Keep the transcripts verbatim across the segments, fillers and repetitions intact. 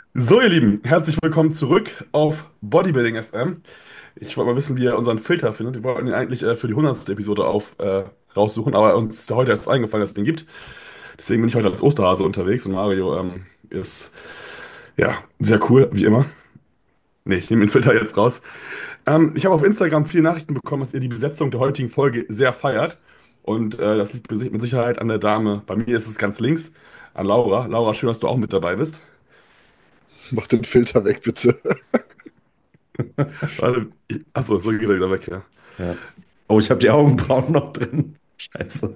So, ihr Lieben, herzlich willkommen zurück auf Bodybuilding F M. Ich wollte mal wissen, wie ihr unseren Filter findet. Wir wollten ihn eigentlich äh, für die hundertste Episode auf, äh, raussuchen, aber uns ist ja heute erst eingefallen, dass es den gibt. Deswegen bin ich heute als Osterhase unterwegs und Mario ähm, ist, ja, sehr cool, wie immer. Nee, ich nehme den Filter jetzt raus. Ähm, ich habe auf Instagram viele Nachrichten bekommen, dass ihr die Besetzung der heutigen Folge sehr feiert. Und äh, das liegt mit Sicherheit an der Dame. Bei mir ist es ganz links, an Laura. Laura, schön, dass du auch mit dabei bist. Mach den Filter weg, bitte. Warte, ich- achso, so geht er wieder weg, ja. Ja. Oh, ich habe die Augenbrauen noch drin. Scheiße.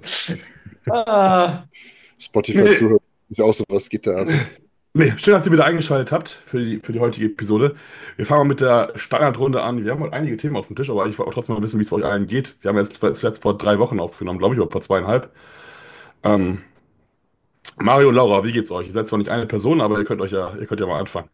Ah. Nee, Spotify-Zuhörer, nicht auch so, was geht da ab? nee, schön, dass ihr wieder eingeschaltet habt für die, für die heutige Episode. Wir fangen mal mit der Standardrunde an. Wir haben heute einige Themen auf dem Tisch, aber ich wollte auch trotzdem mal wissen, wie es euch allen geht. Wir haben jetzt zuletzt vor drei Wochen aufgenommen, glaube ich, oder vor zweieinhalb. Ähm, Mario und Laura, wie geht's euch? Ihr seid zwar nicht eine Person, aber ihr könnt euch ja, ihr könnt ja mal anfangen.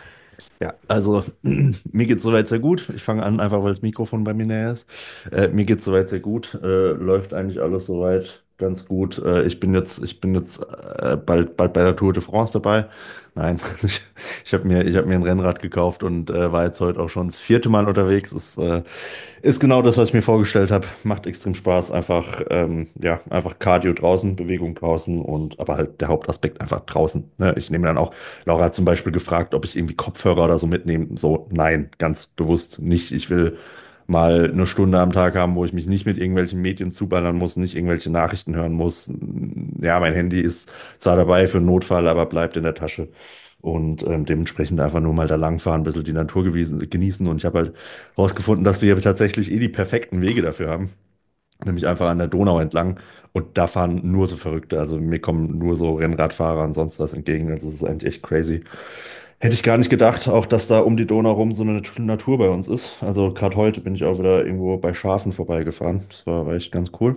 Ja, also mir geht's soweit sehr gut. Ich fange an, einfach weil das Mikrofon bei mir näher ist. Äh, mir geht's soweit sehr gut. Äh, läuft eigentlich alles soweit ganz gut. Äh, ich bin jetzt, ich bin jetzt äh, bald, bald bei der Tour de France dabei. Nein, ich, ich habe mir, ich habe mir ein Rennrad gekauft und äh, war jetzt heute auch schon das vierte Mal unterwegs. Ist, äh, ist genau das, was ich mir vorgestellt habe. Macht extrem Spaß. Einfach, ähm, ja, einfach Cardio draußen, Bewegung draußen und aber halt der Hauptaspekt einfach draußen. Ne? Ich nehme dann auch, Laura hat zum Beispiel gefragt, ob ich irgendwie Kopfhörer oder so mitnehme. So, nein, ganz bewusst nicht. Ich will mal eine Stunde am Tag haben, wo ich mich nicht mit irgendwelchen Medien zuballern muss, nicht irgendwelche Nachrichten hören muss. Ja, mein Handy ist zwar dabei für einen Notfall, aber bleibt in der Tasche. Und ähm, dementsprechend einfach nur mal da langfahren, ein bisschen die Natur gewiesen, genießen. Und ich habe halt rausgefunden, dass wir tatsächlich eh die perfekten Wege dafür haben. Nämlich einfach an der Donau entlang. Und da fahren nur so Verrückte. Also mir kommen nur so Rennradfahrer und sonst was entgegen. Also das ist eigentlich echt crazy. Hätte ich gar nicht gedacht, auch dass da um die Donau rum so eine Nat- Natur bei uns ist. Also gerade heute bin ich auch wieder irgendwo bei Schafen vorbeigefahren. Das war, war echt ganz cool.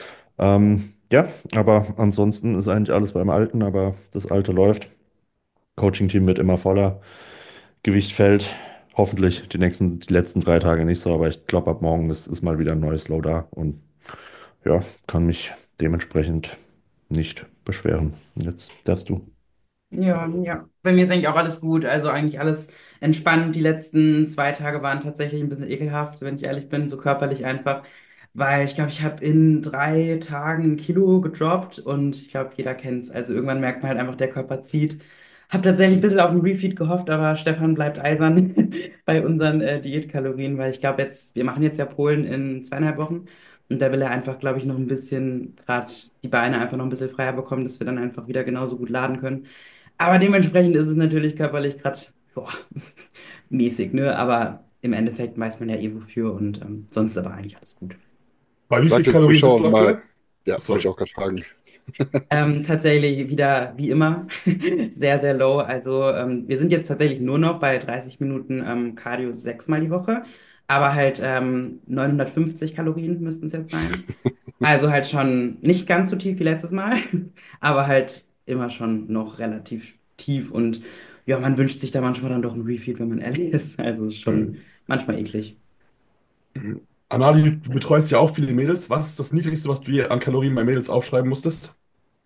Ähm, ja, aber ansonsten ist eigentlich alles beim Alten, aber das Alte läuft. Coaching-Team wird immer voller. Gewicht fällt. Hoffentlich die nächsten, die letzten drei Tage nicht so, aber ich glaube, ab morgen ist, ist mal wieder ein neues Low da und ja, kann mich dementsprechend nicht beschweren. Jetzt darfst du. Ja, ja. Bei mir ist eigentlich auch alles gut. Also eigentlich alles entspannt. Die letzten zwei Tage waren tatsächlich ein bisschen ekelhaft, wenn ich ehrlich bin, so körperlich einfach. Weil ich glaube, ich habe in drei Tagen ein Kilo gedroppt und ich glaube, jeder kennt's. Also irgendwann merkt man halt einfach, der Körper zieht. Hab tatsächlich ein bisschen auf den Refeed gehofft, aber Stefan bleibt eisern bei unseren äh, Diätkalorien, weil ich glaube jetzt, wir machen jetzt ja Polen in zweieinhalb Wochen. Und da will er einfach, glaube ich, noch ein bisschen, gerade die Beine einfach noch ein bisschen freier bekommen, dass wir dann einfach wieder genauso gut laden können. Aber dementsprechend ist es natürlich körperlich gerade mäßig, ne? Aber im Endeffekt weiß man ja eh wofür und ähm, sonst aber eigentlich alles gut. Bei wie Sag viel den Kalorien bist du Zuschauern mal, aktuell? ja, Ach, wollte ich sorry. auch gerade fragen. Ähm, tatsächlich wieder wie immer sehr, sehr low. Also ähm, wir sind jetzt tatsächlich nur noch bei dreißig Minuten ähm, Cardio sechsmal die Woche, aber halt ähm, neunhundertfünfzig Kalorien müssten es jetzt sein. Also halt schon nicht ganz so tief wie letztes Mal, aber halt immer schon noch relativ tief und ja, man wünscht sich da manchmal dann doch ein Refeed, wenn man ehrlich ist. Also ist schon Mhm. manchmal eklig. Mhm. Anali, du betreust ja auch viele Mädels. Was ist das Niedrigste, was du je an Kalorien bei Mädels aufschreiben musstest?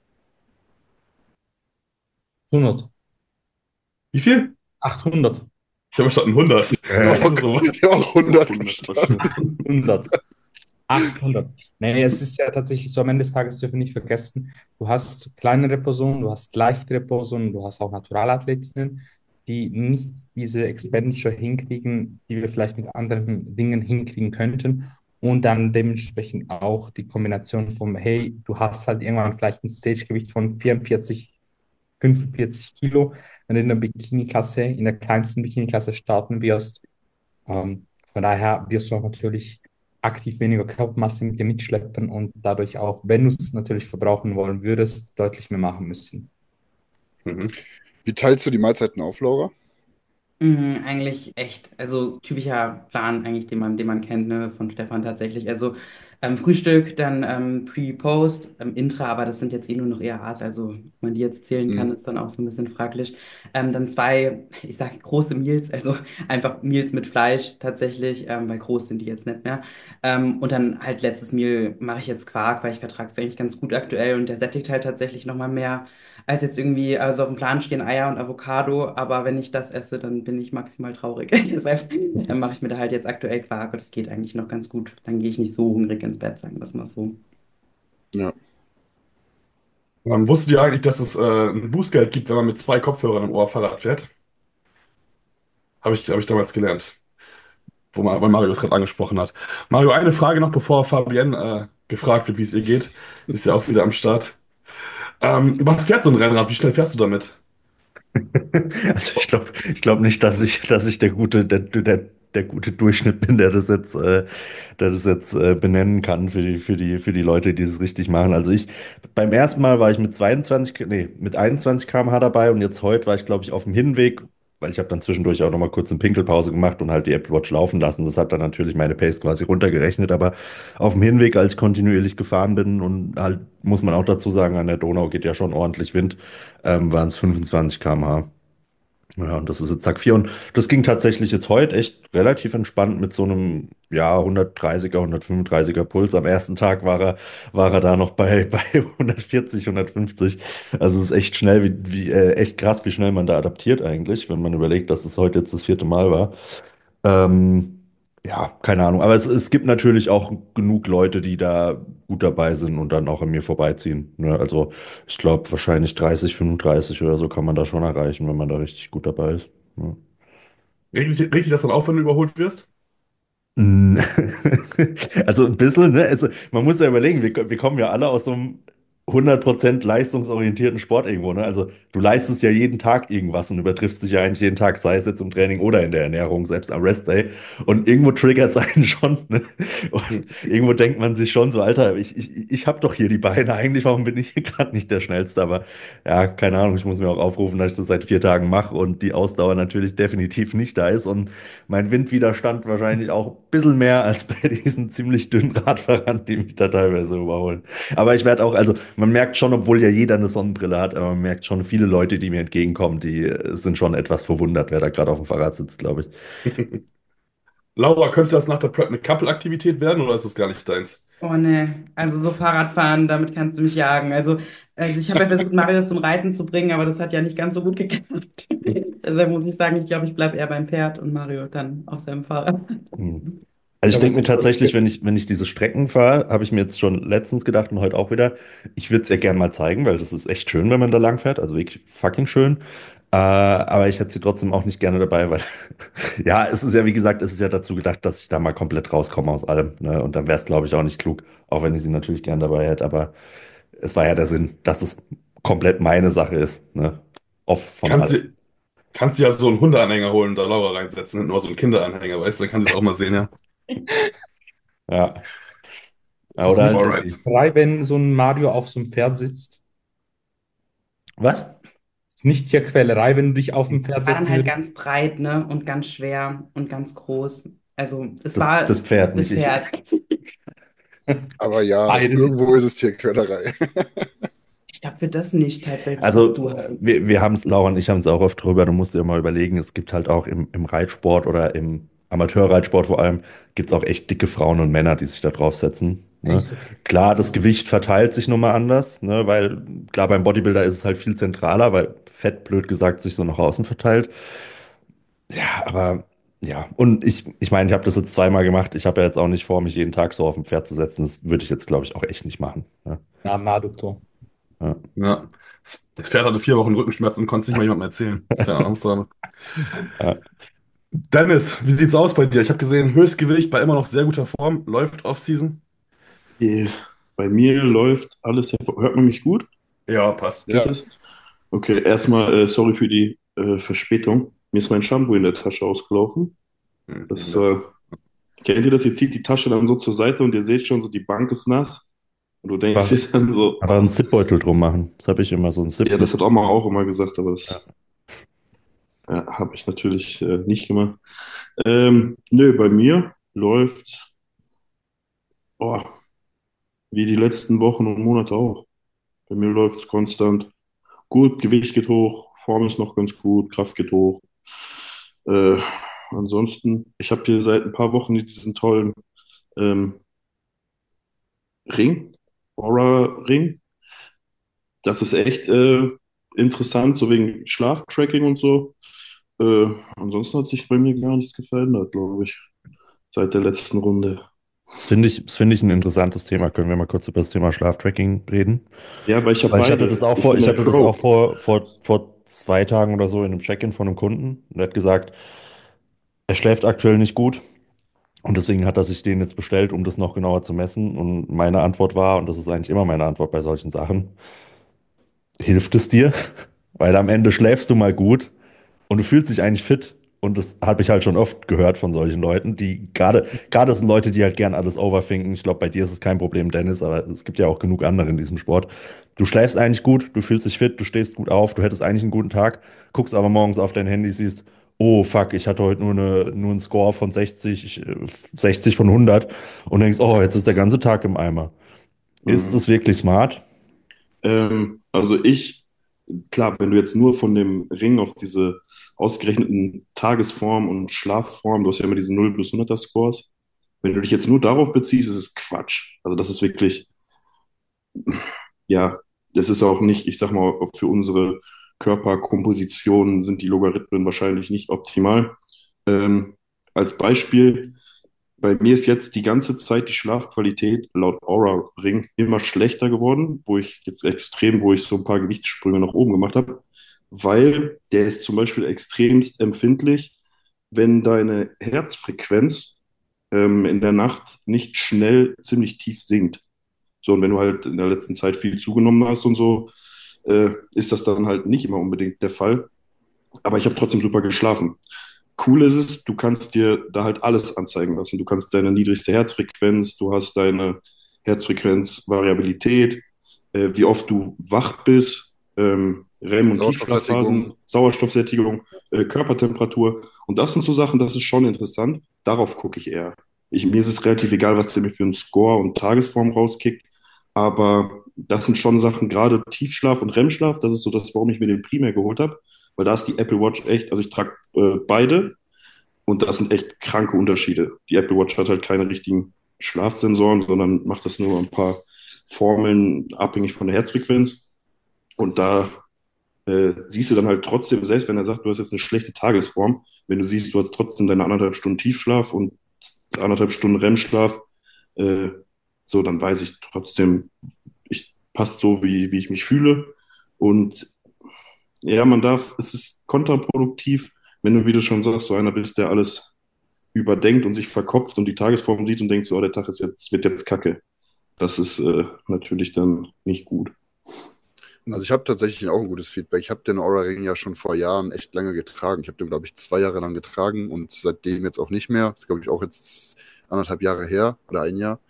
hundert. Wie viel? achthundert. Ich habe verstanden hundert. Ja, Was auch, ist sowas? ja, auch Auch hundert hundert verstanden. verstanden. hundert. achthundert. Nee, es ist ja tatsächlich so, am Ende des Tages dürfen wir nicht vergessen, du hast kleinere Personen, du hast leichtere Personen, du hast auch Naturalathletinnen, die nicht diese Expenditure hinkriegen, die wir vielleicht mit anderen Dingen hinkriegen könnten. Und dann dementsprechend auch die Kombination von, hey, du hast halt irgendwann vielleicht ein Stagegewicht von vierundvierzig, fünfundvierzig Kilo, wenn du in der Bikini-Klasse, in der kleinsten Bikini-Klasse starten wirst. Ähm, von daher wirst du auch natürlich aktiv weniger Körpermasse mit dir mitschleppen und dadurch auch, wenn du es natürlich verbrauchen wollen würdest, deutlich mehr machen müssen. Mhm. Wie teilst du die Mahlzeiten auf, Laura? Mhm, eigentlich echt, also typischer Plan eigentlich, den man, den man kennt, ne, von Stefan tatsächlich. Also ähm, Frühstück, dann ähm, Pre-Post, ähm, Intra, aber das sind jetzt eh nur noch eher A's, also ob man die jetzt zählen Hm. kann, ist dann auch so ein bisschen fraglich. Ähm, dann zwei, ich sage große Meals, also einfach Meals mit Fleisch tatsächlich, ähm, weil groß sind die jetzt nicht mehr. Ähm, und dann halt letztes Meal mache ich jetzt Quark, weil ich vertrage es eigentlich ganz gut aktuell und der sättigt halt tatsächlich nochmal mehr. als jetzt irgendwie, also auf dem Plan stehen Eier und Avocado, aber wenn ich das esse, dann bin ich maximal traurig. Deshalb dann mache ich mir da halt jetzt aktuell Quark und das geht eigentlich noch ganz gut. Dann gehe ich nicht so hungrig ins Bett, sagen wir es mal so. Ja. Man wusste ja eigentlich, dass es äh, ein Bußgeld gibt, wenn man mit zwei Kopfhörern im Ohr Fahrrad fährt. Habe ich, hab ich damals gelernt, wo man, weil Mario es gerade angesprochen hat. Mario, eine Frage noch, bevor Fabienne äh, gefragt wird, wie es ihr geht. Ist ja auch wieder am Start. Ähm, was fährt so ein Rennrad? Wie schnell fährst du damit? Also ich glaube ich glaub nicht, dass ich, dass ich der gute, der, der, der gute Durchschnitt bin, der das jetzt, äh, der das jetzt äh, benennen kann für die, für die, für die Leute, die es richtig machen. Also ich, beim ersten Mal war ich mit zweiundzwanzig, nee, mit einundzwanzig Kilometer pro Stunde dabei und jetzt heute war ich, glaube ich, auf dem Hinweg, weil ich habe dann zwischendurch auch noch mal kurz eine Pinkelpause gemacht und halt die Apple Watch laufen lassen. Das hat dann natürlich meine Pace quasi runtergerechnet, aber auf dem Hinweg, als ich kontinuierlich gefahren bin und halt, muss man auch dazu sagen, an der Donau geht ja schon ordentlich Wind, ähm, waren es fünfundzwanzig Kilometer pro Stunde. Ja, und das ist jetzt Tag vier. Und das ging tatsächlich jetzt heute echt relativ entspannt mit so einem, ja, hundertdreißiger, hundertfünfunddreißiger Puls. Am ersten Tag war er, war er da noch bei, bei hundertvierzig, hundertfünfzig. Also es ist echt schnell, wie, wie, äh, echt krass, wie schnell man da adaptiert eigentlich, wenn man überlegt, dass es heute jetzt das vierte Mal war. Ähm, ja, keine Ahnung. Aber es, es gibt natürlich auch genug Leute, die da gut dabei sind und dann auch an mir vorbeiziehen. Ne? Also ich glaube, wahrscheinlich dreißig, fünfunddreißig oder so kann man da schon erreichen, wenn man da richtig gut dabei ist. Ja. Regt dich, regt dich das dann auf, wenn du überholt wirst? Mm. Also ein bisschen, ne? Also man muss ja überlegen, wir, wir kommen ja alle aus so einem hundert Prozent leistungsorientierten Sport irgendwo, ne? Also du leistest ja jeden Tag irgendwas und übertriffst dich ja eigentlich jeden Tag, sei es jetzt im Training oder in der Ernährung, selbst am Rest-Day. Und irgendwo triggert es einen schon, ne? Und irgendwo denkt man sich schon so, Alter, ich, ich, ich habe doch hier die Beine eigentlich, warum bin ich hier gerade nicht der Schnellste? Aber ja, keine Ahnung, ich muss mir auch aufrufen, dass ich das seit vier Tagen mache und die Ausdauer natürlich definitiv nicht da ist. Und mein Windwiderstand wahrscheinlich auch ein bisschen mehr als bei diesen ziemlich dünnen Radfahrern, die mich da teilweise überholen. Aber ich werde auch, also man merkt schon, obwohl ja jeder eine Sonnenbrille hat, aber man merkt schon, viele Leute, die mir entgegenkommen, die äh, sind schon etwas verwundert, wer da gerade auf dem Fahrrad sitzt, glaube ich. Laura, könnte das nach der Prep eine Couple-Aktivität werden oder ist das gar nicht deins? Oh ne, also so Fahrradfahren, damit kannst du mich jagen. Also, also ich habe ja versucht, Mario zum Reiten zu bringen, aber das hat ja nicht ganz so gut geklappt. Deshalb muss ich sagen, ich glaube, ich bleibe eher beim Pferd und Mario dann auf seinem Fahrrad. Hm. Also ich Aber denke so, mir tatsächlich, wenn ich, wenn ich diese Strecken fahre, habe ich mir jetzt schon letztens gedacht und heute auch wieder, ich würde es ja gerne mal zeigen, weil das ist echt schön, wenn man da lang fährt, also wirklich fucking schön. Äh, aber ich hätte sie trotzdem auch nicht gerne dabei, weil ja, es ist ja, wie gesagt, es ist ja dazu gedacht, dass ich da mal komplett rauskomme aus allem. Ne? Und dann wäre es, glaube ich, auch nicht klug, auch wenn ich sie natürlich gern dabei hätte. Aber es war ja der Sinn, dass es komplett meine Sache ist. Ne? Off von Kannst allem. du, kannst du ja so einen Hundeanhänger holen und da Laura reinsetzen, nur so einen Kinderanhänger, weißt du, dann kann sie es auch mal sehen, ja. Ja. Ja, Es ist oder nicht halt Alright. Jessie. frei, wenn so ein Mario auf so einem Pferd sitzt. Was? Es ist nicht Tierquälerei, wenn du dich auf dem Pferd War dann setzen halt würdest. ganz breit, ne? Und ganz schwer und ganz groß. Also es Das, das war Pferd, das nicht ich. Pferd. aber ja, es, Beides. irgendwo ist es Tierquälerei. Ich glaube, für das nicht tatsächlich. Also Du halt. wir, wir haben es, Laura und ich haben es auch oft drüber, du musst dir mal überlegen, es gibt halt auch im, im Reitsport oder im Amateurreitsport vor allem, gibt es auch echt dicke Frauen und Männer, die sich da draufsetzen. Ne? Echt? Okay. Klar, das Gewicht verteilt sich nochmal anders, ne? Weil klar, beim Bodybuilder ist es halt viel zentraler, weil Fett, blöd gesagt, sich so nach außen verteilt. Ja, aber ja, und ich, ich meine, ich habe das jetzt zweimal gemacht. Ich habe ja jetzt auch nicht vor, mich jeden Tag so auf ein Pferd zu setzen. Das würde ich jetzt, glaube ich, auch echt nicht machen. Ja, Na, Maduto. ja, Ja. Das Pferd hatte vier Wochen Rückenschmerzen und konnte es nicht mal jemandem erzählen. Kleine Angstdame. ja. Dennis, wie sieht's aus bei dir? Ich habe gesehen, Höchstgewicht bei immer noch sehr guter Form, läuft Off-Season. Eh, Bei mir läuft alles hervor. Hört man mich gut? Ja, passt. Geht Ja, es? Okay, erstmal äh, sorry für die äh, Verspätung. Mir ist mein Shampoo in der Tasche ausgelaufen. Hm, Das, ja. äh, kennt ihr das? Ihr zieht die Tasche dann so zur Seite und ihr seht schon, so die Bank ist nass. Und du denkst Einfach, dir dann so, einfach einen Zipbeutel drum machen. Das habe ich immer, so ein ja, Zip das mit. hat Oma auch immer gesagt, aber Ja. das ja, habe ich natürlich äh, nicht gemacht. Ähm, nö, bei mir läuft oh, wie die letzten Wochen und Monate auch. Bei mir läuft es konstant. Gut, Gewicht geht hoch, Form ist noch ganz gut, Kraft geht hoch. Äh, ansonsten, ich habe hier seit ein paar Wochen diesen tollen ähm, Ring, Aura-Ring. Das ist echt äh, interessant, so wegen Schlaftracking und so. Äh, ansonsten hat sich bei mir gar nichts verändert, glaube ich, seit der letzten Runde. Das finde ich, das finde ich ein interessantes Thema. Können wir mal kurz über das Thema Schlaftracking reden? Ja, weil ich habe Weil ich hatte das beide. auch Ich vor, bin ich der hatte das auch Pro. vor, vor, vor zwei Tagen oder so in einem Check-in von einem Kunden. Und er hat gesagt, er schläft aktuell nicht gut. Und deswegen hat er sich den jetzt bestellt, um das noch genauer zu messen. Und meine Antwort war, und das ist eigentlich immer meine Antwort bei solchen Sachen, hilft es dir? Weil am Ende schläfst du mal gut und du fühlst dich eigentlich fit. Und das habe ich halt schon oft gehört von solchen Leuten, die gerade, gerade sind Leute, die halt gern alles overthinken. Ich glaube, bei dir ist es kein Problem, Dennis, aber es gibt ja auch genug andere in diesem Sport. Du schläfst eigentlich gut, du fühlst dich fit, du stehst gut auf, du hättest eigentlich einen guten Tag, guckst aber morgens auf dein Handy, siehst, oh fuck, ich hatte heute nur, eine, nur einen Score von sechzig, äh, sechzig von hundert und denkst, oh, jetzt ist der ganze Tag im Eimer. Ist Mhm. das wirklich smart? Ähm, also ich, klar, wenn du jetzt nur von dem Ring auf diese ausgerechneten Tagesform und Schlafform, du hast ja immer diese null bis hunderter Scores, wenn du dich jetzt nur darauf beziehst, ist es Quatsch. Also das ist wirklich, ja, das ist auch nicht, ich sag mal, für unsere Körperkomposition sind die Logarithmen wahrscheinlich nicht optimal. Ähm, als Beispiel, bei mir ist jetzt die ganze Zeit die Schlafqualität laut Aura Ring immer schlechter geworden, wo ich jetzt extrem, wo ich so ein paar Gewichtssprünge nach oben gemacht habe, weil der ist zum Beispiel extremst empfindlich, wenn deine Herzfrequenz ähm, in der Nacht nicht schnell ziemlich tief sinkt. So, und wenn du halt in der letzten Zeit viel zugenommen hast und so, äh, ist das dann halt nicht immer unbedingt der Fall. Aber ich habe trotzdem super geschlafen. Cool ist es, du kannst dir da halt alles anzeigen lassen. Du kannst deine niedrigste Herzfrequenz, du hast deine Herzfrequenzvariabilität, äh, wie oft du wach bist, ähm, REM- und Sauerstoffsättigung. Tiefschlafphasen, Sauerstoffsättigung, äh, Körpertemperatur. Und das sind so Sachen, das ist schon interessant. Darauf gucke ich eher. Ich, mir ist es relativ egal, was der mir für einen Score und Tagesform rauskickt. Aber das sind schon Sachen, gerade Tiefschlaf und REM-Schlaf, das ist so das, warum ich mir den primär geholt habe. Weil da ist die Apple Watch echt, also ich trage äh, beide und das sind echt kranke Unterschiede. Die Apple Watch hat halt keine richtigen Schlafsensoren, sondern macht das nur ein paar Formeln abhängig von der Herzfrequenz. Und da äh, siehst du dann halt trotzdem, selbst wenn er sagt, du hast jetzt eine schlechte Tagesform, wenn du siehst, du hast trotzdem deine anderthalb Stunden Tiefschlaf und anderthalb Stunden REM-Schlaf, äh, so, dann weiß ich trotzdem, ich passt so, wie, wie ich mich fühle. Und ja, man darf, es ist kontraproduktiv, wenn du, wie du schon sagst, so einer bist, der alles überdenkt und sich verkopft und die Tagesform sieht und denkt, so, oh, der Tag ist jetzt, wird jetzt Kacke. Das ist äh, natürlich dann nicht gut. Also ich habe tatsächlich auch ein gutes Feedback. Ich habe den Aura Ring ja schon vor Jahren echt lange getragen. Ich habe den, glaube ich, zwei Jahre lang getragen und seitdem jetzt auch nicht mehr. Das ist, glaube ich, auch jetzt anderthalb Jahre her oder ein Jahr.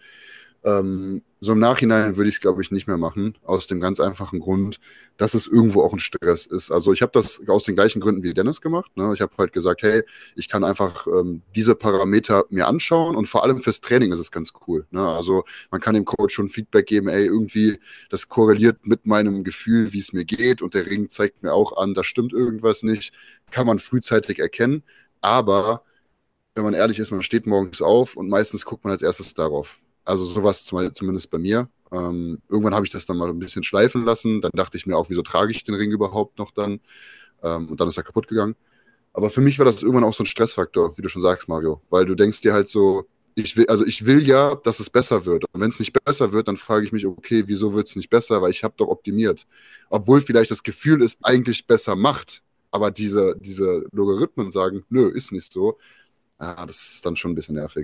Ähm, so im Nachhinein würde ich es, glaube ich, nicht mehr machen, aus dem ganz einfachen Grund, dass es irgendwo auch ein Stress ist. Also ich habe das aus den gleichen Gründen wie Dennis gemacht. Ne? Ich habe halt gesagt, hey, ich kann einfach ähm, diese Parameter mir anschauen und vor allem fürs Training ist es ganz cool. Ne? Also man kann dem Coach schon Feedback geben, ey, irgendwie, das korreliert mit meinem Gefühl, wie es mir geht und der Ring zeigt mir auch an, da stimmt irgendwas nicht, kann man frühzeitig erkennen, aber wenn man ehrlich ist, man steht morgens auf und meistens guckt man als erstes darauf. Also sowas zumindest bei mir. Ähm, irgendwann habe ich das dann mal ein bisschen schleifen lassen. Dann dachte ich mir auch, wieso trage ich den Ring überhaupt noch dann? Ähm, und dann ist er kaputt gegangen. Aber für mich war das irgendwann auch so ein Stressfaktor, wie du schon sagst, Mario. Weil du denkst dir halt so, ich will, also ich will ja, dass es besser wird. Und wenn es nicht besser wird, dann frage ich mich, okay, wieso wird es nicht besser? Weil ich habe doch optimiert. Obwohl vielleicht das Gefühl es eigentlich besser macht. Aber diese, diese Logarithmen sagen, nö, ist nicht so. Ja, das ist dann schon ein bisschen nervig.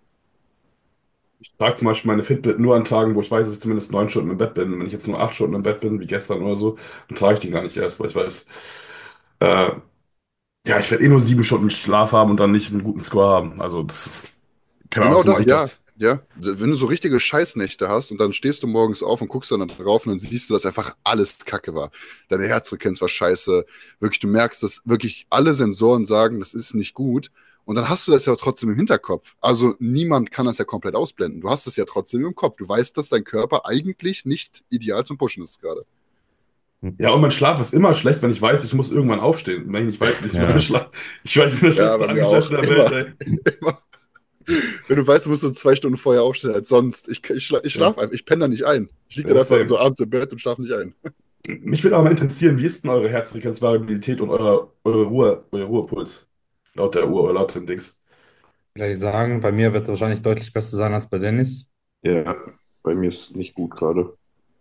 Ich trage zum Beispiel meine Fitbit nur an Tagen, wo ich weiß, dass ich zumindest neun Stunden im Bett bin. Und wenn ich jetzt nur acht Stunden im Bett bin, wie gestern oder so, dann trage ich die gar nicht erst, weil ich weiß, äh, ja, ich werde eh nur sieben Stunden Schlaf haben und dann nicht einen guten Score haben. Also, das ist, keine Ahnung, Genau so mache das, ich ja. das. Ja, wenn du so richtige Scheißnächte hast und dann stehst du morgens auf und guckst dann drauf und dann siehst du, dass einfach alles Kacke war. Deine Herzfrequenz war scheiße. Wirklich, du merkst, dass wirklich alle Sensoren sagen, das ist nicht gut. Und dann hast du das ja trotzdem im Hinterkopf. Also niemand kann das ja komplett ausblenden. Du hast es ja trotzdem im Kopf. Du weißt, dass dein Körper eigentlich nicht ideal zum Pushen ist gerade. Ja, und mein Schlaf ist immer schlecht, wenn ich weiß, ich muss irgendwann aufstehen. Und wenn ich nicht weiß, ich, meine Ja. Schla ich weiß, ich bin der Ja, schlechteste bei mir Angestellte auch. der Immer. Welt, ey. Immer. Wenn du weißt, du musst so zwei Stunden vorher aufstehen als sonst. Ich, ich, schla ich Ja, schlafe einfach, ich penne da nicht ein. Ich liege ja, dann einfach same. so abends im Bett und schlafe nicht ein. Mich würde aber mal interessieren, wie ist denn eure Herzfrequenzvariabilität und eure, eure Ruhe, euer Ruhepuls? Laut der Uhr oder laut dem Dings. Kann ich sagen, bei mir wird er wahrscheinlich deutlich besser sein als bei Dennis. Ja, bei mir ist nicht gut gerade.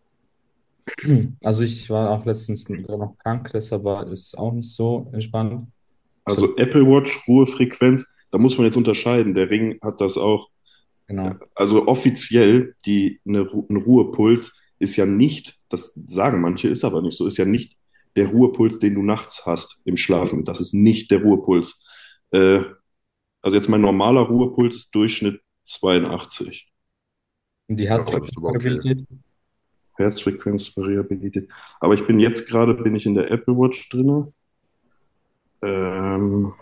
Also ich war auch letztens noch krank, deshalb war es auch nicht so entspannt. So, Also Apple Watch, Ruhefrequenz, da muss man jetzt unterscheiden. Der Ring hat das auch. genau. Also offiziell, die, eine, Ru- ein Ruhepuls ist ja nicht, das sagen manche, ist aber nicht so, ist ja nicht der Ruhepuls, den du nachts hast im Schlafen. Das ist nicht der Ruhepuls. Äh, also jetzt mein normaler Ruhepuls ist Durchschnitt zweiundachtzig. Und die Ja, das ist aber okay. Herzfrequenzvariabilität, Herzfrequenzvariabilität. Aber ich bin jetzt gerade, bin ich in der Apple Watch drinne. Ähm,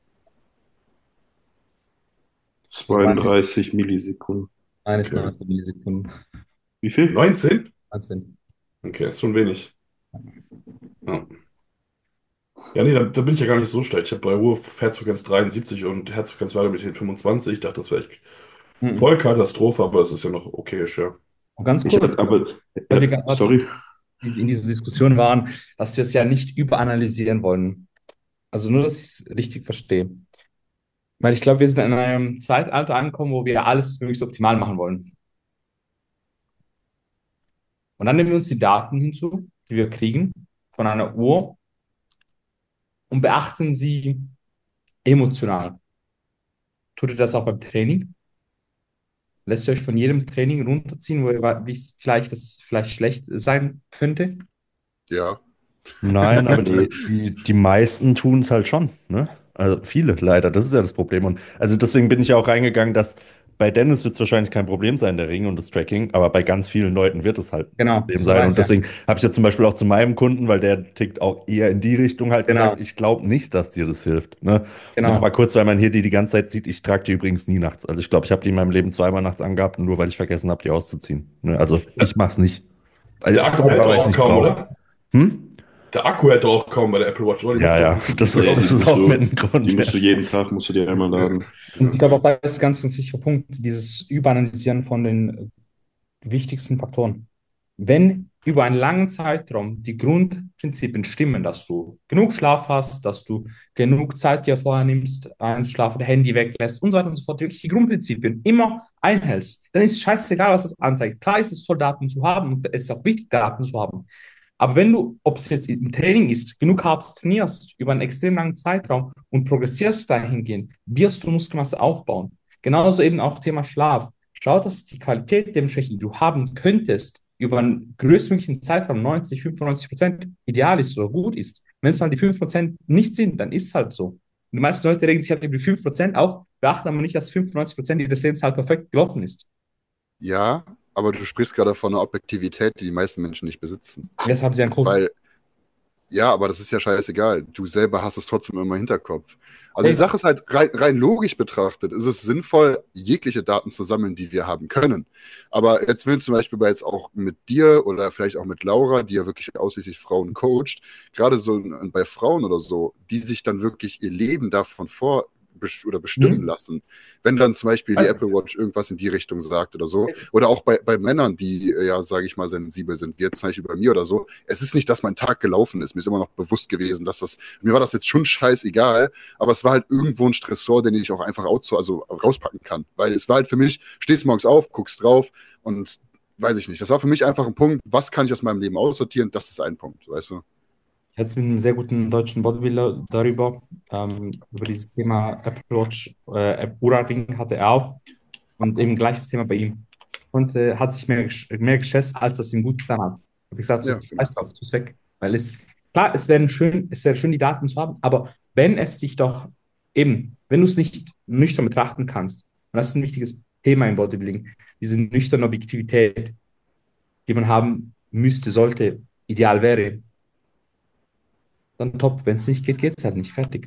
also meine, zweiunddreißig Millisekunden. meine ist Okay. neunzehn Millisekunden. Wie viel? neunzehn? Wahnsinn. Okay, ist schon wenig. Ja, ja nee, da, da bin ich ja gar nicht so schlecht. Ich habe bei Ruhe Herzfrequenz dreiundsiebzig und Herzfrequenzvariabilität fünfundzwanzig. Ich dachte, das wäre echt Mhm. voll Katastrophe, aber es ist ja noch okay, ja. Und ganz Ich kurz, hatte aber, weil ja, wir gerade sorry. in dieser Diskussion waren, dass wir es ja nicht überanalysieren wollen. Also nur, dass ich es richtig verstehe. Weil ich glaube, wir sind in einem Zeitalter angekommen, wo wir alles möglichst optimal machen wollen. Und dann nehmen wir uns die Daten hinzu, die wir kriegen von einer Uhr und beachten sie emotional. Tut ihr das auch beim Training? Lässt ihr euch von jedem Training runterziehen, wo ihr, wa- wie es vielleicht, das vielleicht schlecht sein könnte? Ja. Nein, aber die, die, die meisten tun es halt schon, ne? Also viele leider, das ist ja das Problem. Und also deswegen bin ich ja auch reingegangen, dass bei Dennis wird es wahrscheinlich kein Problem sein, der Ring und das Tracking, aber bei ganz vielen Leuten wird es halt ein Genau, Problem so sein. war ich Und ja. deswegen habe ich ja zum Beispiel auch zu meinem Kunden, weil der tickt auch eher in die Richtung halt Genau, gesagt, ich glaube nicht, dass dir das hilft. Ne? Nochmal genau. kurz, weil man hier die die ganze Zeit sieht, ich trage die übrigens nie nachts. Also ich glaube, ich habe die in meinem Leben zweimal nachts angehabt, nur weil ich vergessen habe, die auszuziehen. Ne? Also ich mach's nicht. Also, Der Akku hält einfach doch weil ich es auch nicht kaum, brauche. oder? Hm? Der Akku hält doch auch kaum bei der Apple Watch, oder? Die Ja, müsste doch ja, gefühlt das nicht mehr ist, Nee, das die laden. ist musst auch mit du, ein die Grund, ja. musst du jeden Tag, musst du dir einmal Ja, laden. Und ich ja. glaube auch, das ist ganz, ganz wichtiger Punkt, dieses Überanalysieren von den wichtigsten Faktoren. Wenn über einen langen Zeitraum die Grundprinzipien stimmen, dass du genug Schlaf hast, dass du genug Zeit dir vorher nimmst, einzuschlafen, Handy weglässt und so weiter und so fort, wirklich die Grundprinzipien immer einhältst, dann ist es scheißegal, was das anzeigt. Klar ist es toll, Daten zu haben und es ist auch wichtig, Daten zu haben. Aber wenn du, ob es jetzt im Training ist, genug hart trainierst über einen extrem langen Zeitraum und progressierst dahingehend, wirst du Muskelmasse aufbauen. Genauso eben auch Thema Schlaf. Schau, dass die Qualität dementsprechend, die du haben könntest, über einen größtmöglichen Zeitraum neunzig, fünfundneunzig Prozent ideal ist oder gut ist. Wenn es halt die fünf Prozent nicht sind, dann ist es halt so. Und die meisten Leute regen sich halt über die fünf Prozent auf, beachten aber nicht, dass fünfundneunzig Prozent ihres Lebens halt perfekt gelaufen ist. Ja, aber du sprichst gerade von einer Objektivität, die die meisten Menschen nicht besitzen. Jetzt haben sie einen Code. Weil, ja, aber das ist ja scheißegal. Du selber hast es trotzdem immer im Hinterkopf. Also die Safe. Sache ist halt, rein, rein logisch betrachtet, ist es sinnvoll, jegliche Daten zu sammeln, die wir haben können. Aber jetzt will zum Beispiel bei jetzt auch mit dir oder vielleicht auch mit Laura, die ja wirklich ausschließlich Frauen coacht, gerade so bei Frauen oder so, die sich dann wirklich ihr Leben davon vor oder bestimmen Mhm. lassen. Wenn dann zum Beispiel die Apple Watch irgendwas in die Richtung sagt oder so. Oder auch bei, bei Männern, die ja, sage ich mal, sensibel sind, wie jetzt zum Beispiel bei mir oder so. Es ist nicht, dass mein Tag gelaufen ist. Mir ist immer noch bewusst gewesen, dass das, mir war das jetzt schon scheißegal, aber es war halt irgendwo ein Stressor, den ich auch einfach outso, also rauspacken kann. Weil es war halt für mich, stehst morgens auf, guckst drauf und weiß ich nicht. Das war für mich einfach ein Punkt, was kann ich aus meinem Leben aussortieren? Das ist ein Punkt, weißt du? Jetzt mit einem sehr guten deutschen Bodybuilder darüber, ähm, über dieses Thema Apple Watch, äh, Ura-Ring hatte er auch und eben gleiches Thema bei ihm. Und äh, hat sich mehr, gesch- mehr gestresst, als das ihm gut getan hat. Habe ich gesagt, so, Ja, ich genau. weiß drauf, tu es weg. Weil es, klar, es wäre schön, es wäre schön, die Daten zu haben, aber wenn es dich doch eben, wenn du es nicht nüchtern betrachten kannst, und das ist ein wichtiges Thema im Bodybuilding, diese nüchterne Objektivität, die man haben müsste, sollte, ideal wäre, dann top. Wenn es nicht geht, geht es halt nicht. Fertig.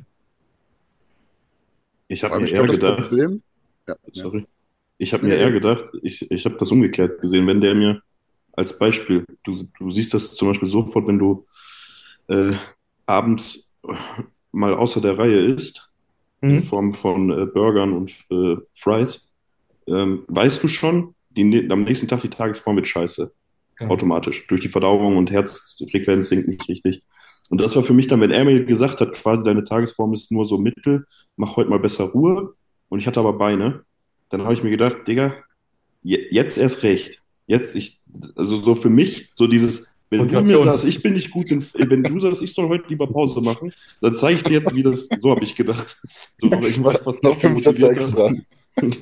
Ich Vor habe allem, mir ich eher glaube, das gedacht, Problem, ja, ja. sorry, ich habe Nee, mir nee, eher rede. gedacht, ich, ich habe das umgekehrt gesehen, wenn der mir als Beispiel, du, du siehst das zum Beispiel sofort, wenn du äh, abends mal außer der Reihe isst, in Mhm. Form von äh, Burgern und äh, Fries, ähm, weißt du schon, die, ne- am nächsten Tag die Tagesform wird scheiße. Ja. automatisch. Durch die Verdauung und Herzfrequenz sinkt nicht richtig. Und das war für mich dann, wenn er mir gesagt hat, quasi deine Tagesform ist nur so mittel, mach heute mal besser Ruhe. Und ich hatte aber Beine. Dann habe ich mir gedacht, Digga, je- jetzt erst recht. Jetzt, ich, also so für mich, so dieses, wenn du mir Motivation. sagst, ich bin nicht gut, in, wenn du sagst, ich soll heute lieber Pause machen, dann zeige ich dir jetzt, wie das, so habe ich gedacht. So, ich war fast Noch noch fünf Sätze motivierter. extra.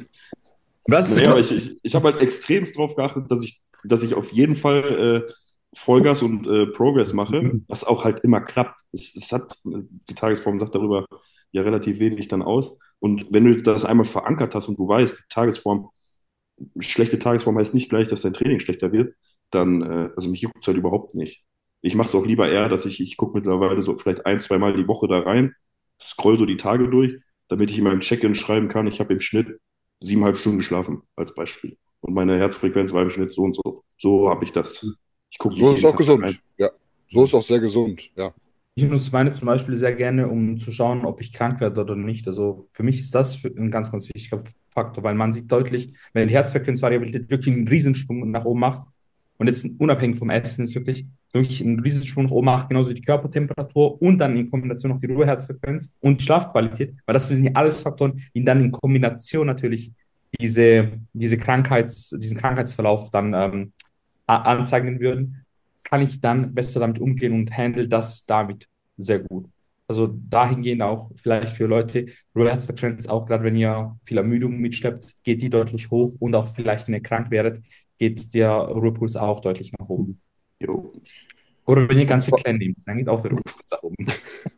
Was ist Naja, aber super? ich, ich, ich habe halt extremst darauf geachtet, dass ich, dass ich auf jeden Fall äh, Vollgas und äh, Progress mache, was auch halt immer klappt. Es, es hat, die Tagesform sagt darüber ja relativ wenig dann aus. Und wenn du das einmal verankert hast und du weißt, die Tagesform, schlechte Tagesform heißt nicht gleich, dass dein Training schlechter wird, dann, äh, also mich juckt es halt überhaupt nicht. Ich mache es auch lieber eher, dass ich, ich gucke mittlerweile so vielleicht ein, zwei Mal die Woche da rein, scroll so die Tage durch, damit ich in meinem Check-in schreiben kann, ich habe im Schnitt siebeneinhalb Stunden geschlafen, als Beispiel. Und meine Herzfrequenz war im Schnitt so und so. So habe ich das. Ich gucke nicht So ist es jeden auch Tag da rein. gesund. Ja, so ist es auch sehr gesund. Ja. Ich nutze meine zum Beispiel sehr gerne, um zu schauen, ob ich krank werde oder nicht. Also für mich ist das ein ganz, ganz wichtiger Faktor, weil man sieht deutlich, wenn die Herzfrequenzvariabilität wirklich einen Riesensprung nach oben macht und jetzt unabhängig vom Essen ist wirklich, wirklich einen Riesensprung nach oben macht, genauso die Körpertemperatur und dann in Kombination noch die Ruheherzfrequenz und die Schlafqualität, weil das sind ja alles Faktoren, die dann in Kombination natürlich diese, diese Krankheits, diesen Krankheitsverlauf dann ähm, a- anzeigen würden, kann ich dann besser damit umgehen und handle das damit sehr gut. Also dahingehend auch vielleicht für Leute, Herzfrequenz, auch gerade wenn ihr viel Ermüdung mitschleppt, geht die deutlich hoch und auch vielleicht, wenn ihr krank werdet, geht der Ruhepuls auch deutlich nach oben. Jo. Oder wenn ihr Und ganz viel vor, Klein nehmt, dann geht auch der Ruhepuls nach oben.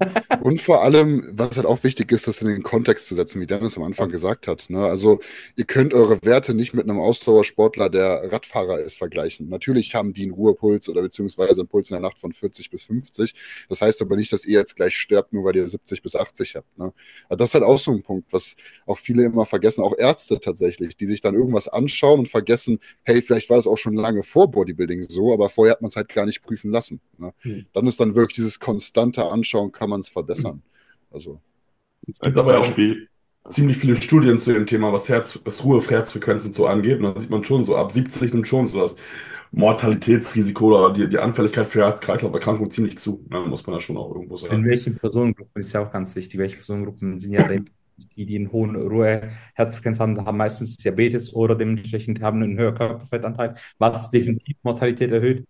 Und vor allem, was halt auch wichtig ist, das in den Kontext zu setzen, wie Dennis am Anfang gesagt hat. Ne? Also ihr könnt eure Werte nicht mit einem Ausdauersportler, der Radfahrer ist, vergleichen. Natürlich haben die einen Ruhepuls oder beziehungsweise einen Puls in der Nacht von vierzig bis fünfzig. Das heißt aber nicht, dass ihr jetzt gleich sterbt, nur weil ihr siebzig bis achtzig habt. Ne? Also das ist halt auch so ein Punkt, was auch viele immer vergessen, auch Ärzte tatsächlich, die sich dann irgendwas anschauen und vergessen, hey, vielleicht war das auch schon lange vor Bodybuilding so, aber vorher hat man es halt gar nicht prüfen lassen. Ne? Hm. Dann ist dann wirklich dieses konstante Anschauen, kann man es verbessern. Also, Es gibt Als aber ja auch Beispiel, ziemlich viele Studien zu dem Thema, was Herz, was Ruhe, Herzfrequenz und so angeht. Und da sieht man schon so, ab siebzig nimmt schon so das Mortalitätsrisiko oder die, die Anfälligkeit für Herz-Kreislauf-Erkrankungen ziemlich zu. Ne, muss man ja schon auch irgendwo In sagen. welchen Personengruppen ist ja auch ganz wichtig. Welche Personengruppen sind ja die, die, die einen hohen Ruhe-Herzfrequenz haben, haben meistens Diabetes oder dementsprechend haben einen höheren Körperfettanteil, was definitiv Mortalität erhöht.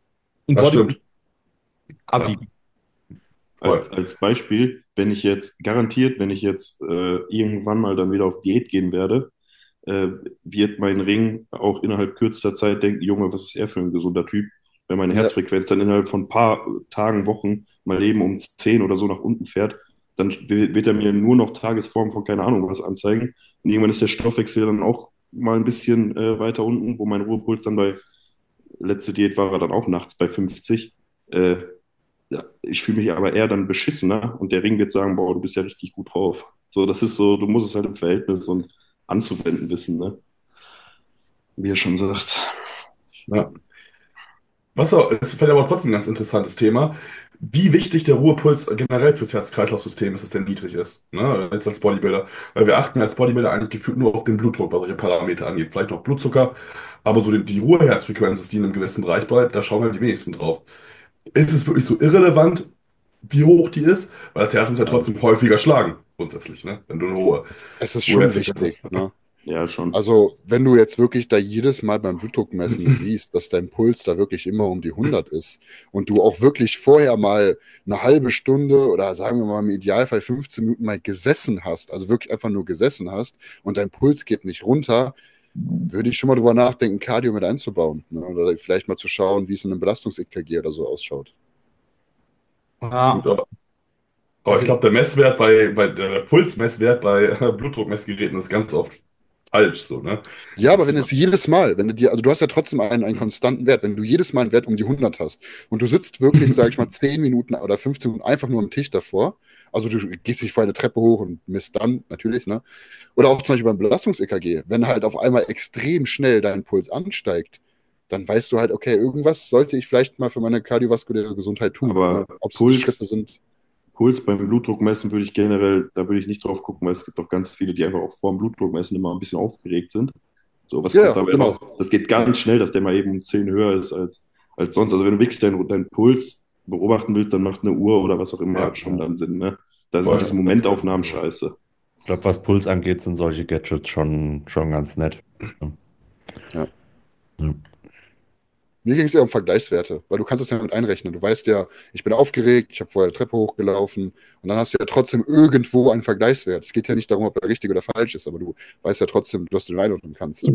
Im Das Bodybuilding stimmt. aber Klar, als, voll. als Beispiel, wenn ich jetzt garantiert, wenn ich jetzt äh, irgendwann mal dann wieder auf Diät gehen werde, äh, wird mein Ring auch innerhalb kürzester Zeit denken, Junge, was ist er für ein gesunder Typ? Wenn meine ja, Herzfrequenz dann innerhalb von ein paar Tagen, Wochen mal eben um zehn oder so nach unten fährt, dann wird er mir nur noch Tagesform von keine Ahnung was anzeigen. Und irgendwann ist der Stoffwechsel dann auch mal ein bisschen äh, weiter unten, wo mein Ruhepuls dann bei, letzte Diät war er dann auch nachts bei fünfzig. Äh, ja, ich fühle mich aber eher dann beschissener und der Ring wird sagen, boah, du bist ja richtig gut drauf. So, das ist so, du musst es halt im Verhältnis und anzuwenden wissen, ne? Wie er schon sagt. Ja. Was auch, es fällt aber trotzdem ein ganz interessantes Thema, wie wichtig der Ruhepuls generell fürs Herz-Kreislauf-System ist, dass der niedrig ist, ne? Jetzt als Bodybuilder. Weil wir achten als Bodybuilder eigentlich gefühlt nur auf den Blutdruck, was solche Parameter angeht. Vielleicht noch Blutzucker, aber so die, die Ruheherzfrequenz ist die in einem gewissen Bereich bleibt, da schauen halt die wenigsten drauf. Ist es wirklich so irrelevant, wie hoch die ist? Weil das Herz muss ja nein. trotzdem häufiger schlagen, grundsätzlich, ne? Wenn du eine hohe Es, es ist schon Ruheherzfrequenz wichtig. Ne? Ja, schon. Also, wenn du jetzt wirklich da jedes Mal beim Blutdruckmessen siehst, dass dein Puls da wirklich immer um die hundert ist und du auch wirklich vorher mal eine halbe Stunde oder sagen wir mal im Idealfall fünfzehn Minuten mal gesessen hast, also wirklich einfach nur gesessen hast und dein Puls geht nicht runter, würde ich schon mal drüber nachdenken, Cardio mit einzubauen. Ne? Oder vielleicht mal zu schauen, wie es in einem Belastungs-E K G oder so ausschaut. Gut, ja, aber, aber ich glaube, der Messwert bei, bei der Pulsmesswert bei äh, Blutdruckmessgeräten ist ganz oft falsch, so, ne? Ja, aber Das, wenn es jedes Mal, wenn du dir, also du hast ja trotzdem einen, einen konstanten Wert, wenn du jedes Mal einen Wert um die hundert hast und du sitzt wirklich, sag ich mal, zehn Minuten oder fünfzehn Minuten einfach nur am Tisch davor, also du gehst dich vor eine Treppe hoch und misst dann, natürlich, ne? Oder auch zum Beispiel beim Belastungs-E K G, wenn halt auf einmal extrem schnell dein Puls ansteigt, dann weißt du halt, okay, irgendwas sollte ich vielleicht mal für meine kardiovaskuläre Gesundheit tun, Aber ne? Ob es Schritte Puls, sind. Puls beim Blutdruck messen würde ich generell, da würde ich nicht drauf gucken, weil es gibt auch ganz viele, die einfach auch vor dem Blutdruck messen immer ein bisschen aufgeregt sind. So, was Ja, kommt ja, dabei genau. raus? Das geht ganz schnell, dass der mal eben um zehn höher ist als, als sonst. Also wenn du wirklich deinen, deinen Puls beobachten willst, dann macht eine Uhr oder was auch immer Ja, schon dann Sinn, ne? Da sind voll. diese Momentaufnahmen scheiße. Ich glaube, was Puls angeht, sind solche Gadgets schon, schon ganz nett. Ja. Ja. Ja. Mir ging es ja um Vergleichswerte, weil du kannst es ja mit einrechnen. Du weißt ja, ich bin aufgeregt, ich habe vorher eine Treppe hochgelaufen und dann hast du ja trotzdem irgendwo einen Vergleichswert. Es geht ja nicht darum, ob er richtig oder falsch ist, aber du weißt ja trotzdem, dass du den einordnen kannst.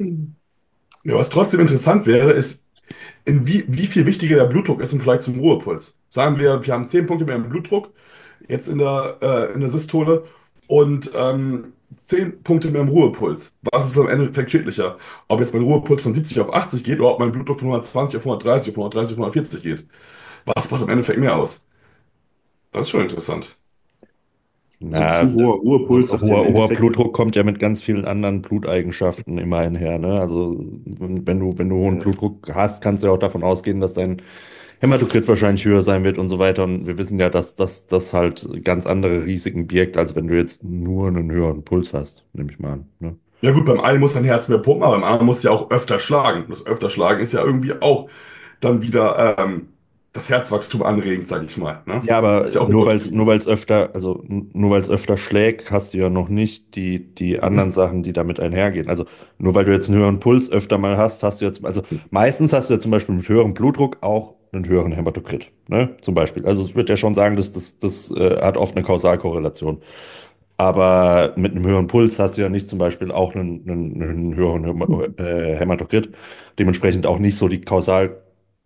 Ja, was trotzdem interessant wäre, ist, in wie, wie viel wichtiger der Blutdruck ist im Vergleich zum Ruhepuls. Sagen wir, wir haben zehn Punkte mehr im Blutdruck, jetzt in der, äh, in der Systole, und ähm, zehn Punkte mehr im Ruhepuls. Was ist im Endeffekt schädlicher? Ob jetzt mein Ruhepuls von siebzig auf achtzig geht oder ob mein Blutdruck von hundertzwanzig auf hundertdreißig, auf hundertdreißig auf hundertvierzig geht. Was macht im Endeffekt mehr aus? Das ist schon interessant. Also Na, zu hoher also Ruhepuls sagt ja im hoher, hoher Endeffekt, Blutdruck kommt ja mit ganz vielen anderen Bluteigenschaften immer einher, ne? Also wenn wenn du, wenn du hohen ja, Blutdruck hast, kannst du ja auch davon ausgehen, dass dein Hämatokrit wahrscheinlich höher sein wird und so weiter. Und wir wissen ja, dass das das halt ganz andere Risiken birgt, als wenn du jetzt nur einen höheren Puls hast, nehme ich mal an. Ne? Ja gut, beim einen muss dein Herz mehr pumpen, aber beim anderen muss ja auch öfter schlagen. Das öfter schlagen ist ja irgendwie auch dann wieder ähm, das Herzwachstum anregend, sag ich mal. Ne? Ja, aber Ist ja auch ein nur gutes weil es nur Gefühl. weil es öfter, also n- nur weil es öfter schlägt, hast du ja noch nicht die, die anderen Sachen, die damit einhergehen. Also nur weil du jetzt einen höheren Puls öfter mal hast, hast du jetzt, also meistens hast du ja zum Beispiel mit höherem Blutdruck auch einen höheren Hämatokrit, ne? Zum Beispiel. Also ich würde ja schon sagen, dass das, das äh, hat oft eine Kausalkorrelation. Aber mit einem höheren Puls hast du ja nicht zum Beispiel auch einen, einen, einen höheren Häma- äh, Hämatokrit. Dementsprechend auch nicht so die Kausalkorrelation.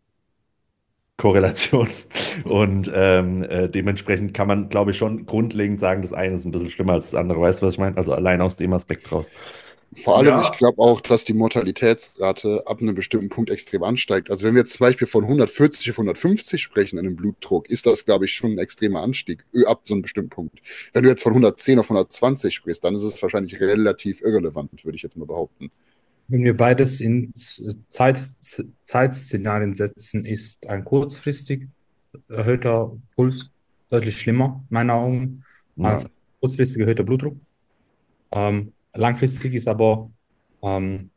Korrelation. Und ähm, äh, dementsprechend kann man, glaube ich, schon grundlegend sagen, das eine ist ein bisschen schlimmer als das andere. Weißt du, was ich meine? Also allein aus dem Aspekt raus. Vor allem, ich Ja, glaube auch, dass die Mortalitätsrate ab einem bestimmten Punkt extrem ansteigt. Also wenn wir jetzt zum Beispiel von hundertvierzig auf hundertfünfzig sprechen in einem Blutdruck, ist das, glaube ich, schon ein extremer Anstieg ö, ab so einem bestimmten Punkt. Wenn du jetzt von hundertzehn auf hundertzwanzig sprichst, dann ist es wahrscheinlich relativ irrelevant, würde ich jetzt mal behaupten. Wenn wir beides in Zeit, Zeitszenarien setzen, ist ein kurzfristig erhöhter Puls deutlich schlimmer, in meinen Augen, Ja. als Ja. ein kurzfristig erhöhter Blutdruck. Ähm, langfristig ist aber, ähm,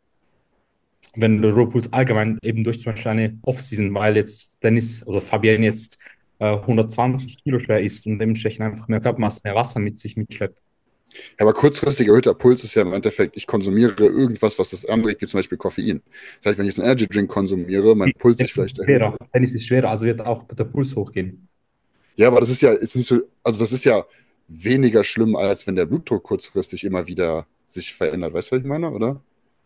wenn der Ruhepuls allgemein eben durch zum Beispiel eine Off-Season, weil jetzt Dennis oder Fabian jetzt äh, hundertzwanzig Kilo schwer ist und dementsprechend einfach mehr Körpermasse, mehr Wasser mit sich mitschleppt. Ja, aber kurzfristig erhöhter Puls ist ja im Endeffekt, ich konsumiere irgendwas, was das anregt, wie zum Beispiel Koffein. Das heißt, wenn ich jetzt einen Energy Drink konsumiere, mein Puls sich Dennis vielleicht ist erhöht. schwerer. Dennis ist schwerer, also wird auch der Puls hochgehen. Ja, aber das ist ja jetzt nicht so, also das ist ja weniger schlimm, als wenn der Blutdruck kurzfristig immer wieder sich verändert. Weißt du, was ich meine, oder?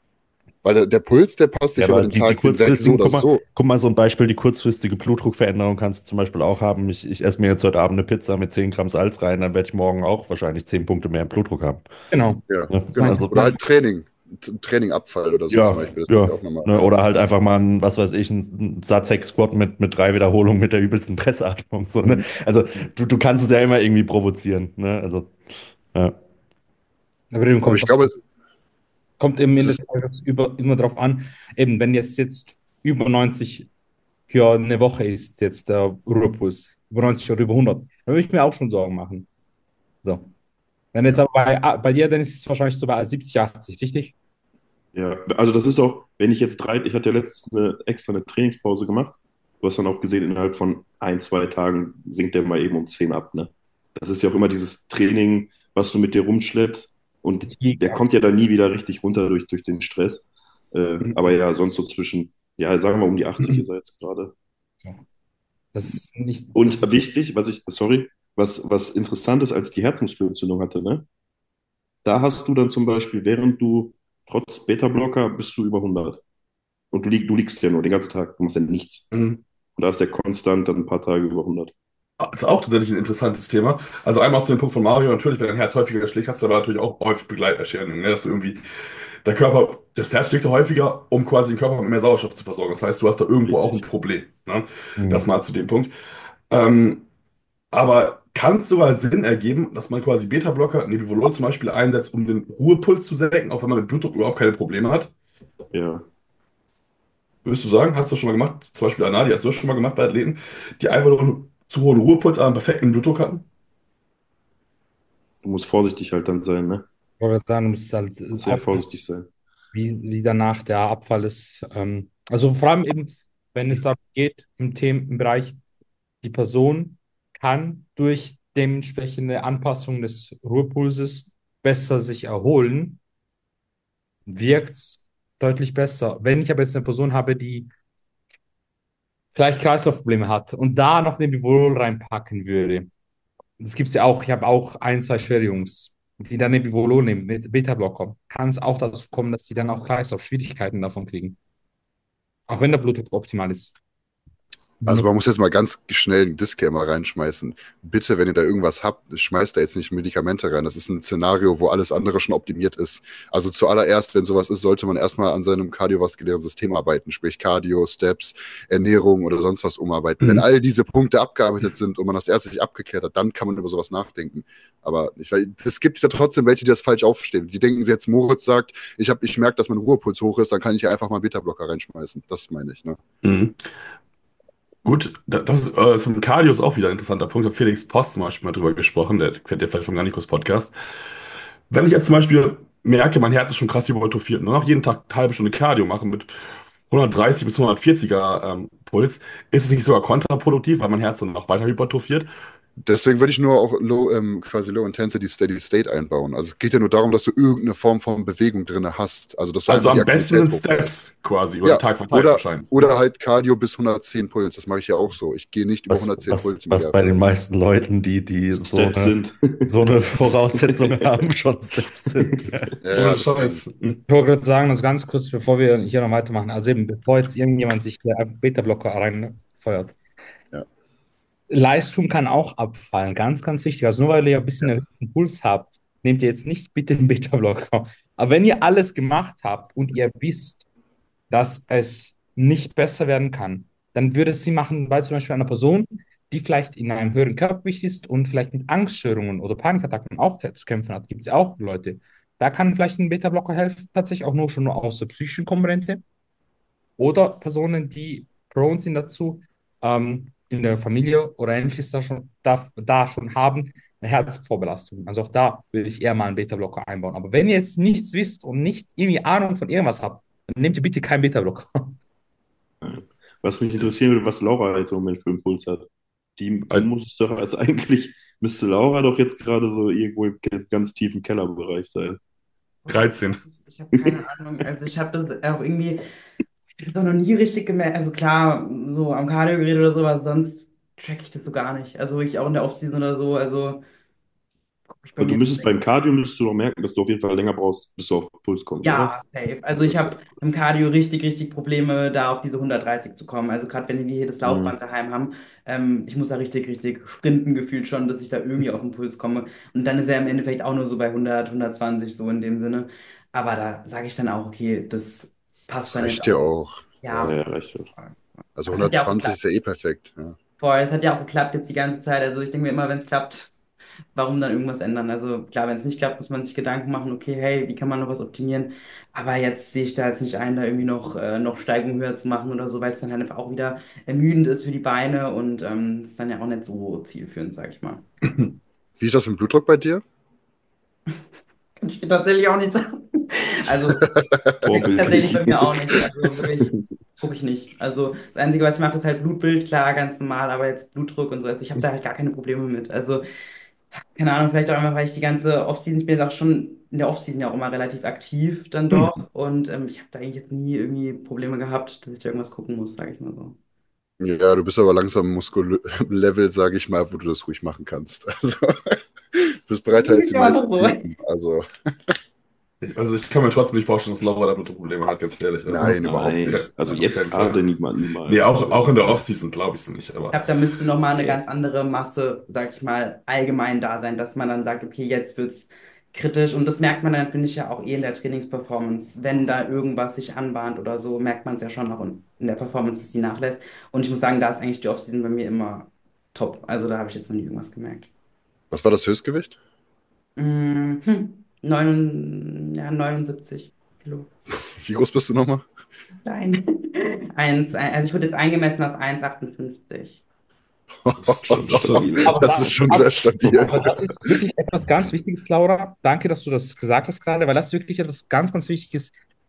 Weil der, der Puls, der passt Ja, sich über aber den die, die Tag hinweg so kurzfristigen, oder guck mal, so. guck mal, so ein Beispiel, die kurzfristige Blutdruckveränderung kannst du zum Beispiel auch haben. Ich, ich esse mir jetzt heute Abend eine Pizza mit zehn Gramm Salz rein, dann werde ich morgen auch wahrscheinlich zehn Punkte mehr im Blutdruck haben. Genau. Ja, Ne? Das meine genau. ich. Also, Oder halt Training. T- Trainingabfall oder so zum ja, Beispiel. Das ist ja. ja auch nochmal. Ne, Ja. oder halt einfach mal ein, was weiß ich, ein Satzhex-Squat mit, mit drei Wiederholungen mit der übelsten Pressatmung. So, ne? Mhm. Also du, du kannst es ja immer irgendwie provozieren. Ne? Also, ja. Aber eben Aber kommt, ich glaube, kommt eben es in des ist, Tages über, immer darauf an, eben wenn jetzt, jetzt über neunzig für eine Woche ist, jetzt der Ruhepuls, über neunzig oder über hundert, dann würde ich mir auch schon Sorgen machen. So. Wenn jetzt ja. aber bei, ah, bei dir, dann ist es wahrscheinlich so bei siebzig, achtzig, richtig? ja, also das ist auch, wenn ich jetzt drei, ich hatte ja letztens eine extra eine Trainingspause gemacht. Du hast dann auch gesehen, innerhalb von ein, zwei Tagen sinkt der mal eben um zehn ab, ne? Das ist ja auch immer dieses Training, was du mit dir rumschleppst und der Ja. kommt ja dann nie wieder richtig runter durch, durch den Stress. Äh, Mhm. aber ja, sonst so zwischen, ja, sagen wir um die achtzig ist er jetzt gerade. So. Das ist nicht, Und das, wichtig, was ich, sorry, was, was interessant ist, als ich die Herzmuskelentzündung hatte, ne? Da hast du dann zum Beispiel, während du trotz Beta-Blocker bist du über hundert. Und du, lieg, du liegst ja nur den ganzen Tag, du machst ja nichts. mhm. Und da ist der konstant dann ein paar Tage über hundert. Das ist auch tatsächlich ein interessantes Thema. Also einmal zu dem Punkt von Mario, natürlich, wenn dein Herz häufiger schlägt, hast du aber natürlich auch häufig Begleiterscheinungen, ne? Dass du irgendwie, der Körper, das Herz schlägt ja häufiger, um quasi den Körper mit mehr Sauerstoff zu versorgen. Das heißt, du hast da irgendwo auch ein Richtig. Problem. Ne? Das Mhm. mal zu dem Punkt. Ähm, aber kann es sogar Sinn ergeben, dass man quasi Beta-Blocker, Nebivolol zum Beispiel, einsetzt, um den Ruhepuls zu senken, auch wenn man mit Blutdruck überhaupt keine Probleme hat? Ja. Würdest du sagen, hast du schon mal gemacht, zum Beispiel Anadi, hast du das schon mal gemacht bei Athleten, die einfach nur einen zu hohen Ruhepuls, aber einen perfekten Blutdruck hatten? Du musst vorsichtig halt dann sein, ne? wollte ich sagen, du musst halt Du musst sehr aufpassen. vorsichtig sein. wie, wie danach der Abfall ist. Ähm, also vor allem eben, wenn es darum geht, im Themen, im Bereich, die Person kann durch dementsprechende Anpassung des Ruhepulses besser sich erholen, wirkt es deutlich besser. Wenn ich aber jetzt eine Person habe, die vielleicht Kreislaufprobleme hat und da noch eine Bivol reinpacken würde, das gibt es ja auch, ich habe auch ein, zwei schwere Jungs, die dann eine Bivolo nehmen mit Beta-Blocker, kann es auch dazu kommen, dass die dann auch Kreislaufschwierigkeiten davon kriegen. Auch wenn der Blutdruck optimal ist. Also man muss jetzt mal ganz schnell einen Disclaimer reinschmeißen. Bitte, wenn ihr da irgendwas habt, schmeißt da jetzt nicht Medikamente rein. Das ist ein Szenario, wo alles andere schon optimiert ist. Also zuallererst, wenn sowas ist, sollte man erstmal an seinem kardiovaskulären System arbeiten, sprich Cardio, Steps, Ernährung oder sonst was umarbeiten. Mhm. Wenn all diese Punkte abgearbeitet sind und man das ärztlich abgeklärt hat, dann kann man über sowas nachdenken. Aber ich weiß, es gibt ja trotzdem welche, die das falsch aufstehen. Die denken jetzt, Moritz sagt, ich, hab, ich merke, dass mein Ruhepuls hoch ist, dann kann ich ja einfach mal Beta-Blocker reinschmeißen. Das meine ich, ne? Mhm. Gut, da- das ist, äh, zum Cardio ist auch wieder ein interessanter Punkt. Da hat Felix Post zum Beispiel mal drüber gesprochen, der kennt ihr vielleicht vom Garnicus Podcast. Wenn ich jetzt zum Beispiel merke, mein Herz ist schon krass hypertrophiert und dann noch jeden Tag eine halbe Stunde Cardio machen mit hundertdreißig bis hundertvierziger ähm, Puls, ist es nicht sogar kontraproduktiv, weil mein Herz dann noch weiter hypertrophiert? Deswegen würde ich nur auch low, ähm, quasi Low Intensity Steady State einbauen. Also es geht ja nur darum, dass du irgendeine Form von Bewegung drin hast. Also dass du Also einfach die am besten sind Aktivität hochfährst. Steps quasi über den Ja, Tag verteilt oder, wahrscheinlich. oder halt Cardio bis hundertzehn Puls. Das mache ich ja auch so. Ich gehe nicht über Was, hundertzehn was, Puls im was bei Idealfall. den meisten Leuten, die, die so Steps eine, sind. so eine Voraussetzung haben, schon Steps sind. Ja. Ja, Ohne ja, deswegen. Scheiß. Ich wollte gerade sagen, also ganz kurz, bevor wir hier noch weitermachen, also eben, bevor jetzt irgendjemand sich hier einfach Beta-Blocker reinfeuert. Ja. Leistung kann auch abfallen, ganz, ganz wichtig. Also nur weil ihr ein bisschen erhöhten Puls habt, nehmt ihr jetzt nicht bitte den Beta-Blocker. Aber wenn ihr alles gemacht habt und ihr wisst, dass es nicht besser werden kann, dann würde es Sinn machen, bei zum Beispiel einer Person, die vielleicht in einem höheren Körpergewicht ist und vielleicht mit Angststörungen oder Panikattacken auch zu kämpfen hat, gibt es ja auch Leute. Da kann vielleicht ein Beta-Blocker helfen, tatsächlich auch nur schon nur aus der psychischen Komponente. Oder Personen, die prone sind dazu, ähm, in der Familie oder ähnliches da schon, da, da schon haben, eine Herzvorbelastung. Also auch da würde ich eher mal einen Beta-Blocker einbauen. Aber wenn ihr jetzt nichts wisst und nicht irgendwie Ahnung von irgendwas habt, dann nehmt ihr bitte keinen Beta-Blocker. Was mich interessieren würde, was Laura jetzt im Moment für einen Puls hat. Die, die Ein- muss es doch, also eigentlich müsste Laura doch jetzt gerade so irgendwo im ge- ganz tiefen Kellerbereich sein. dreizehn. Ich, ich habe keine Ahnung. Also ich habe das auch irgendwie ich hab das noch nie richtig gemerkt. Also klar, so am Kardiogerät oder so, aber sonst track ich das so gar nicht. Also ich auch in der Offseason oder so. Also guck ich bei Aber du mir. müsstest beim Cardio müsstest du doch merken, dass du auf jeden Fall länger brauchst, bis du auf Puls kommst, oder? Ja, safe. Also ich Das, habe im Cardio richtig, richtig Probleme, da auf diese hundertdreißig zu kommen. Also gerade wenn wir hier das mh, Laufband daheim haben, ähm, ich muss da richtig, richtig sprinten gefühlt schon, dass ich da irgendwie auf den Puls komme. Und dann ist er im Endeffekt auch nur so bei hundert, hundertzwanzig so in dem Sinne. Aber da sage ich dann auch, okay, das passt Das dann jetzt reicht ja auch. auch. Ja, ja, Ja. ja, reicht schon. Also das hat ja auch hundertzwanzig geklappt. ist ja eh perfekt. Ja. Voll, das hat ja auch geklappt jetzt die ganze Zeit. Also ich denke mir immer, wenn es klappt, warum dann irgendwas ändern? Also klar, wenn es nicht klappt, muss man sich Gedanken machen, okay, hey, wie kann man noch was optimieren? Aber jetzt sehe ich da jetzt nicht ein, da irgendwie noch, äh, noch Steigung höher zu machen oder so, weil es dann halt einfach auch wieder ermüdend ist für die Beine und ähm, ist dann ja auch nicht so zielführend, sag ich mal. Wie ist das mit dem Blutdruck bei dir? Kann ich dir tatsächlich auch nicht sagen. Also tatsächlich Vorbildlich. bei mir auch nicht. Also wirklich gucke ich nicht. Also das Einzige, was ich mache, ist halt Blutbild, klar, ganz normal, aber jetzt Blutdruck und so. Also ich habe da halt gar keine Probleme mit. Also keine Ahnung, vielleicht auch einfach, weil ich die ganze Offseason, ich bin jetzt auch schon in der Offseason ja auch immer relativ aktiv dann doch und ähm, ich habe da eigentlich jetzt nie irgendwie Probleme gehabt, dass ich da irgendwas gucken muss, sage ich mal so. Ja, du bist aber langsam im Muskellevel, sage ich mal, wo du das ruhig machen kannst. Also, du bist breiter als die Ja, meisten so. Typen. Also, Also ich kann mir trotzdem nicht vorstellen, dass Laura da Blutprobleme hat, ganz ehrlich. Also, nein, überhaupt Nein, nicht. also auf jetzt keinen Fall. gerade niemand, niemals. Nee, auch, auch in der Offseason glaube ich es nicht. Ich Aber glaube, da müsste nochmal eine ganz andere Masse, sag ich mal, allgemein da sein, dass man dann sagt, okay, jetzt wird's kritisch und das merkt man dann, finde ich ja auch eh in der Trainingsperformance. Wenn da irgendwas sich anbahnt oder so, merkt man es ja schon auch in, in der Performance, dass sie nachlässt. Und ich muss sagen, da ist eigentlich die Offseason bei mir immer top. Also da habe ich jetzt noch nie irgendwas gemerkt. Was war das Höchstgewicht? Mm, Hm, neun, ja, neunundsiebzig Kilo. Wie groß bist du nochmal? Nein. Eins, also ich wurde jetzt eingemessen auf eins Komma achtundfünfzig. das ist schon stabil. Aber Das da- ist schon sehr stabil. Aber das ist wirklich etwas ganz Wichtiges, Laura. Danke, dass du das gesagt hast gerade, weil das wirklich etwas ganz, ganz wichtig ist.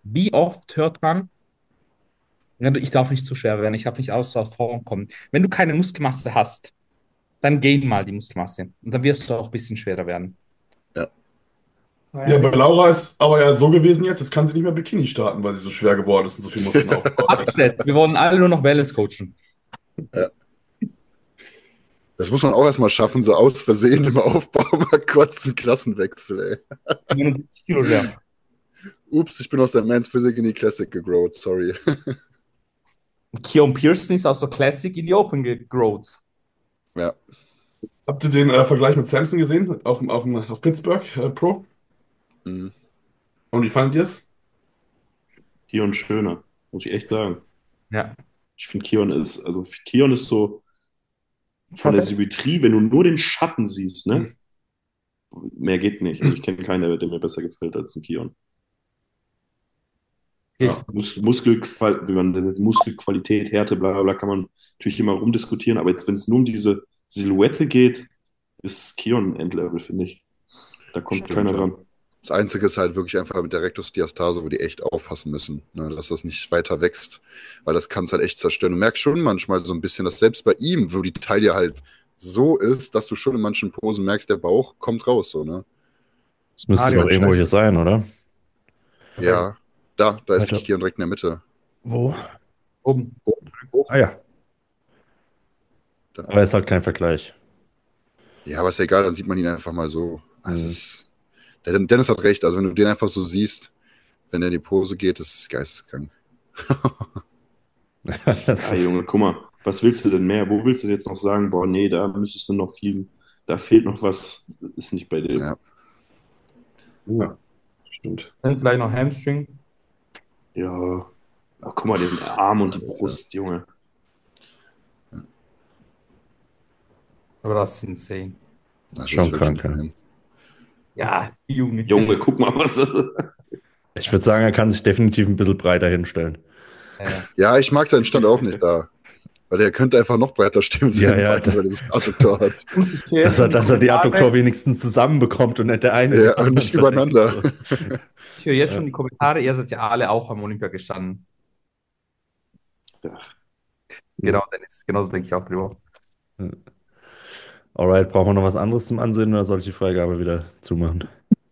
Wie oft hört man, ja, ich darf nicht zu schwer werden, ich darf nicht außer Form kommen. Wenn du keine Muskelmasse hast, dann gain mal die Muskelmasse. Und dann wirst du auch ein bisschen schwerer werden. Ja. Ja, bei Laura ist aber ja so gewesen jetzt, jetzt kann sie nicht mehr Bikini starten, weil sie so schwer geworden ist und so viel Muskeln aufgebaut hat. Upset. Wir wollen alle nur noch Wellness coachen. Ja. Das muss man auch erstmal schaffen, so aus Versehen im Aufbau mal kurz einen Klassenwechsel, ey. neunundsiebzig Kilo schwer. Ups, ich bin aus der Men's Physik in die Classic gegrowt, sorry. Keon Pearson ist aus der Classic in die Open gegrowt. Ja. Habt ihr den äh, Vergleich mit Samson gesehen auf, dem- auf, dem- auf Pittsburgh äh, Pro? Mhm. Und wie fandet ihr es? Kion schöner, muss ich echt sagen. Ja. Ich finde, Kion ist, also Kion ist so von der Symmetrie, wenn du nur den Schatten siehst, ne? Mehr geht nicht. Also ich kenne keinen, der mir besser gefällt als ein Kion. Ja, Mus Muskelqual wie man denn jetzt Muskelqualität, Härte, bla bla bla, kann man natürlich immer rumdiskutieren, aber jetzt, wenn es nur um diese Silhouette geht, ist Kion Endlevel, finde ich. Da kommt Stimmt, keiner ja. ran. Das Einzige ist halt wirklich einfach mit der Rektusdiastase, wo die echt aufpassen müssen, ne, dass das nicht weiter wächst, weil das kann es halt echt zerstören. Du merkst schon manchmal so ein bisschen, dass selbst bei ihm, wo die Taille halt so ist, dass du schon in manchen Posen merkst, der Bauch kommt raus, so, ne? Das müsste Ah, doch ja, irgendwo scheiße. hier sein, oder? Ja, da, da ist Weiter. die Kion direkt in der Mitte. Wo? Oben. Hoch. Ah ja. Da. Aber es ist halt kein Vergleich. Ja, aber ist ja egal, dann sieht man ihn einfach mal so. Es Mhm. ist, der Dennis hat recht, also wenn du den einfach so siehst, wenn er in die Pose geht, ist es geisteskrank. Das Ja, ist, Junge, guck mal, was willst du denn mehr? Wo willst du jetzt noch sagen, boah, nee, da müsstest du noch viel, da fehlt noch was, ist nicht bei dir. Ja. Ja, stimmt. Dann vielleicht noch Hamstring. Ja. Ach, guck mal, den Arm und die Brust, Junge. Aber das ist insane. Das Schon ist wirklich krank, ja. insane. Ja, Junge. Junge, guck mal, was. ich würde sagen, er kann sich definitiv ein bisschen breiter hinstellen. Äh, Ja, ich mag seinen Stand auch nicht da. Weil der könnte einfach noch breiter stehen mit Ja, seinen ja, Beinen, weil er das Adduktor hat. muss ich Dass er, dass er die Adduktor wenigstens zusammenbekommt und nicht der eine. Ja, den anderen und nicht verdeckt. übereinander. So. Ich höre jetzt schon die Kommentare, ihr seid ja alle auch am Olympia gestanden. Ja. Genau, Dennis. Genauso denke ich auch drüber. Alright, brauchen wir noch was anderes zum Ansehen oder soll ich die Freigabe wieder zumachen?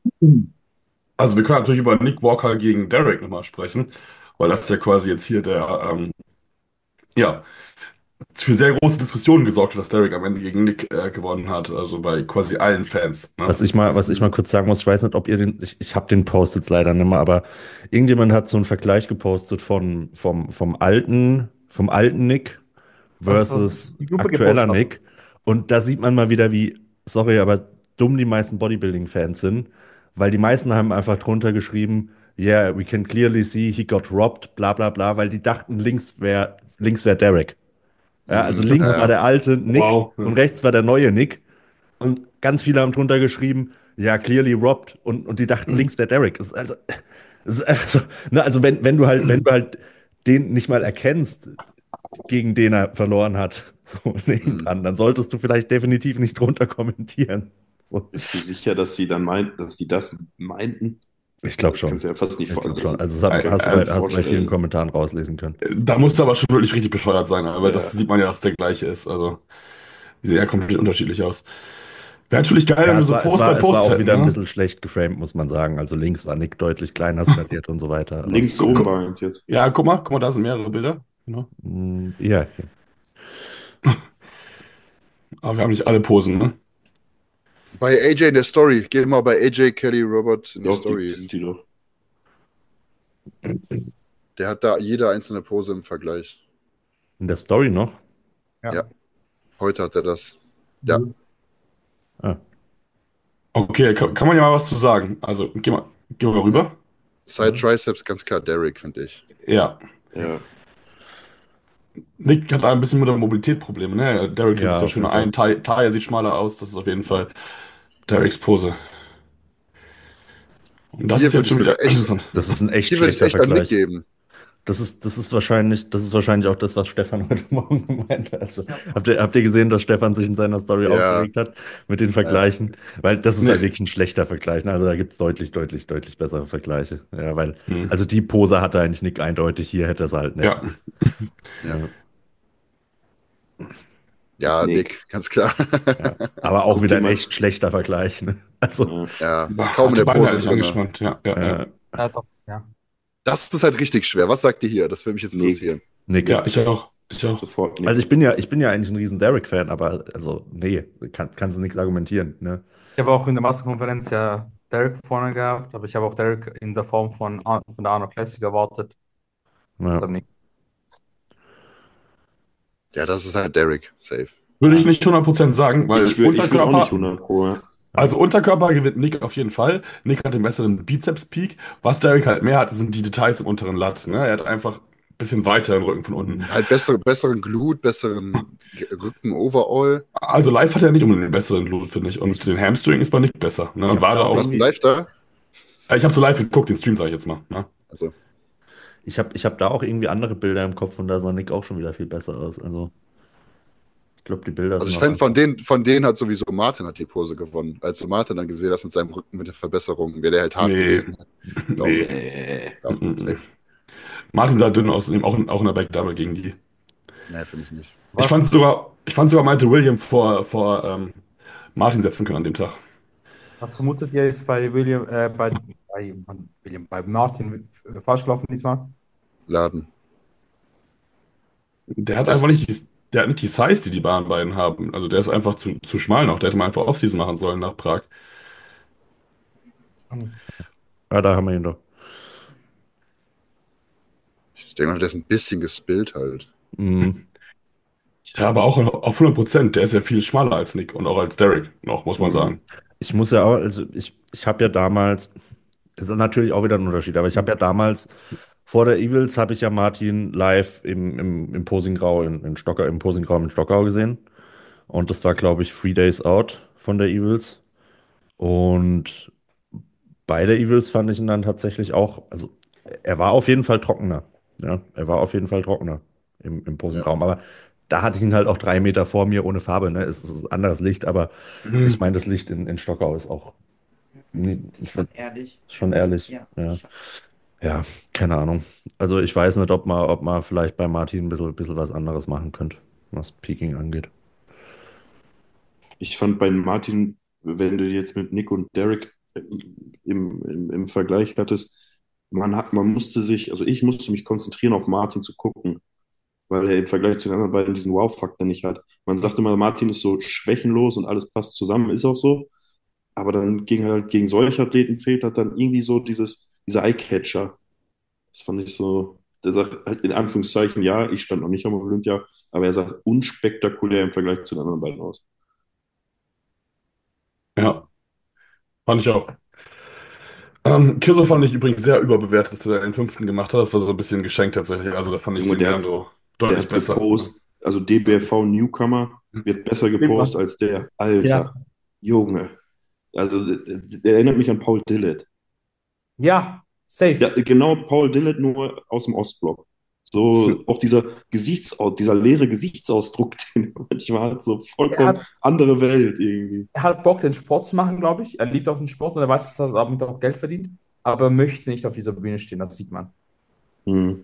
Also wir können natürlich über Nick Walker gegen Derek nochmal sprechen, weil das ist ja quasi jetzt hier der, ähm, ja, für sehr große Diskussionen gesorgt hat, dass Derek am Ende gegen Nick äh, gewonnen hat, also bei quasi allen Fans. Ne? Was ich mal, was ich mal kurz sagen muss, ich weiß nicht, ob ihr den, ich, ich habe den Post jetzt leider nicht mehr, aber irgendjemand hat so einen Vergleich gepostet von, vom, vom alten, vom alten Nick Was- was versus die Gruppe aktueller gepostet hat. Nick. Und da sieht man mal wieder, wie, sorry, aber dumm die meisten Bodybuilding-Fans sind, weil die meisten haben einfach drunter geschrieben, yeah, we can clearly see he got robbed, bla bla bla, weil die dachten, links wäre links wär Derek. Ja, also Mhm. links Ja. war der alte Nick Wow. und rechts war der neue Nick. Und ganz viele haben drunter geschrieben, ja, clearly robbed. Und, und die dachten, links wäre Derek. Das ist also, das ist also, ne, also wenn, wenn du halt, wenn du halt den nicht mal erkennst, gegen den er verloren hat, so nebendran, dann solltest du vielleicht definitiv nicht drunter kommentieren. So. Bist du sicher, dass sie dann meinten, dass die das meinten? Ich glaube Das schon. kannst du ja fast nicht Ich vorstellen. glaube schon. Also das hab, Äh, hast, du äh, bei, hast du bei vorstellen. vielen Kommentaren rauslesen können. Da muss er aber schon wirklich richtig bescheuert sein, aber Ja. das sieht man ja, dass der gleiche ist. Also, die sehen ja komplett unterschiedlich aus. Wäre natürlich geil, Ja, wenn wir es so war, es Post war, bei es war Post auch hätten, wieder ein ne? bisschen schlecht geframed, muss man sagen. Also links war Nick deutlich kleiner skaliert und so weiter. Aber, Links Guck- oben guck- war eins jetzt. Ja, guck mal, guck mal, da sind mehrere Bilder. Genau. mh, ja, hier. Aber wir haben nicht alle Posen, ne? Bei A J in der Story. Geh mal bei A J Kelly Robert in die Doch, die Story. sind die doch. Der hat da jede einzelne Pose im Vergleich. In der Story noch? Ja. Heute hat er das. Ja. Ah. Okay, kann, kann man ja mal was zu sagen. Also, geh mal, geh mal rüber. Side Triceps, ganz klar Derek, finde ich. Ja. Ja. Nick hat ein bisschen mit der Mobilität Probleme, ne? Derek Ja, legt sich da auf schön jeden Fall. ein, Taille Taille sieht schmaler aus, das ist auf jeden Fall Dereks Pose. Und das Hier ist würde jetzt schon ich wieder sogar echt- interessant. Das ist ein echt Hier würde ich schlechter echt an Nick Vergleich. geben. Das ist, das ist wahrscheinlich, das ist wahrscheinlich auch das, was Stefan heute Morgen gemeint hat. Also, Ja. habt ihr, habt ihr gesehen, dass Stefan sich in seiner Story Ja, aufgeregt hat mit den ja, Vergleichen? Weil das ist halt Nee. wirklich ein schlechter Vergleich. Ne? Also da gibt es deutlich, deutlich, deutlich bessere Vergleiche. Ja, weil, Hm. also die Pose hatte eigentlich Nick eindeutig, hier hätte er es halt nicht. Ja. ja. Ja, Ja, Nick. Nick, ganz klar. ja. Aber auch Guck wieder dir ein mal. echt schlechter Vergleich. Ne? Also, Ja. Ja, ist Boah, kaum in hat die der Beine Pose halt nicht drin. Ne? angespannt. Ja, ja, ja. äh, Ja, doch, ja. Das ist halt richtig schwer. Was sagt ihr hier? Das würde mich jetzt Nick. interessieren. Nick. Ja, ich auch. Ich auch. Sofort Also Nick. ich bin ja, ich bin ja eigentlich ein riesen Derek-Fan, aber also, nee, kann, kannst du nichts argumentieren. Ne? Ich habe auch in der Massenkonferenz ja Derek vorne gehabt, aber ich habe auch Derek in der Form von, Ar- von der Arno Classic erwartet. Ja. Deshalb nicht. Ja, das ist halt Derek. Safe. Würde ich Ja. nicht hundert Prozent sagen, weil Ich würde ich würd auch nicht Unterkörper, hundert Pro. Ja. also Unterkörper gewinnt Nick auf jeden Fall. Nick hat den besseren Bizeps-Peak. Was Derek halt mehr hat, sind die Details im unteren Lat. Ne? Er hat einfach ein bisschen weiter im Rücken von unten. Halt bessere, besseren Glut, besseren Ge- Rücken overall. Also live hat er nicht unbedingt den besseren Blut, finde ich. Und den Hamstring ist bei Nick besser. Ne? Ich Und habe war da da auch auch. Warst du irgendwie, live da? Äh, Ich habe so live geguckt, den Stream sage ich jetzt mal. Ne? Also, ich habe ich hab da auch irgendwie andere Bilder im Kopf und da sah Nick auch schon wieder viel besser aus. Also ich glaube, die Bilder also sind ich auch fände, von einfach. denen, von denen hat sowieso Martin hat die Pose gewonnen. Als du Martin dann gesehen hast mit seinem Rücken mit der Verbesserung, wäre der halt hart Nee. gewesen. Doch, Nee. Nee. doch, Mhm. safe. Martin sah dünn aus, auch, auch in der Backdouble gegen die. Nee, finde ich nicht. Ich Was, fand sogar, ich fand sogar, meinte William vor, vor ähm, Martin setzen können an dem Tag. was vermutet ihr, ist bei William, äh, bei, bei, Mann, William, bei Martin äh, falsch gelaufen diesmal? Laden. Der hat Das einfach ist, nicht die, der hat nicht die Size, die die beiden beiden haben. Also der ist einfach zu, zu schmal noch. Der hätte mal einfach Offseason machen sollen nach Prag. Ja, da haben wir ihn doch. ich denke mal, der ist ein bisschen gespillt halt. Mhm. Ja, aber auch auf hundert Prozent. Der ist ja viel schmaler als Nick und auch als Derek noch, muss man Mhm. sagen. Ich muss ja auch, also ich, ich habe ja damals, das ist natürlich auch wieder ein Unterschied, aber ich habe ja damals, vor der Evils habe ich ja Martin live im, im, im Posinggrau in, in Stockau, im Posinggrau in Stockau gesehen. Und das war, glaube ich, Three Days Out von der Evils. Und bei der Evils fand ich ihn dann tatsächlich auch, also er war auf jeden Fall trockener. Ja, er war auf jeden Fall trockener im, im Ja. Posenraum. Aber da hatte ich ihn halt auch drei Meter vor mir ohne Farbe. Ne? Es ist anderes Licht, aber ich Mhm. meine, das Licht in, in Stockau ist auch nie- Das ist schon ehrlich. schon ehrlich. Ja, Ja. schon. Ja, keine Ahnung. Also ich weiß nicht, ob man, ob man vielleicht bei Martin ein bisschen, bisschen was anderes machen könnte, was Peking angeht. Ich fand bei Martin, wenn du jetzt mit Nick und Derek im, im, im Vergleich hattest, man hat, man musste sich, also ich musste mich konzentrieren, auf Martin zu gucken, weil er im Vergleich zu den anderen beiden diesen Wow-Faktor nicht hat. Man sagte mal, Martin ist so schwächenlos und alles passt zusammen, ist auch so. Aber dann gegen halt gegen solche Athleten fehlt halt dann irgendwie so dieses, dieser Eye-Catcher. Das fand ich so, der sagt halt in Anführungszeichen, ja, ich stand noch nicht am Olympia, aber er sagt unspektakulär im Vergleich zu den anderen beiden aus. Ja, fand ich auch. Ähm, Kirso fand ich übrigens sehr überbewertet, dass er den fünften gemacht hat. Das war so ein bisschen geschenkt tatsächlich. Also da fand ich Junge, den der dann hat, so der deutlich hat besser. gepostet, also D B F V Newcomer wird besser gepostet als der. Alter, Ja. Junge. Also der, der erinnert mich an Paul Dillett. Ja, safe. Ja, genau, Paul Dillett nur aus dem Ostblock. So auch dieser Gesichtsaus, dieser leere Gesichtsausdruck, den er manchmal hat, so Er vollkommen hat, andere Welt irgendwie. er hat Bock, den Sport zu machen, glaube ich. Er liebt auch den Sport und er weiß, dass er damit auch Geld verdient. Aber er möchte nicht auf dieser Bühne stehen, das sieht man. Hm.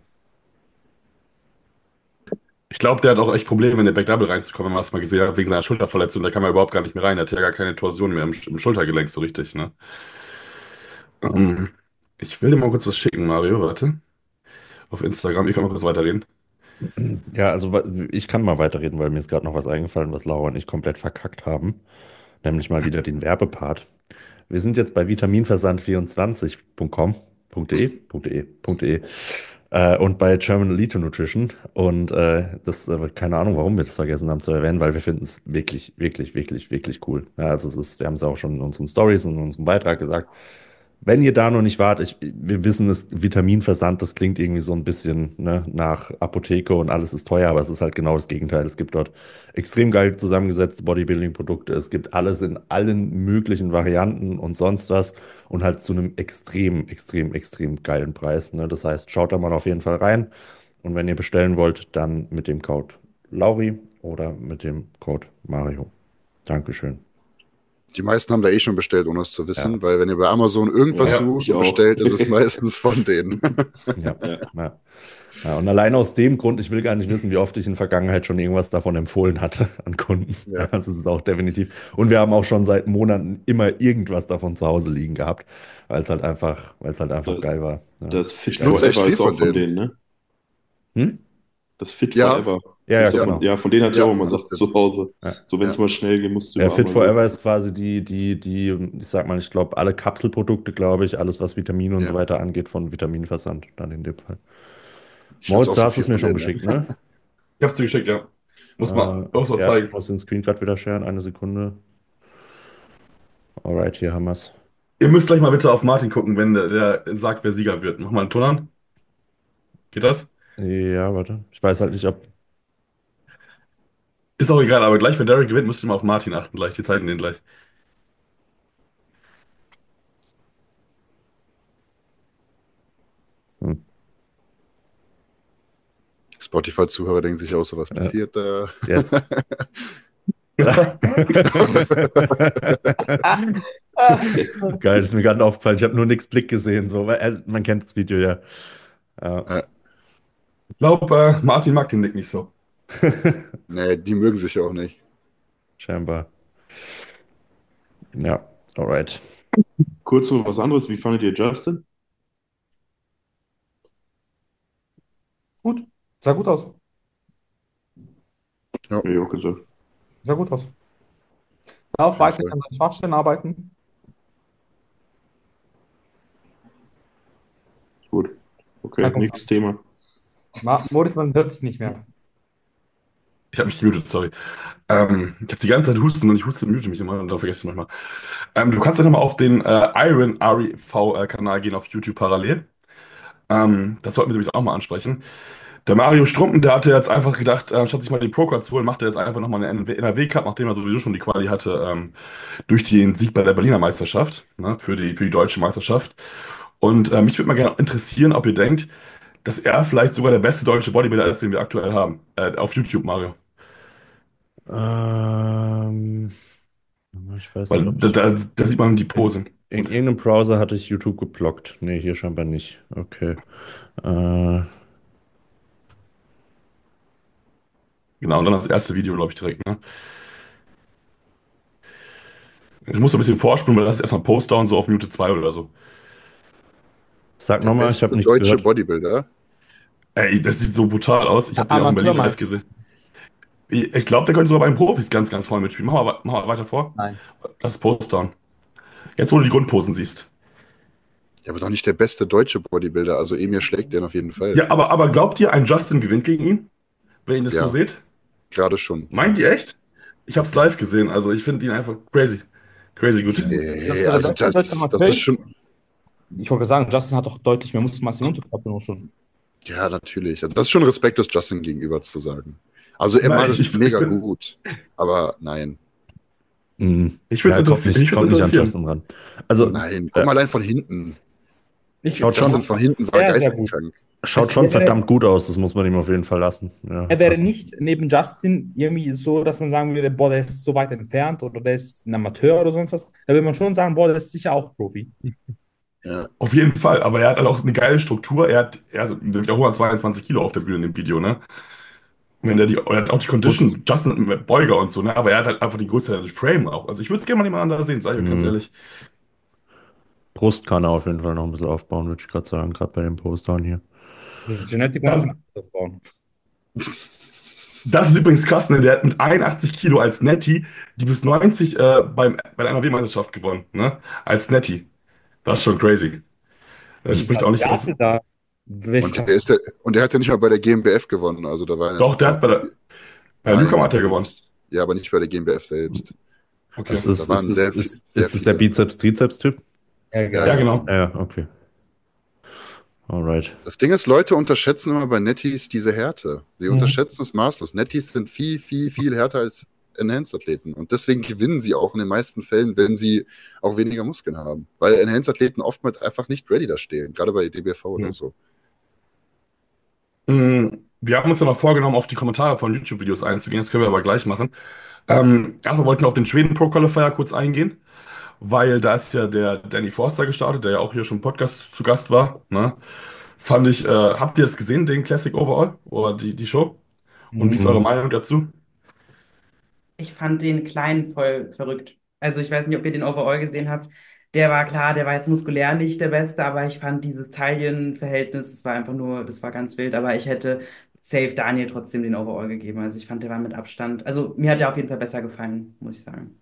Ich glaube, der hat auch echt Probleme, in den Backdouble reinzukommen, wenn man das mal gesehen hat, wegen seiner Schulterverletzung. Da kam er überhaupt gar nicht mehr rein. Der hat ja gar keine Torsion mehr im, im Schultergelenk so richtig, ne? Ähm, ich will dir mal kurz was schicken, Mario, warte. Auf Instagram. Ich kann mal kurz weiterreden. Ja, also wa- ich kann mal weiterreden, weil mir ist gerade noch was eingefallen, was Laura und ich komplett verkackt haben. Nämlich mal wieder den Werbepart. Wir sind jetzt bei vitaminversand vierundzwanzig punkt com, .de, .de, .de äh, und bei German Elite Nutrition. Und äh, das, äh, keine Ahnung, warum wir das vergessen haben zu erwähnen, weil wir finden es wirklich, wirklich, wirklich, wirklich cool. Ja, also es ist, wir haben es auch schon in unseren Stories und in unserem Beitrag gesagt. wenn ihr da noch nicht wart, ich, wir wissen, es Vitaminversand, das klingt irgendwie so ein bisschen ne, nach Apotheke und alles ist teuer, aber es ist halt genau das Gegenteil. Es gibt dort extrem geil zusammengesetzte Bodybuilding-Produkte. Es gibt alles in allen möglichen Varianten und sonst was und halt zu einem extrem, extrem, extrem geilen Preis. Ne? Das heißt, schaut da mal auf jeden Fall rein. Und wenn ihr bestellen wollt, dann mit dem Code Lauri oder mit dem Code Mario. Dankeschön. Die meisten haben da eh schon bestellt, ohne es zu Ja, wissen, weil wenn ihr bei Amazon irgendwas Ja, sucht ich und auch. bestellt, ist es meistens von denen. ja, Ja. ja. Ja, und allein aus dem Grund, ich will gar nicht wissen, wie oft ich in der Vergangenheit schon irgendwas davon empfohlen hatte an Kunden. Ja, Ja. das ist auch definitiv. Und wir haben auch schon seit Monaten immer irgendwas davon zu Hause liegen gehabt, weil es halt einfach, weil es halt einfach Das, geil war. Ja. das Fit Ich nutze echt Forever viel ist auch von von denen. denen, ne? Hm? Das Fit Ja, Forever Ja, ja, ist doch ja, von, genau. ja, von denen hatte ich ja, auch immer das Sachen ist zu Hause. Ja. So, wenn es ja. mal schnell geht, musst du Ja, über Fit Forever Amazon. ist quasi die, die, die, ich sag mal, ich glaube, alle Kapselprodukte, glaube ich, alles, was Vitamine und so Ja. weiter angeht, von Vitaminversand, dann in dem Fall. Ich nutze Moritz, auch du so hast viel es mir von schon denen. Ne? geschickt, ne? Ich hab's dir geschickt, ja. Muss man, Äh, muss man ja, ich zeigen. muss den Screen gerade wieder sharen, eine Sekunde. Alright, hier haben wir's. Ihr müsst gleich mal bitte auf Martin gucken, wenn der, der sagt, wer Sieger wird. Mach mal einen Ton an. Geht das? Ja, warte. Ich weiß halt nicht, ob. Ist auch egal, aber gleich, wenn Derek gewinnt, müsst ihr mal auf Martin achten. Gleich, die zeigen den gleich. Hm. Spotify-Zuhörer denken sich auch so, was Ja, passiert da? jetzt. Geil, das ist mir gerade aufgefallen. Ich habe nur nix Blick gesehen, so, weil er, man kennt das Video ja. Ja. Äh, Ich glaube, äh, Martin mag den Nick nicht so. nee, die mögen sich auch nicht. Scheinbar. Ja, alright. Kurz noch was anderes. Wie fandet ihr Justin? Gut. Sah gut aus. Ja, Ja, ich auch gesagt. Sah gut aus. auf Darf jeden weiter Fall. an den Schwachstellen arbeiten. Gut. Okay, Kein Kommentar. nächstes Thema. Ma Moritz, man hört dich nicht mehr. Ich habe mich gemutet, sorry. Ähm, ich habe die ganze Zeit Husten und ich huste und mute mich immer und dann vergesse ich es manchmal. Ähm, du kannst ja nochmal auf den äh, Iron R E V-Kanal gehen auf YouTube parallel. Ähm, das sollten wir nämlich auch mal ansprechen. Der Mario Strumpen, der hatte jetzt einfach gedacht, äh, statt sich mal den Pro-Card zu holen, macht er jetzt einfach nochmal einen N R W-Cup, nachdem er sowieso schon die Quali hatte, ähm, durch den Sieg bei der Berliner Meisterschaft, ne, für die, für die deutsche Meisterschaft. Und äh, mich würde mal gerne interessieren, ob ihr denkt, dass er vielleicht sogar der beste deutsche Bodybuilder ist, den wir aktuell haben. Äh, auf YouTube, Mario. Ähm, ich weiß Weil nicht, ob da, ich. da, da sieht man die In, Posen. in Gut. irgendeinem Browser hatte ich YouTube geblockt. Nee, hier scheinbar nicht. Okay. Äh, Genau, und dann das erste Video, glaube ich, direkt. Ne? Ich muss ein bisschen vorspulen, weil das ist erstmal Postdown so auf Minute zwei oder so. sag Der nochmal, ich habe beste nichts deutsche gehört. Bodybuilder. Ey, das sieht so brutal aus. Ich habe den auch in Amateur Berlin live meinst du? gesehen. Ich, ich glaube, der könnte sogar bei den Profis ganz, ganz vorne mitspielen. Mach mal, mach mal weiter vor. Nein. Das ist Postdown. Jetzt, wo du die Grundposen siehst. Ja, aber doch nicht der beste deutsche Bodybuilder. Also Emir schlägt den auf jeden Fall. Ja, aber, aber glaubt ihr, ein Justin gewinnt gegen ihn? Wenn ihr das so Ja, seht? gerade schon. Meint ihr echt? Ich habe es live gesehen, also ich finde ihn einfach crazy. Crazy gut. Das Nee, ist der also beste deutsche das, das Amateur. ist schon. Ich wollte sagen, Justin hat doch deutlich mehr Muskelmasse im Unterkörper nur schon. Ja, natürlich. Also das ist schon respektlos Justin gegenüber zu sagen. Also er Nein, macht ich, es ich, ich, mega bin, gut. Aber nein. Mhm. ich würde Ja, es kommt interessieren. nicht, Ich würd's kommt nicht an interessieren. Justin ran. Also, Nein. äh, Guck mal allein von hinten. Ich schaut Justin schon, von hinten war sehr, sehr gut. geisteskrank. schaut Es schon wäre, verdammt gut aus, das muss man ihm auf jeden Fall lassen. Ja, er wäre also, nicht neben Justin irgendwie so, dass man sagen würde, boah, der ist so weit entfernt oder der ist ein Amateur oder sonst was. Da würde man schon sagen, boah, der ist sicher auch Profi. Ja. Auf jeden Fall, aber er hat halt auch eine geile Struktur. Er hat, er hat nämlich auch hundertzweiundzwanzig Kilo auf der Bühne in dem Video, ne? Wenn der die, er hat auch die Brust, Condition, Justin mit Beuger und so, ne? Aber er hat halt einfach die größte Frame auch. Also ich würde es gerne mal nebeneinander sehen, sag ich euch ganz mh, ehrlich. Brust kann er auf jeden Fall noch ein bisschen aufbauen, würde ich gerade sagen, gerade bei dem Postdown hier. Genetik muss Das, man aufbauen. das ist übrigens krass, ne? Der hat mit einundachtzig Kilo als Netty die bis neunzig äh, beim, bei der N R W-Meisterschaft gewonnen, ne? Als Netty. Das ist schon crazy. Das Dieser spricht auch nicht auf. Asiate da, Und welcher, der ist der, und der hat ja nicht mal bei der G m B F gewonnen. Also da war er Doch, natürlich der auch hat bei der, viel. bei der Newcomer Nein, hat er gewonnen. nicht. Ja, aber nicht bei der G m B F selbst. Okay. Ist Also das, da ist waren das, sehr, ist, sehr ist das der viele. Bizeps-Trizeps-Typ? Ja, Ja, Ja, genau. genau. Ja, okay. Alright. Das Ding ist, Leute unterschätzen immer bei Netties diese Härte. Sie Mhm. unterschätzen es maßlos. Netties sind viel, viel, viel härter als Enhanced-Athleten. Und deswegen gewinnen sie auch in den meisten Fällen, wenn sie auch weniger Muskeln haben. Weil Enhanced-Athleten oftmals einfach nicht ready da stehen. Gerade bei D B V oder Mhm. so. Mm, Wir haben uns ja noch vorgenommen, auf die Kommentare von YouTube-Videos einzugehen. Das können wir aber gleich machen. Ähm, erstmal wollten wir auf den Schweden Pro Qualifier kurz eingehen, weil da ist ja der Danny Forster gestartet, der ja auch hier schon im Podcast zu Gast war. Ne? Fand ich, äh, habt ihr das gesehen, den Classic Overall oder die, die Show? Und wie ist eure Mhm. Meinung dazu? Ich fand den Kleinen voll verrückt. Also ich weiß nicht, ob ihr den Overall gesehen habt. Der war klar, der war jetzt muskulär nicht der Beste, aber ich fand dieses Taillenverhältnis, das war einfach nur, das war ganz wild. Aber ich hätte safe Daniel trotzdem den Overall gegeben. Also ich fand, der war mit Abstand. Also mir hat der auf jeden Fall besser gefallen, muss ich sagen.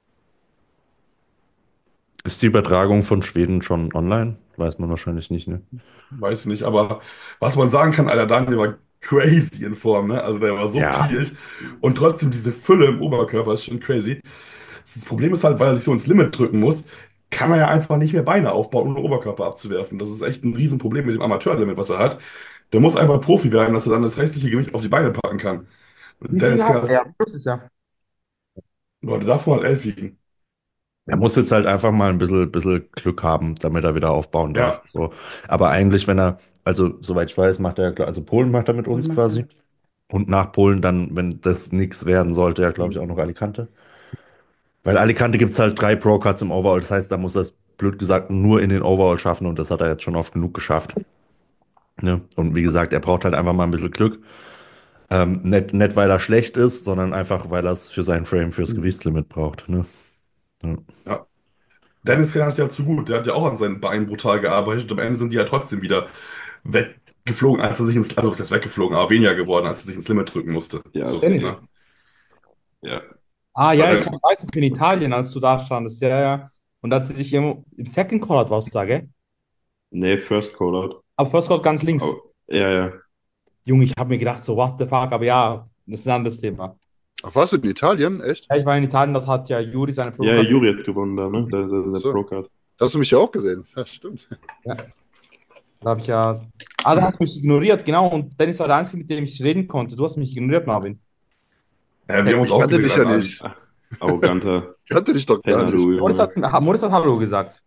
Ist die Übertragung von Schweden schon online? Weiß man wahrscheinlich nicht, ne? Weiß nicht, aber was man sagen kann, Alter, Daniel war crazy in Form, ne? Also der war so Ja. peeled und trotzdem diese Fülle im Oberkörper ist schon crazy. Das Problem ist halt, weil er sich so ins Limit drücken muss, kann er ja einfach nicht mehr Beine aufbauen, ohne Oberkörper abzuwerfen. Das ist echt ein Riesenproblem mit dem Amateurlimit, was er hat. Der muss einfach Profi werden, dass er dann das restliche Gewicht auf die Beine packen kann. Wie viel Dennis kann hat das, er? Das ist ja. Leute, davor hat elf wiegen. Er muss jetzt halt einfach mal ein bisschen, bisschen Glück haben, damit er wieder aufbauen darf. Ja, So. Aber eigentlich, wenn er, also soweit ich weiß, macht er ja, klar- also Polen macht er mit Und uns macht quasi. er. Und nach Polen dann, wenn das nichts werden sollte, ja, glaube ich, auch noch Alicante. Weil Alicante gibt es halt drei Pro-Cuts im Overall. Das heißt, da muss er es, blöd gesagt, nur in den Overall schaffen und das hat er jetzt schon oft genug geschafft. Ne? Und wie gesagt, er braucht halt einfach mal ein bisschen Glück. Ähm, nicht, nicht, weil er schlecht ist, sondern einfach, weil er es für sein Frame, fürs Gewichtslimit braucht. Ne? Ja. ja. Dennis kann das ja zu gut. Der hat ja auch an seinen Beinen brutal gearbeitet. Am Ende sind die ja trotzdem wieder weggeflogen, als er sich ins, also was heißt weggeflogen, aber weniger geworden, als er sich ins Limit drücken musste. Ja, So, Dennis. ne? ja. Ah ja, ich Weil, weiß noch in Italien, als du da standest. Ja, ja. Und da hat sie dich im, im Second Call hat, warst du da, gell? Nee, First Callout. Aber First Call ganz links. Aber, ja, ja. Junge, ich habe mir gedacht, so, what the fuck, aber ja, das ist ein anderes Thema. Ach, warst du in Italien? Echt? Ja, ich war in Italien, dort hat ja Juri seine Ja, Provokation. Juri hat gewonnen da, ne? Der, der, der So. Pro-Card. Da hast du mich ja auch gesehen. Ja, stimmt. Ja, da habe ich ja. Ah, da hast du mich ignoriert, genau. Und Dennis war der Einzige, mit dem ich reden konnte. Du hast mich ignoriert, Marvin. äh, wir haben uns Ich auch kannte gesehen dich ja an einem- nicht. Arroganter Ich kannte dich doch gar Penner, du nicht. Moritz Junge. hat, ha- Moritz hat Hallo gesagt.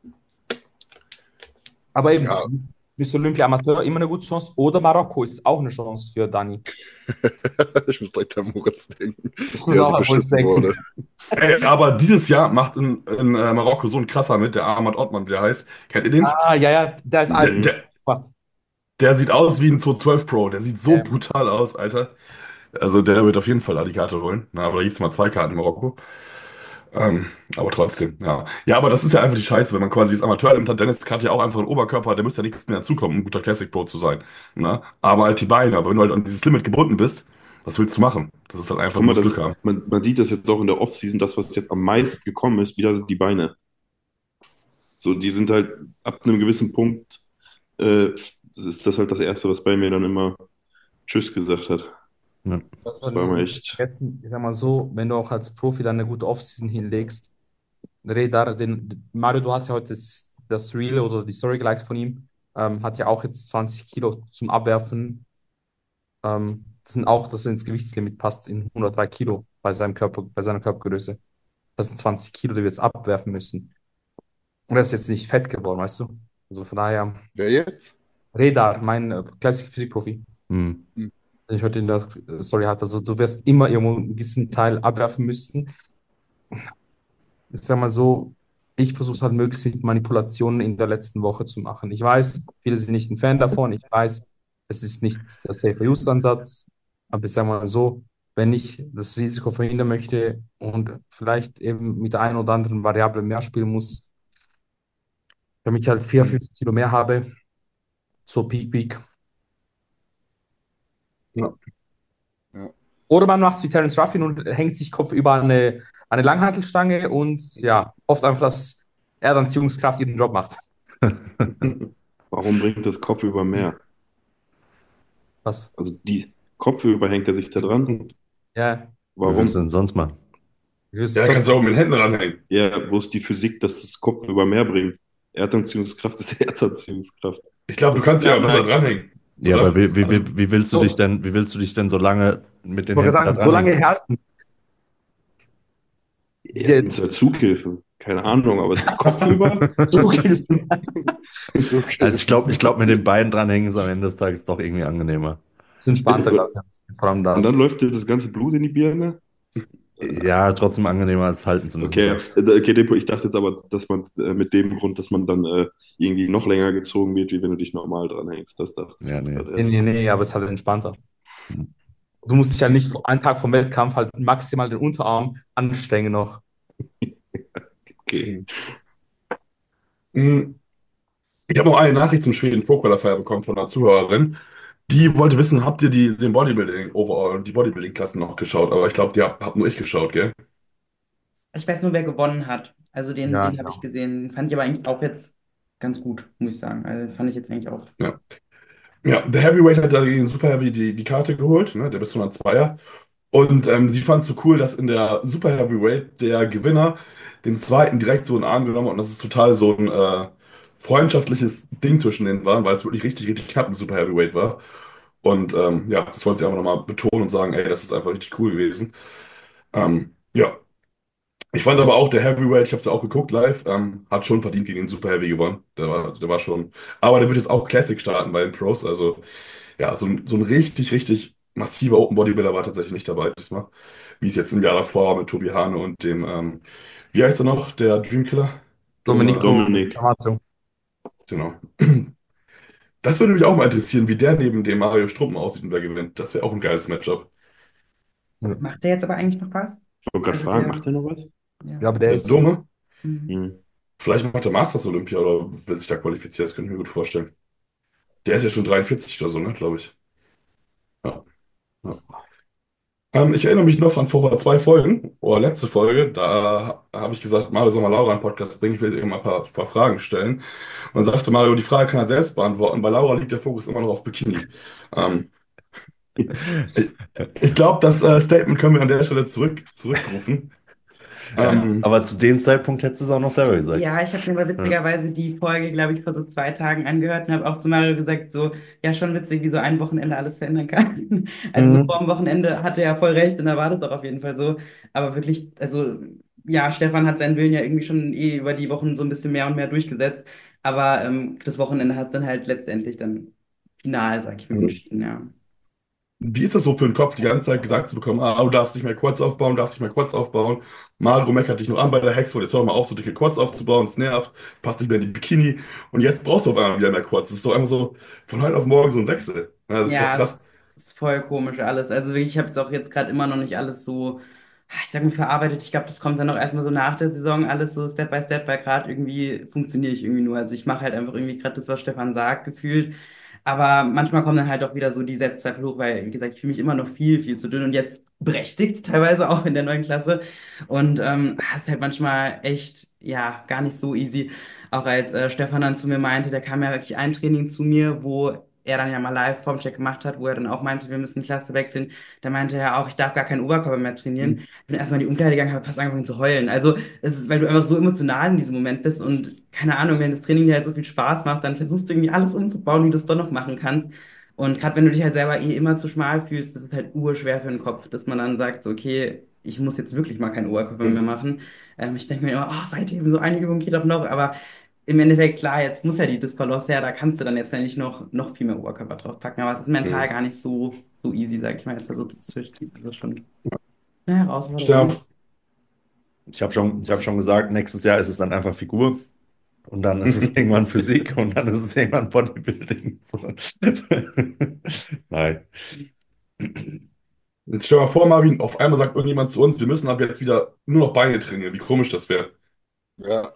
Aber eben, Ja. bist Olympia Amateur immer eine gute Chance. Oder Marokko ist auch eine Chance für Dani. Ich muss direkt an Moritz denken, Das wie muss er auch so an Moritz beschissen denken. wurde. Ey, aber dieses Jahr macht in, in äh, Marokko so ein krasser mit, der Ahmad Othman, wie der heißt. Kennt ihr den? Ah, ja, ja, der ist Der, alt. Mhm. der, Warte. der sieht aus wie ein zwanzig zwölf Pro. Der sieht so Ja. brutal aus, Alter. Also der wird auf jeden Fall da die Karte holen. Na, aber da gibt es mal zwei Karten in Marokko. Ähm, aber trotzdem, ja. Ja, aber das ist ja einfach die Scheiße, wenn man quasi das Amateurlimit hat. Dennis hat ja auch einfach einen Oberkörper, der müsste ja nichts mehr dazukommen, um ein guter Classic Pro zu sein. Na? Aber halt die Beine, aber wenn du halt an dieses Limit gebunden bist, was willst du machen? Das ist halt einfach Guck mal, nur das das, Glück haben. man, man sieht das jetzt auch in der Offseason, das, was jetzt am meisten gekommen ist, wieder sind die Beine. So, die sind halt ab einem gewissen Punkt, äh, ist das halt das Erste, was bei mir dann immer Tschüss gesagt hat. Ja. Das Das war mal echt. vergessen. Ich sag mal so, wenn du auch als Profi dann eine gute Offseason hinlegst, Redar, den, Mario, du hast ja heute das, das Reel oder die Story geliked von ihm, ähm, hat ja auch jetzt zwanzig Kilo zum Abwerfen. Ähm, das sind auch, dass er ins Gewichtslimit passt in hundertdrei Kilo bei seinem Körper, bei seiner Körpergröße. Das sind zwanzig Kilo, die wir jetzt abwerfen müssen. Und er ist jetzt nicht fett geworden, weißt du? Also von daher, Wer jetzt? Redar, mein äh, Classic Physik-Profi, Hm. den ich heute in der Story hatte. Also du wirst immer irgendwo einen gewissen Teil abwerfen müssen. Ich sag mal so, ich versuche es halt möglichst mit Manipulationen in der letzten Woche zu machen. Ich weiß, viele sind nicht ein Fan davon. Ich weiß, es ist nicht der Safer-Use-Ansatz. Aber ich sage mal so, wenn ich das Risiko verhindern möchte und vielleicht eben mit der einen oder anderen Variable mehr spielen muss, damit ich halt vierundfünfzig Kilo mehr habe, so Peak Peak. Ja. Ja. Oder man macht es wie Terence Ruffin und hängt sich Kopf über eine, eine Langhantelstange und ja, hofft einfach, dass er dann Ziehungskraft ihren Job macht. Warum bringt das Kopfüber mehr? Was? Also die Kopfüber hängt er sich da dran. Ja, Wie willst du Warum? denn sonst machen? ich wüsste Ja, sonst- kannst du auch mit den Händen ranhängen. Ja, wo ist die Physik, dass das Kopfüber mehr bringt? Erdanziehungskraft ist Erdanziehungskraft. Ich glaube, du Das kannst ja lernt besser halt. dranhängen, Ja, aber oder? wie, wie, Also, wie, wie willst du dich So, denn, wie willst du dich denn so lange mit ich den wollte Händen da sagen, so dranhängen? lange halten. Ja, du nimmst halt Zughilfe. Keine Ahnung, aber kopfüber. Also ich glaube, ich glaube, mit den Beinen dranhängen ist am Ende des Tages doch irgendwie angenehmer. ist entspannter, glaube ich. Vor allem Und dann das. läuft dir das ganze Blut in die Birne. Ja, trotzdem angenehmer als halten zu müssen, Okay, glaube ich. äh, okay, Depot, ich dachte jetzt aber, dass man äh, mit dem Grund, dass man dann äh, irgendwie noch länger gezogen wird, wie wenn du dich normal dranhängst. Das dachte ich Ja, jetzt nee. gerade Nee, erst. nee, nee, aber es ist halt entspannter. Du musst dich ja nicht einen Tag vom Wettkampf halt maximal den Unterarm anstrengen noch. Okay. mh, ich habe noch eine Nachricht zum Schweden Pro Qualifier bekommen von einer Zuhörerin. Die wollte wissen, habt ihr die, den Bodybuilding Overall und die Bodybuilding-Klassen noch geschaut? Aber ich glaube, die hab, hab nur ich geschaut, gell? Ich weiß nur, wer gewonnen hat. Also den, Ja, den habe ich genau. gesehen. Den fand ich aber eigentlich auch jetzt ganz gut, muss ich sagen. Also den fand ich jetzt eigentlich auch. Ja. Ja, der Heavyweight hat da gegen Super Heavy die, die Karte geholt, ne, der bis hundertzweier. Und ähm, sie fand es so cool, dass in der Super Heavyweight der Gewinner den zweiten direkt so in den Arm genommen hat. Und das ist total so ein äh, freundschaftliches Ding zwischen denen war, weil es wirklich richtig, richtig knapp im Super Heavyweight war. Und ähm, ja, das wollte sie einfach nochmal betonen und sagen, ey, das ist einfach richtig cool gewesen. Ähm, ja, ich fand aber auch, der Heavyweight, ich habe es ja auch geguckt live, ähm, hat schon verdient gegen den Super Heavy gewonnen. Der war, der war schon. Aber der wird jetzt auch Classic starten bei den Pros. Also ja, so ein, so ein richtig, richtig massiver Open Bodybuilder war tatsächlich nicht dabei diesmal. Wie es jetzt im Jahr davor war mit Tobi Hane und dem, ähm, wie heißt er noch, der Dreamkiller? Dome, Domenico Dominik. Amato. genau. Das würde mich auch mal interessieren, wie der neben dem Mario Struppen aussieht und wer gewinnt. Das wäre auch ein geiles Matchup. Macht der jetzt aber eigentlich noch was? Ich wollte gerade Also fragen, der, macht er noch was? Ich ja. glaube, der Der ist. Dome, Mhm. Hm. vielleicht macht er Masters Olympia oder will sich da qualifizieren, das könnte ich mir gut vorstellen. Der ist ja schon dreiundvierzig oder so, ne, glaube ich. Ja. Ja. Ähm, ich erinnere mich noch an vor zwei Folgen, oder letzte Folge, da habe ich gesagt, Mario soll mal Laura einen Podcast bringen, ich will ihr mal ein paar, paar Fragen stellen. Und dann sagte Mario, die Frage kann er selbst beantworten. Bei Laura liegt der Fokus immer noch auf Bikini. Ähm, ich ich glaube, das äh, Statement können wir an der Stelle zurück, zurückrufen. Ja, Ähm, aber zu dem Zeitpunkt hättest du es auch noch selber gesagt. Ja, ich habe mir aber Ja. witzigerweise die Folge, glaube ich, vor so zwei Tagen angehört und habe auch zu Mario gesagt, so, ja, schon witzig, wie so ein Wochenende alles verändern kann. Also so vor Mhm. dem Wochenende hatte er voll recht und da war das auch auf jeden Fall so. Aber wirklich, also ja, Stefan hat seinen Willen ja irgendwie schon eh über die Wochen so ein bisschen mehr und mehr durchgesetzt. Aber ähm, das Wochenende hat es dann halt letztendlich dann final, sag ich mal, entschieden, ja. Wie ist das so für den Kopf, die ganze Zeit gesagt zu bekommen, ah, du darfst nicht mehr Quads aufbauen, du darfst nicht mehr Quads aufbauen. Mario meckert dich noch an bei der Hexwood, jetzt hör doch mal auf, so dicke Quads aufzubauen, es nervt, passt nicht mehr in die Bikini und jetzt brauchst du auf einmal wieder mehr Quads. Das ist doch einfach so von heute auf morgen so ein Wechsel. Ja, das ist doch Ja, krass. es ist voll komisch alles. Also wirklich, ich habe es auch jetzt gerade immer noch nicht alles so, ich sag mal, verarbeitet. Ich glaube, das kommt dann auch erstmal so nach der Saison alles so Step by Step, weil gerade irgendwie funktioniere ich irgendwie nur. Also ich mache halt einfach irgendwie gerade das, was Stefan sagt, gefühlt. Aber manchmal kommen dann halt auch wieder so die Selbstzweifel hoch, weil, wie gesagt, ich fühle mich immer noch viel, viel zu dünn und jetzt berechtigt, teilweise auch in der neuen Klasse. Und ähm, es ist halt manchmal echt, ja, gar nicht so easy. Auch als äh, Stefan dann zu mir meinte, der kam ja wirklich ein Training zu mir, wo er dann ja mal live Formcheck gemacht hat, wo er dann auch meinte, wir müssen die Klasse wechseln. Da meinte er auch, ich darf gar keinen Oberkörper mehr trainieren. Ich bin erstmal in die Umkleide gegangen, habe fast angefangen zu heulen. Also es ist, weil du einfach so emotional in diesem Moment bist und keine Ahnung, wenn das Training dir halt so viel Spaß macht, dann versuchst du irgendwie alles umzubauen, wie du es doch noch machen kannst. Und gerade wenn du dich halt selber eh immer zu schmal fühlst, das ist halt urschwer für den Kopf, dass man dann sagt, so, okay, ich muss jetzt wirklich mal keinen Oberkörper mehr machen. Ähm, ich denke mir immer, oh, seitdem so eine Übung geht doch noch, aber im Endeffekt, klar, jetzt muss ja die Disbalance her, da kannst du dann jetzt ja nicht noch, noch viel mehr Oberkörper drauf packen, aber es ist mental Mhm. gar nicht so, so easy, sag ich mal, jetzt da so zu zwischen. Das ist schon eine Herausforderung. Stefan, Ich habe schon, ich hab schon gesagt, nächstes Jahr ist es dann einfach Figur und dann ist es irgendwann Physik und dann ist es irgendwann Bodybuilding. So. Nein. Jetzt stell dir mal vor, Marvin, auf einmal sagt irgendjemand zu uns, wir müssen ab jetzt wieder nur noch Beine trainieren. Wie komisch das wäre. Ja.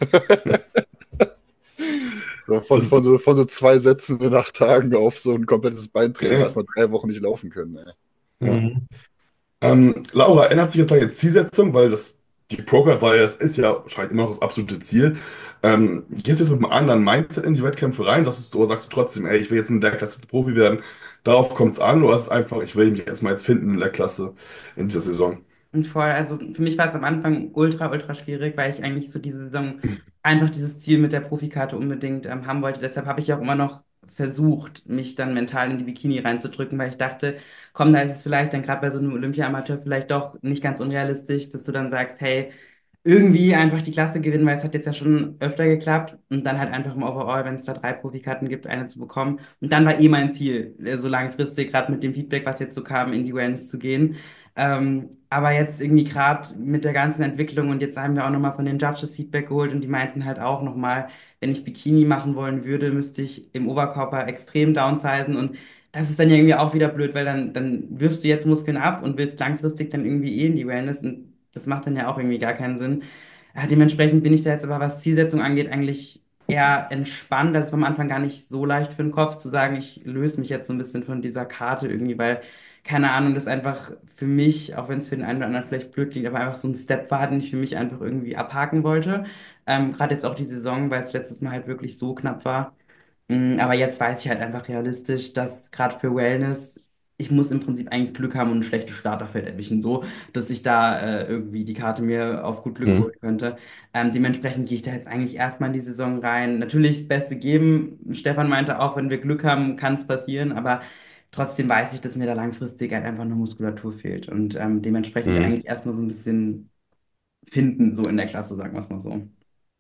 So von, Das, von, so, von so zwei Sätzen in acht Tagen auf so ein komplettes Beintraining, ja, erstmal drei Wochen nicht laufen können. Ey. ja. Mhm. Ähm, Laura, ändert sich jetzt deine Zielsetzung, weil das, die Pro-Card war ja, das ist ja wahrscheinlich immer noch das absolute Ziel. Ähm, gehst du jetzt mit einem anderen Mindset in die Wettkämpfe rein? Sagst du, oder sagst du trotzdem, ey, ich will jetzt in der Klasse Profi werden? Darauf kommt es an, oder ist es einfach, ich will mich erstmal jetzt finden in der Klasse in dieser Saison? Und voll, also für mich war es am Anfang ultra, ultra schwierig, weil ich eigentlich so diese Saison einfach dieses Ziel mit der Profikarte unbedingt ähm, haben wollte. Deshalb habe ich auch immer noch versucht, mich dann mental in die Bikini reinzudrücken, weil ich dachte, komm, da ist es vielleicht dann gerade bei so einem Olympia-Amateur vielleicht doch nicht ganz unrealistisch, dass du dann sagst, hey, irgendwie einfach die Klasse gewinnen, weil es hat jetzt ja schon öfter geklappt und dann halt einfach im Overall, wenn es da drei Profikarten gibt, eine zu bekommen. Und dann war eh mein Ziel, äh, so langfristig, gerade mit dem Feedback, was jetzt so kam, in die Wellness zu gehen. Ähm, aber jetzt irgendwie gerade mit der ganzen Entwicklung und jetzt haben wir auch nochmal von den Judges Feedback geholt und die meinten halt auch nochmal, wenn ich Bikini machen wollen würde, müsste ich im Oberkörper extrem downsizen und das ist dann ja irgendwie auch wieder blöd, weil dann, dann wirfst du jetzt Muskeln ab und willst langfristig dann irgendwie eh in die Wellness und das macht dann ja auch irgendwie gar keinen Sinn. Ja, dementsprechend bin ich da jetzt aber, was Zielsetzung angeht, eigentlich eher entspannt. Das ist am Anfang gar nicht so leicht für den Kopf zu sagen, ich löse mich jetzt so ein bisschen von dieser Karte irgendwie, weil, keine Ahnung, das einfach für mich, auch wenn es für den einen oder anderen vielleicht blöd klingt, aber einfach so ein Step war, den ich für mich einfach irgendwie abhaken wollte. Ähm, gerade jetzt auch die Saison, weil es letztes Mal halt wirklich so knapp war. Mm, Aber jetzt weiß ich halt einfach realistisch, dass gerade für Wellness, ich muss im Prinzip eigentlich Glück haben und ein schlechtes Starterfeld erwischen, so, dass ich da äh, irgendwie die Karte mir auf gut Glück Mhm. holen könnte. Ähm, dementsprechend gehe ich da jetzt eigentlich erstmal in die Saison rein. Natürlich das Beste geben. Stefan meinte auch, wenn wir Glück haben, kann es passieren, aber trotzdem weiß ich, dass mir da langfristig halt einfach nur Muskulatur fehlt und ähm, dementsprechend Mhm. eigentlich erstmal so ein bisschen finden, so in der Klasse, sagen wir es mal so.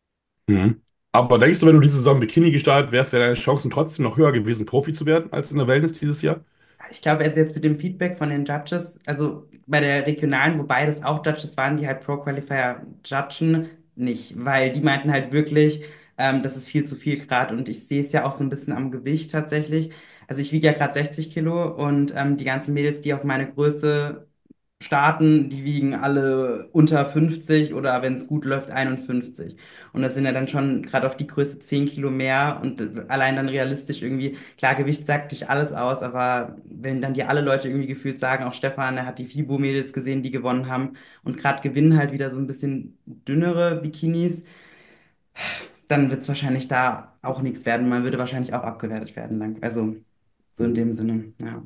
Mhm. Aber denkst du, wenn du diese Saison Bikini gestartet wärst, wären deine Chancen trotzdem noch höher gewesen, Profi zu werden, als in der Wellness dieses Jahr? Ich glaube, jetzt, jetzt mit dem Feedback von den Judges, also bei der regionalen, wobei das auch Judges waren, die halt Pro Qualifier judgen, nicht, weil die meinten halt wirklich, ähm, das ist viel zu viel Grad und ich sehe es ja auch so ein bisschen am Gewicht tatsächlich. Also ich wiege ja gerade sechzig Kilo und ähm, die ganzen Mädels, die auf meine Größe starten, die wiegen alle unter fünfzig oder wenn es gut läuft einundfünfzig. Und das sind ja dann schon gerade auf die Größe zehn Kilo mehr und äh, allein dann realistisch irgendwie, klar, Gewicht sagt nicht alles aus, aber wenn dann dir alle Leute irgendwie gefühlt sagen, auch Stefan, er hat die FIBO-Mädels gesehen, die gewonnen haben und gerade gewinnen halt wieder so ein bisschen dünnere Bikinis, dann wird es wahrscheinlich da auch nichts werden. Man würde wahrscheinlich auch abgewertet werden lang. Also so in dem Sinne, ja.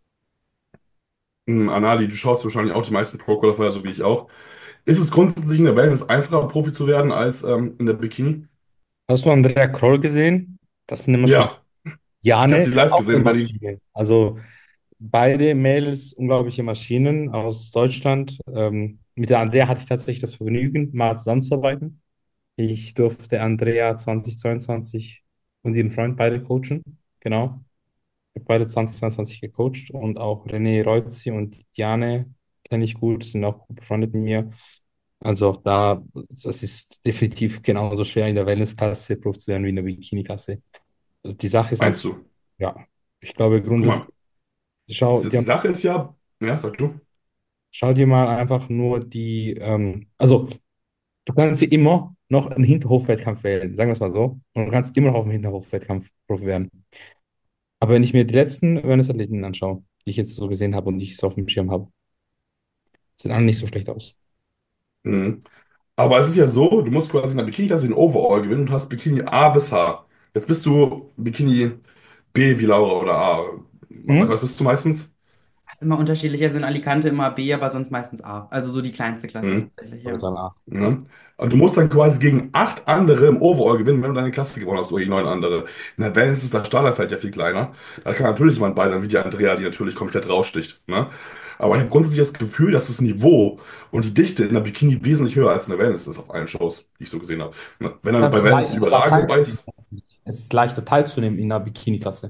Mhm, Anali, du schaust wahrscheinlich auch die meisten Pro-Qualifier, so wie ich auch. Ist es grundsätzlich in der Wellness einfacher, Profi zu werden, als ähm, in der Bikini? Hast du Andrea Kroll gesehen? Das sind immer schon Ja, ich habe die Jahre, live auch eine gesehen, Berlin. Maschine. Also beide Mädels, unglaubliche Maschinen aus Deutschland. Ähm, mit der Andrea hatte ich tatsächlich das Vergnügen, mal zusammenzuarbeiten. Ich durfte Andrea zwanzig zweiundzwanzig und ihren Freund beide coachen. Genau. Ich habe beide zwanzig zweiundzwanzig gecoacht und auch René Reuzi und Diane kenne ich gut, sind auch gut befreundet mit mir. Also auch da, das ist definitiv genauso schwer in der Wellnessklasse Profi zu werden wie in der Bikini-Klasse. Also die Sache ist einfach, Meinst du? ja, ich glaube Guck grundsätzlich, mal, schau, die, die, die Sache ist ja, ja, sag du. schau dir mal einfach nur die, ähm, also du kannst dir immer noch einen Hinterhofwettkampf wählen, sagen wir es mal so, und du kannst immer noch auf dem Hinterhofwettkampf Profi werden. Aber wenn ich mir die letzten Wellness-Athleten anschaue, die ich jetzt so gesehen habe und die ich so auf dem Schirm habe, sehen alle nicht so schlecht aus. Mhm. Aber es ist ja so, du musst quasi in der Bikini-Klasse den Overall gewinnen und hast Bikini A bis H. Jetzt bist du Bikini B wie Laura oder A. Was, Mhm. was bist du meistens? Das ist immer unterschiedlich. Also in Alicante immer B, aber sonst meistens A. Also so die kleinste Klasse Mhm. tatsächlich, Oder ja. sagen, ah, Ne? Und du musst dann quasi gegen acht andere im Overall gewinnen, wenn du deine Klasse gewonnen hast, oder gegen neun andere. In der Wellness ist das Starterfeld ja viel kleiner. Da kann natürlich jemand bei sein, wie die Andrea, die natürlich komplett raussticht. Ne? Aber ich habe grundsätzlich das Gefühl, dass das Niveau und die Dichte in der Bikini wesentlich höher als in der Wellness ist auf allen Shows, die ich so gesehen habe. Ne? Wenn dann das bei ist Wellness die leichter, da Überragung dabei teilzunehmen. ist, Es ist leichter teilzunehmen in einer Bikini-Klasse.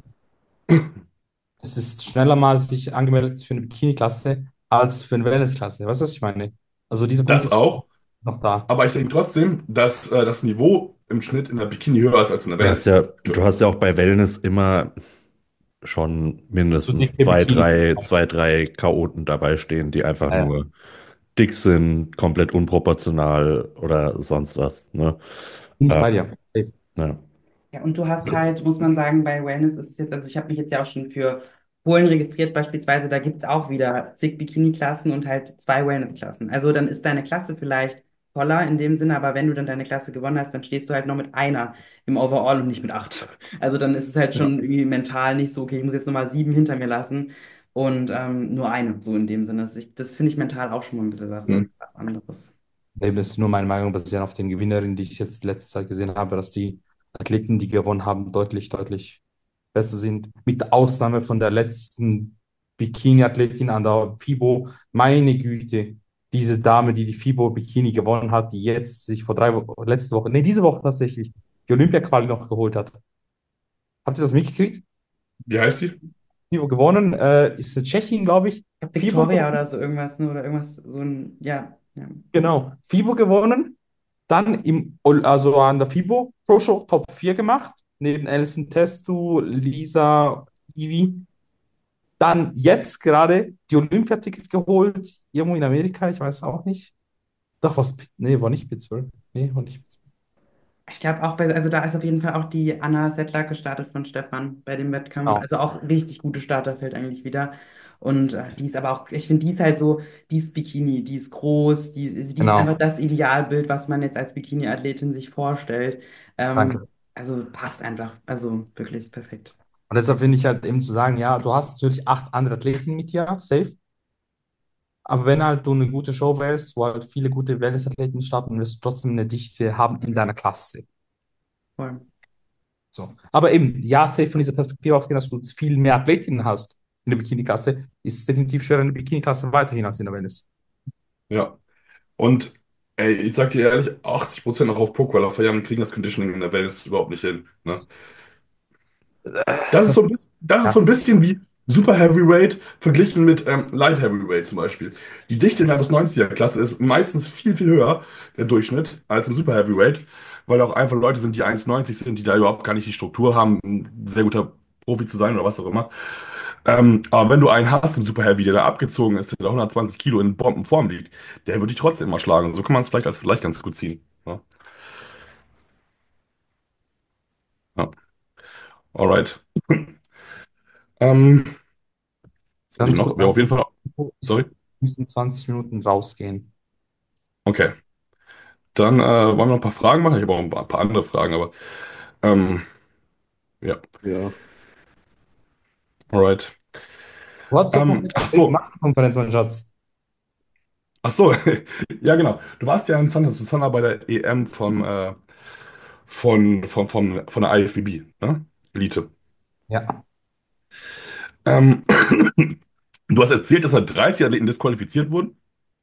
Es ist schneller mal sich angemeldet für eine Bikini-Klasse als für eine Wellness-Klasse. Weißt du, was ich meine? Also dieser Punkt das ist auch. noch da. Aber ich denke trotzdem, dass äh, das Niveau im Schnitt in der Bikini höher ist als in der Du hast Wellness. ja, du hast ja auch bei Wellness immer schon So mindestens dicke zwei, Bikini. drei, zwei, drei Chaoten dabei stehen, die einfach Ja, ja. nur dick sind, komplett unproportional oder sonst was. Ne? Bin ich Ähm, bei dir. Safe. ja. Ja, und du hast halt, muss man sagen, bei Wellness ist es jetzt, also ich habe mich jetzt ja auch schon für Polen registriert beispielsweise, da gibt es auch wieder zig Bikini-Klassen und halt zwei Wellness-Klassen. Also dann ist deine Klasse vielleicht voller in dem Sinne, aber wenn du dann deine Klasse gewonnen hast, dann stehst du halt noch mit einer im Overall und nicht mit acht. Also dann ist es halt Ja. schon irgendwie mental nicht so, okay, ich muss jetzt nochmal sieben hinter mir lassen. und ähm, nur eine, so in dem Sinne. Das, ich- das finde ich mental auch schon mal ein bisschen was, Hm. was anderes. Eben ist nur meine Meinung basierend auf den Gewinnerinnen, die ich jetzt letzte Zeit gesehen habe, dass die Athleten, die gewonnen haben, deutlich, deutlich besser sind. Mit Ausnahme von der letzten Bikini-Athletin an der FIBO. Meine Güte, diese Dame, die die FIBO Bikini gewonnen hat, die jetzt sich vor drei Wochen, letzte Woche, nee, diese Woche tatsächlich, die Olympia-Quali noch geholt hat. Habt ihr das mitgekriegt? Wie heißt die? FIBO gewonnen, äh, ist eine Tschechin, glaube ich. Ich glaub, FIBO Victoria gewonnen. oder so irgendwas, ne? Oder irgendwas, so ein, ja, ja. Genau, FIBO gewonnen, dann im, also an der FIBO Pro Show Top vier gemacht, neben Alison Testu, Lisa, Ivi. Dann jetzt gerade die Olympiaticket geholt, irgendwo in Amerika, ich weiß auch nicht. Doch, was, Pitt- nee, war nicht Pittsburgh. Nee, war nicht Pittsburgh. Ich glaube auch bei, also da ist auf jeden Fall auch die Anna Settler gestartet von Stefan bei dem Wettkampf. Genau. Also auch richtig gute Starterfeld eigentlich wieder. Und äh, die ist aber auch, ich finde, die ist halt so, die ist Bikini, die ist groß, die, die ist einfach Genau, das Idealbild, was man jetzt als Bikini-Athletin sich vorstellt. Ähm, danke. also passt einfach. Also wirklich ist perfekt. Und deshalb finde ich halt eben zu sagen, ja, du hast natürlich acht andere Athleten mit dir, safe. Aber wenn halt du eine gute Show wählst, wo halt viele gute Wellness-Athleten starten, wirst du trotzdem eine Dichte haben in deiner Klasse. Voll. So. Aber eben, ja, safe von dieser Perspektive ausgehen, dass du viel mehr Athletinnen hast in der Bikini-Klasse, ist es definitiv schwerer in der Bikini-Klasse weiterhin als in der Wellness. Ja. Und ey, ich sag dir ehrlich, achtzig Prozent auch auf Pro-Qualifier kriegen das Conditioning in der Welt überhaupt nicht hin. Ne? Das ist so ein bisschen, das ist Ja, so ein bisschen wie Super Heavyweight verglichen mit ähm, Light Heavyweight zum Beispiel. Die Dichte in der bis neunziger-Klasse ist meistens viel, viel höher, der Durchschnitt, als im Super Heavyweight, weil auch einfach Leute sind, die eins neunzig sind, die da überhaupt gar nicht die Struktur haben, ein sehr guter Profi zu sein oder was auch immer. Ähm, aber wenn du einen hast im Super Heavy, der da abgezogen ist, der da hundertzwanzig Kilo in Bombenform liegt, der würde dich trotzdem immer schlagen. So kann man es vielleicht als Vergleich ganz gut ziehen. Ja, ja. Alright. Ähm, was wollte ich ganz noch? kurz, Ja, auf jeden Fall. ist, Sorry. müssen zwanzig Minuten rausgehen. Okay. Dann äh, wollen wir noch ein paar Fragen machen. Ich habe auch ein paar, ein paar andere Fragen, aber ähm, ja, Ja, alright. Du hattest doch noch Ähm, eine ach so, Maskenkonferenz, mein Schatz. ach so, ja genau. Du warst ja in Santa Susana bei der E M vom, äh, von, von, von, von der I F B B, ne? Elite. Ja, Ähm, du hast erzählt, dass da dreißig Athleten disqualifiziert wurden,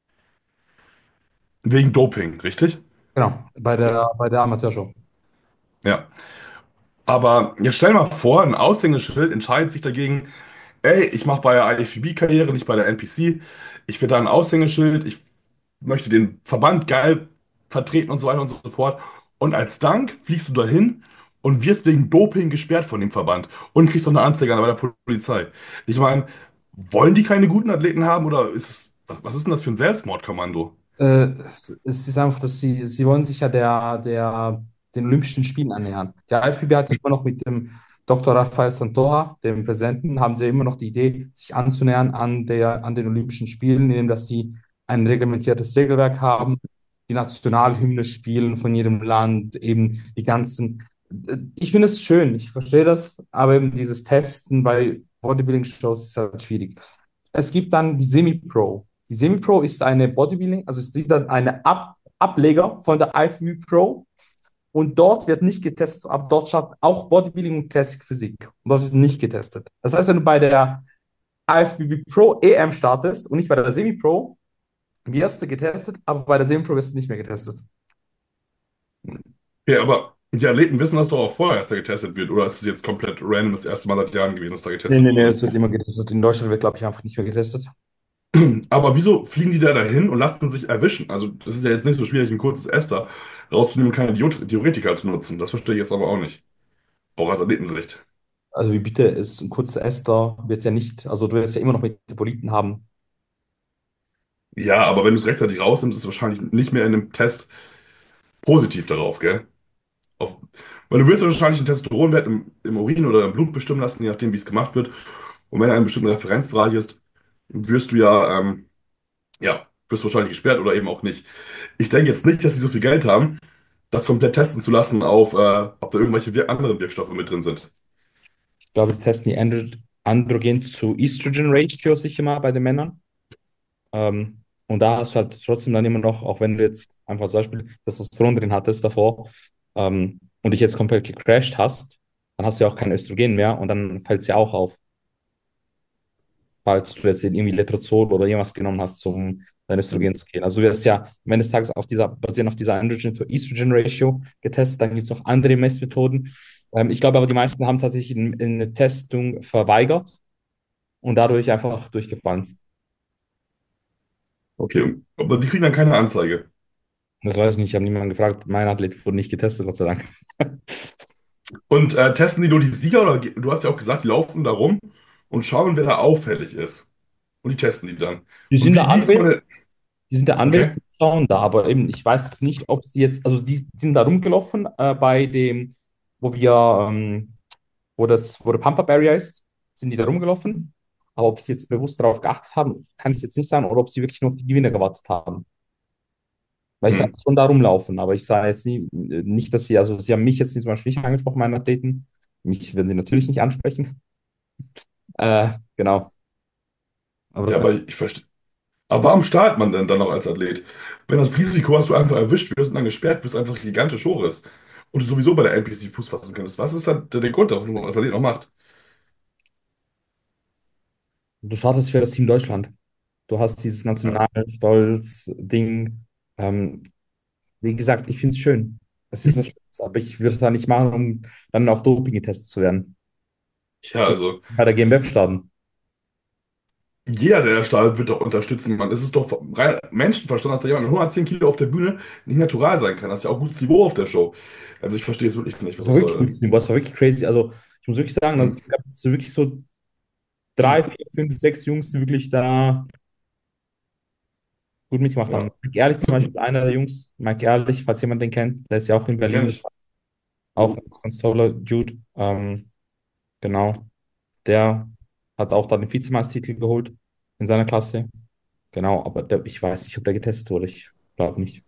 wegen Doping, richtig? genau, bei der, bei der Amateurshow. Ja. Aber jetzt stell mal vor, ein Aushängeschild entscheidet sich dagegen, ey, ich mache bei der I F B B Karriere, nicht bei der N P C. Ich will da ein Aushängeschild, ich möchte den Verband geil vertreten und so weiter und so fort. Und als Dank fliegst du dahin und wirst wegen Doping gesperrt von dem Verband und kriegst auch eine Anzeige bei der Polizei. Ich meine, wollen die keine guten Athleten haben oder ist es, was, was ist denn das für ein Selbstmordkommando? Äh, es, es ist einfach, dass sie, sie wollen sich ja der, der, den Olympischen Spielen annähern. Der I F B B hat ja immer noch mit dem Doktor Rafael Santoja, dem Präsidenten, haben sie ja immer noch die Idee, sich anzunähern an der, an den Olympischen Spielen, indem dass sie ein reglementiertes Regelwerk haben, die Nationalhymne spielen von jedem Land, eben die ganzen. Ich finde es schön, ich verstehe das, aber eben dieses Testen bei Bodybuilding-Shows ist halt schwierig. Es gibt dann die Semi-Pro. Die Semi-Pro ist eine Bodybuilding, also ist wieder eine Ab Ableger von der I F B B Pro. Und dort wird nicht getestet, aber dort schaut auch Bodybuilding und Classic Physik. Und dort wird nicht getestet. Das heißt, wenn du bei der I F B B Pro E M startest und nicht bei der Semi-Pro, wirst du getestet, aber bei der Semi-Pro wirst du nicht mehr getestet. Ja, aber die Athleten wissen das doch auch vorher, dass da getestet wird. Oder ist es jetzt komplett random das erste Mal seit Jahren gewesen, dass da Nee, getestet nee, nee, wurde? es wird immer getestet. In Deutschland wird, glaube ich, einfach nicht mehr getestet. Aber wieso fliegen die da dahin und lassen sich erwischen? Also, das ist ja jetzt nicht so schwierig, ein kurzes Ester rauszunehmen und keine Diod- Diuretika zu nutzen. Das verstehe ich jetzt aber auch nicht. Auch aus Athletensicht. Also wie bitte, ist ein kurzer Ester wird ja nicht, also du wirst ja immer noch Metaboliten haben. Ja, aber wenn du es rechtzeitig rausnimmst, ist es wahrscheinlich nicht mehr in einem Test positiv darauf, gell? Auf, weil du willst ja wahrscheinlich einen Testosteronwert im, im Urin oder im Blut bestimmen lassen, je nachdem, wie es gemacht wird. Und wenn er in einem bestimmten Referenzbereich ist, wirst du ja, ähm, ja, wirst du wahrscheinlich gesperrt oder eben auch nicht. Ich denke jetzt nicht, dass sie so viel Geld haben, das komplett testen zu lassen auf, äh, ob da irgendwelche wir anderen Wirkstoffe mit drin sind. Ich glaube, es testen die Androgen, Androgen zu Estrogen Ratio sicher mal bei den Männern. Ähm, und da hast du halt trotzdem dann immer noch, auch wenn du jetzt einfach zum Beispiel Testosteron drin hattest davor ähm, und dich jetzt komplett gecrashed hast, dann hast du ja auch kein Östrogen mehr und dann fällt es ja auch auf, falls du jetzt irgendwie Letrozol oder irgendwas genommen hast, um dein Östrogen zu killen. Also du wirst ja am Ende des Tages auf dieser, basierend auf dieser Androgen to Estrogen Ratio getestet. Dann gibt es noch andere Messmethoden. Ähm, ich glaube aber, die meisten haben tatsächlich in, in eine Testung verweigert und dadurch einfach durchgefallen. Okay, aber die kriegen dann keine Anzeige. Das weiß ich nicht, ich habe niemanden gefragt. Mein Athlet wurde nicht getestet, Gott sei Dank. Und äh, testen die nur die Sieger oder ge- du hast ja auch gesagt, die laufen da rum und schauen, wer da auffällig ist. Und die testen die dann. Die Und sind da wie, wie ist anwesend, meine. die sind da Okay. anwesend, schauen da, aber eben, ich weiß nicht, ob sie jetzt, also die, die sind da rumgelaufen äh, bei dem, wo wir, ähm, wo das, wo der Pampa Barrier ist, sind die da rumgelaufen. Aber ob sie jetzt bewusst darauf geachtet haben, kann ich jetzt nicht sagen, oder ob sie wirklich nur auf die Gewinner gewartet haben. Weil ich sah Hm. schon da rumlaufen, aber ich sah jetzt nie, nicht, dass sie, also sie haben mich jetzt nicht zum Beispiel nicht angesprochen, meine Athleten. Mich werden sie natürlich nicht ansprechen. Äh, genau. Aber das Ja, war, aber ich verstehe. Aber warum startet man denn dann noch als Athlet? Wenn das Risiko, dass du einfach erwischt wirst und dann gesperrt wirst, einfach gigantisch hoch ist und du sowieso bei der N P C Fuß fassen könntest. Was ist dann der der Grund, was man als Athlet noch macht? du startest für das Team Deutschland. Du hast dieses Ja, Nationalstolz-Ding. Ähm, wie gesagt, ich finde es schön. Es ist was Schönes, aber ich würde es da nicht machen, um dann auf Doping getestet zu werden. ja, also Bei der G M F starten. jeder, der da startet, wird doch unterstützen. Man, es ist doch rein Menschenverstand, dass da jemand mit hundertzehn Kilo auf der Bühne nicht natural sein kann. Das ist ja auch gutes Niveau auf der Show. Also ich verstehe es wirklich nicht, was Das war das wirklich soll. gut. Das war wirklich crazy. Also, ich muss wirklich sagen, Hm. es gab so wirklich so drei, vier, fünf, sechs Jungs, die wirklich da gut mitgemacht haben. Ja, Mike Ehrlich zum Beispiel, einer der Jungs. Mike Ehrlich, falls jemand den kennt, der ist ja auch in kenne Berlin. ich. Auch ein ganz toller Dude. Ähm, genau. Der hat auch da den Vizemeistertitel geholt in seiner Klasse. Genau, aber der, ich weiß nicht, ob der getestet wurde. Ich glaube nicht.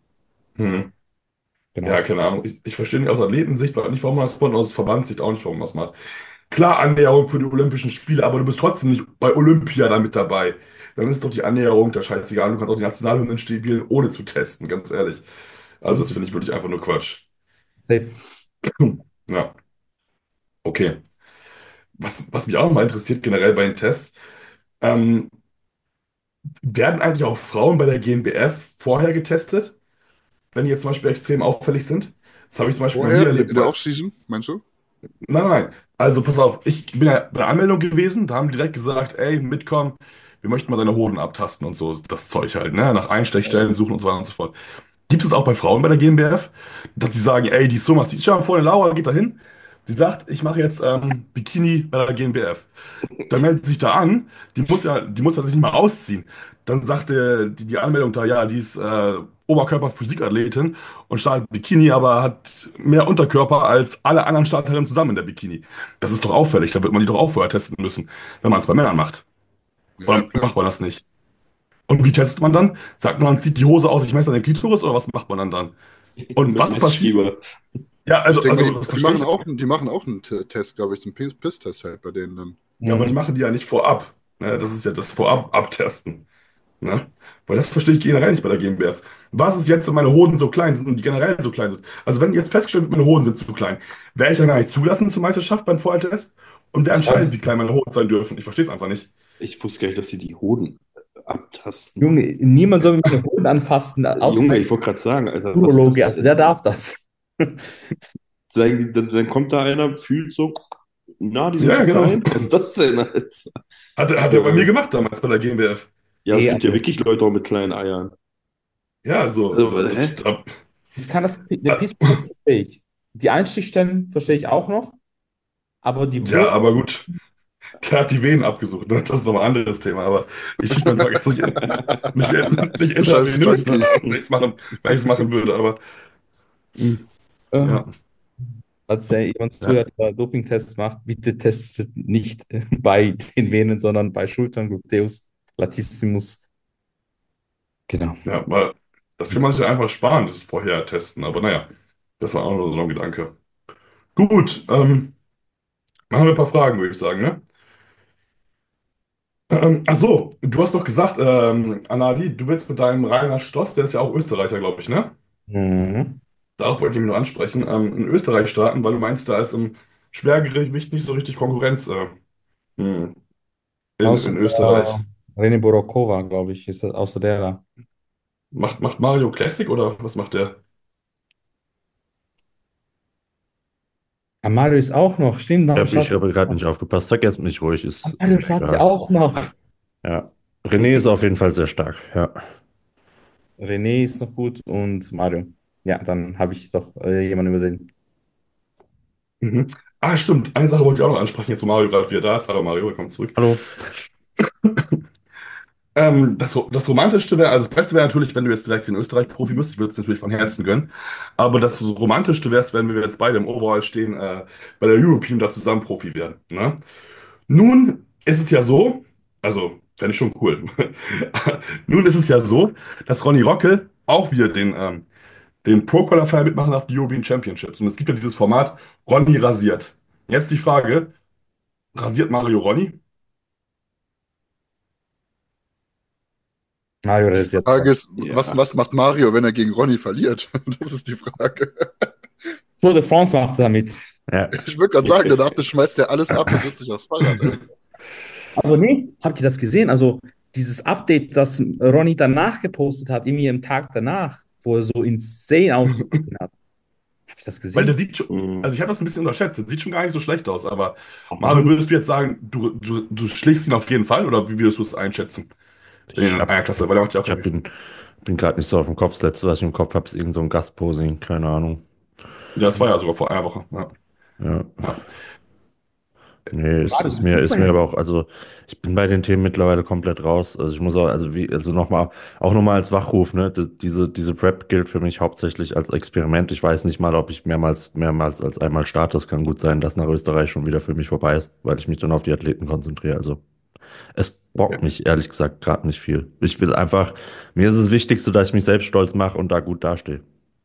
Hm. Ja, Genau. keine Ahnung. Ich, ich verstehe nicht aus Athletensicht, nicht, warum man das macht, und aus Verbandssicht auch nicht, warum man das macht. Klar, Annäherung für die Olympischen Spiele, aber du bist trotzdem nicht bei Olympia da mit dabei. Dann ist doch die Annäherung da scheißegal. Du kannst auch die Nationalhymnen spielen, ohne zu testen, ganz ehrlich. Also das finde ich wirklich einfach nur Quatsch. Safe. Ja, okay. Was, was mich auch mal interessiert, generell bei den Tests, ähm, werden eigentlich auch Frauen bei der G N B F vorher getestet, wenn die jetzt zum Beispiel extrem auffällig sind? Das habe ich zum Beispiel noch nie Vorher, erlebt, in der weil. Offseason, meinst du? Nein, nein, nein. Also pass auf, ich bin ja bei der Anmeldung gewesen, da haben die direkt gesagt, ey, mitkommen, wir möchten mal deine Hoden abtasten und so, das Zeug halt, ne? Nach Einstechstellen suchen und so weiter und so fort. Gibt es auch bei Frauen bei der G N B F, dass sie sagen, ey, die ist so massiv, schau mal vor, Laura geht da hin, sie sagt, ich mache jetzt ähm, Bikini bei der G N B F. Dann meldet sie sich da an, die muss ja, die muss ja sich nicht mal ausziehen. Dann sagte die, die Anmeldung da, ja, die ist äh, Oberkörper-Physikathletin und startet Bikini, aber hat mehr Unterkörper als alle anderen Starterinnen zusammen in der Bikini. Das ist doch auffällig, da wird man die doch auch vorher testen müssen, wenn man es bei Männern macht. Ja, Oder klar. macht man das nicht? Und wie testet man dann? Sagt man, zieht die Hose aus, ich messe an den Klitoris oder was macht man dann dann? Und Mit was passiert? Messschieber. Ja, Ich also, denke mal, also die, das die verstehe machen ich. auch, die machen auch einen T- Test, glaube ich, so einen Piss- Piss-Test halt bei denen dann. Ja, aber die Mhm. machen die ja nicht vorab. Ne? Das ist ja das Vorab-Abtesten. Ne? Weil das verstehe ich generell nicht bei der G m B F. Was ist jetzt, wenn meine Hoden so klein sind und die generell so klein sind? Also wenn jetzt festgestellt wird, meine Hoden sind zu klein, wäre ich dann gar nicht zugelassen zur Meisterschaft beim Vorhalttest? Und wer entscheidet, Was? wie klein meine Hoden sein dürfen? Ich verstehe es einfach nicht. Ich wusste gar nicht, dass sie die Hoden abtasten. Junge, niemand soll mit meinen Hoden anfassen, außer Junge, mein ich wollte gerade sagen, Alter, was ist Urologe. das Also der denn? darf das. Sagen die, dann, dann kommt da einer, fühlt so, na, die sind Ja, ja, zu genau. klein. Was ist das denn, Alter? Hat, er- hat er bei mir Junge. gemacht damals bei der G m B F. Ja, es Nee, gibt ja also wirklich Leute auch mit kleinen Eiern. Ja, so. Also, Also das, hä? da- ich kann das, den Pisstest verstehe ich. Die Einstichstellen verstehe ich auch noch, aber die ja, Hoden, aber gut. Der hat die Venen abgesucht. Ne? Das ist nochmal ein anderes Thema. Aber ich schieße mein Zeug jetzt nicht, in, nicht, in, nicht Scheiß intravenös, ne? Junkie. Wenn ich es machen, wenn ich es machen würde. Aber äh, ja, als äh, jemand ja, zuhört, der Dopingtests macht, bitte testet nicht äh, bei den Venen, sondern bei Schultern, Gluteus, Latissimus. Genau. ja, weil das kann man sich ja einfach sparen, dieses vorher testen. Aber naja, das war auch nur so ein Gedanke. Gut, ähm, machen wir ein paar Fragen, würde ich sagen, ne? Ähm, ach so, du hast doch gesagt, ähm, Anadi, du willst mit deinem Rainer Stoss, der ist ja auch Österreicher, glaube ich, ne? Mhm. Darauf wollte ich mich nur ansprechen, ähm, in Österreich starten, weil du meinst, da ist im Schwergewicht nicht so richtig Konkurrenz äh, hm, in, Außer in der Österreich. René Borokova, glaube ich, ist das, außer der da. Macht, macht Mario Classic oder was macht der? Ah, Mario ist auch noch, stimmt, Ich Mario habe ich startet hab gerade auch noch. nicht aufgepasst. Vergesst mich ruhig, Ah, ist, ist Mario mir startet egal. auch noch. Ja. René ist auf jeden Fall sehr stark. Ja. René ist noch gut und Mario. Ja, dann habe ich doch äh, jemanden übersehen. Mhm. Ah, stimmt, eine Sache wollte ich auch noch ansprechen, jetzt wo Mario gerade wieder da ist. Hallo Mario, willkommen zurück. Hallo. Ähm, das, das Romantischste wäre, also das Beste wäre natürlich, wenn du jetzt direkt in Österreich Profi bist. Ich würde es natürlich von Herzen gönnen. Aber das Romantischste wäre es, wenn wir jetzt beide im Overall stehen, äh, bei der European da zusammen Profi werden. Ne? Nun ist es ja so, also fände ich schon cool. Nun ist es ja so, dass Ronny Rockel auch wieder den, ähm, den Pro-Qualifier mitmachen darf, die European Championships. Und es gibt ja dieses Format Ronny rasiert. Jetzt die Frage, rasiert Mario Ronny? Mario Die ist jetzt Frage safe. ist, was, Ja. was macht Mario, wenn er gegen Ronny verliert? Das ist die Frage. Tour de France macht er damit. Ja. Ich würde gerade sagen, danach schmeißt er alles ab und setzt sich aufs Fahrrad. Ey. Aber nee, habt ihr das gesehen? Also dieses Update, das Ronny danach gepostet hat, irgendwie am Tag danach, wo er so insane ausgesehen hat. Habt ihr das Weil der gesehen? sieht schon, Mhm. also ich habe das ein bisschen unterschätzt, der sieht schon gar nicht so schlecht aus, aber Marvin, Absolut. würdest du jetzt sagen, du, du, du schlägst ihn auf jeden Fall oder wie würdest du es einschätzen? Ich In hab, einer Klasse, weil er macht ja auch ich hab irgendwie. ihn, bin gerade nicht so auf dem Kopf. Das letzte, was ich im Kopf habe, ist irgend so ein Gastposing. Keine Ahnung. Ja, das war ja sogar vor einer Woche. Ja, Ja. ja. Nee, es Mario, ist das mir, sieht ist man mir ja aber nicht. auch, also ich bin bei den Themen mittlerweile komplett raus. Also ich muss auch, also wie, also nochmal, auch nochmal als Wachruf, ne? Das, diese, diese Prep gilt für mich hauptsächlich als Experiment. Ich weiß nicht mal, ob ich mehrmals, mehrmals als einmal starte. Es kann gut sein, dass nach Österreich schon wieder für mich vorbei ist, weil ich mich dann auf die Athleten konzentriere. Also es bockt Okay. mich ehrlich gesagt gerade nicht viel. Ich will einfach, mir ist es Wichtigste, dass ich mich selbst stolz mache und da gut dastehe.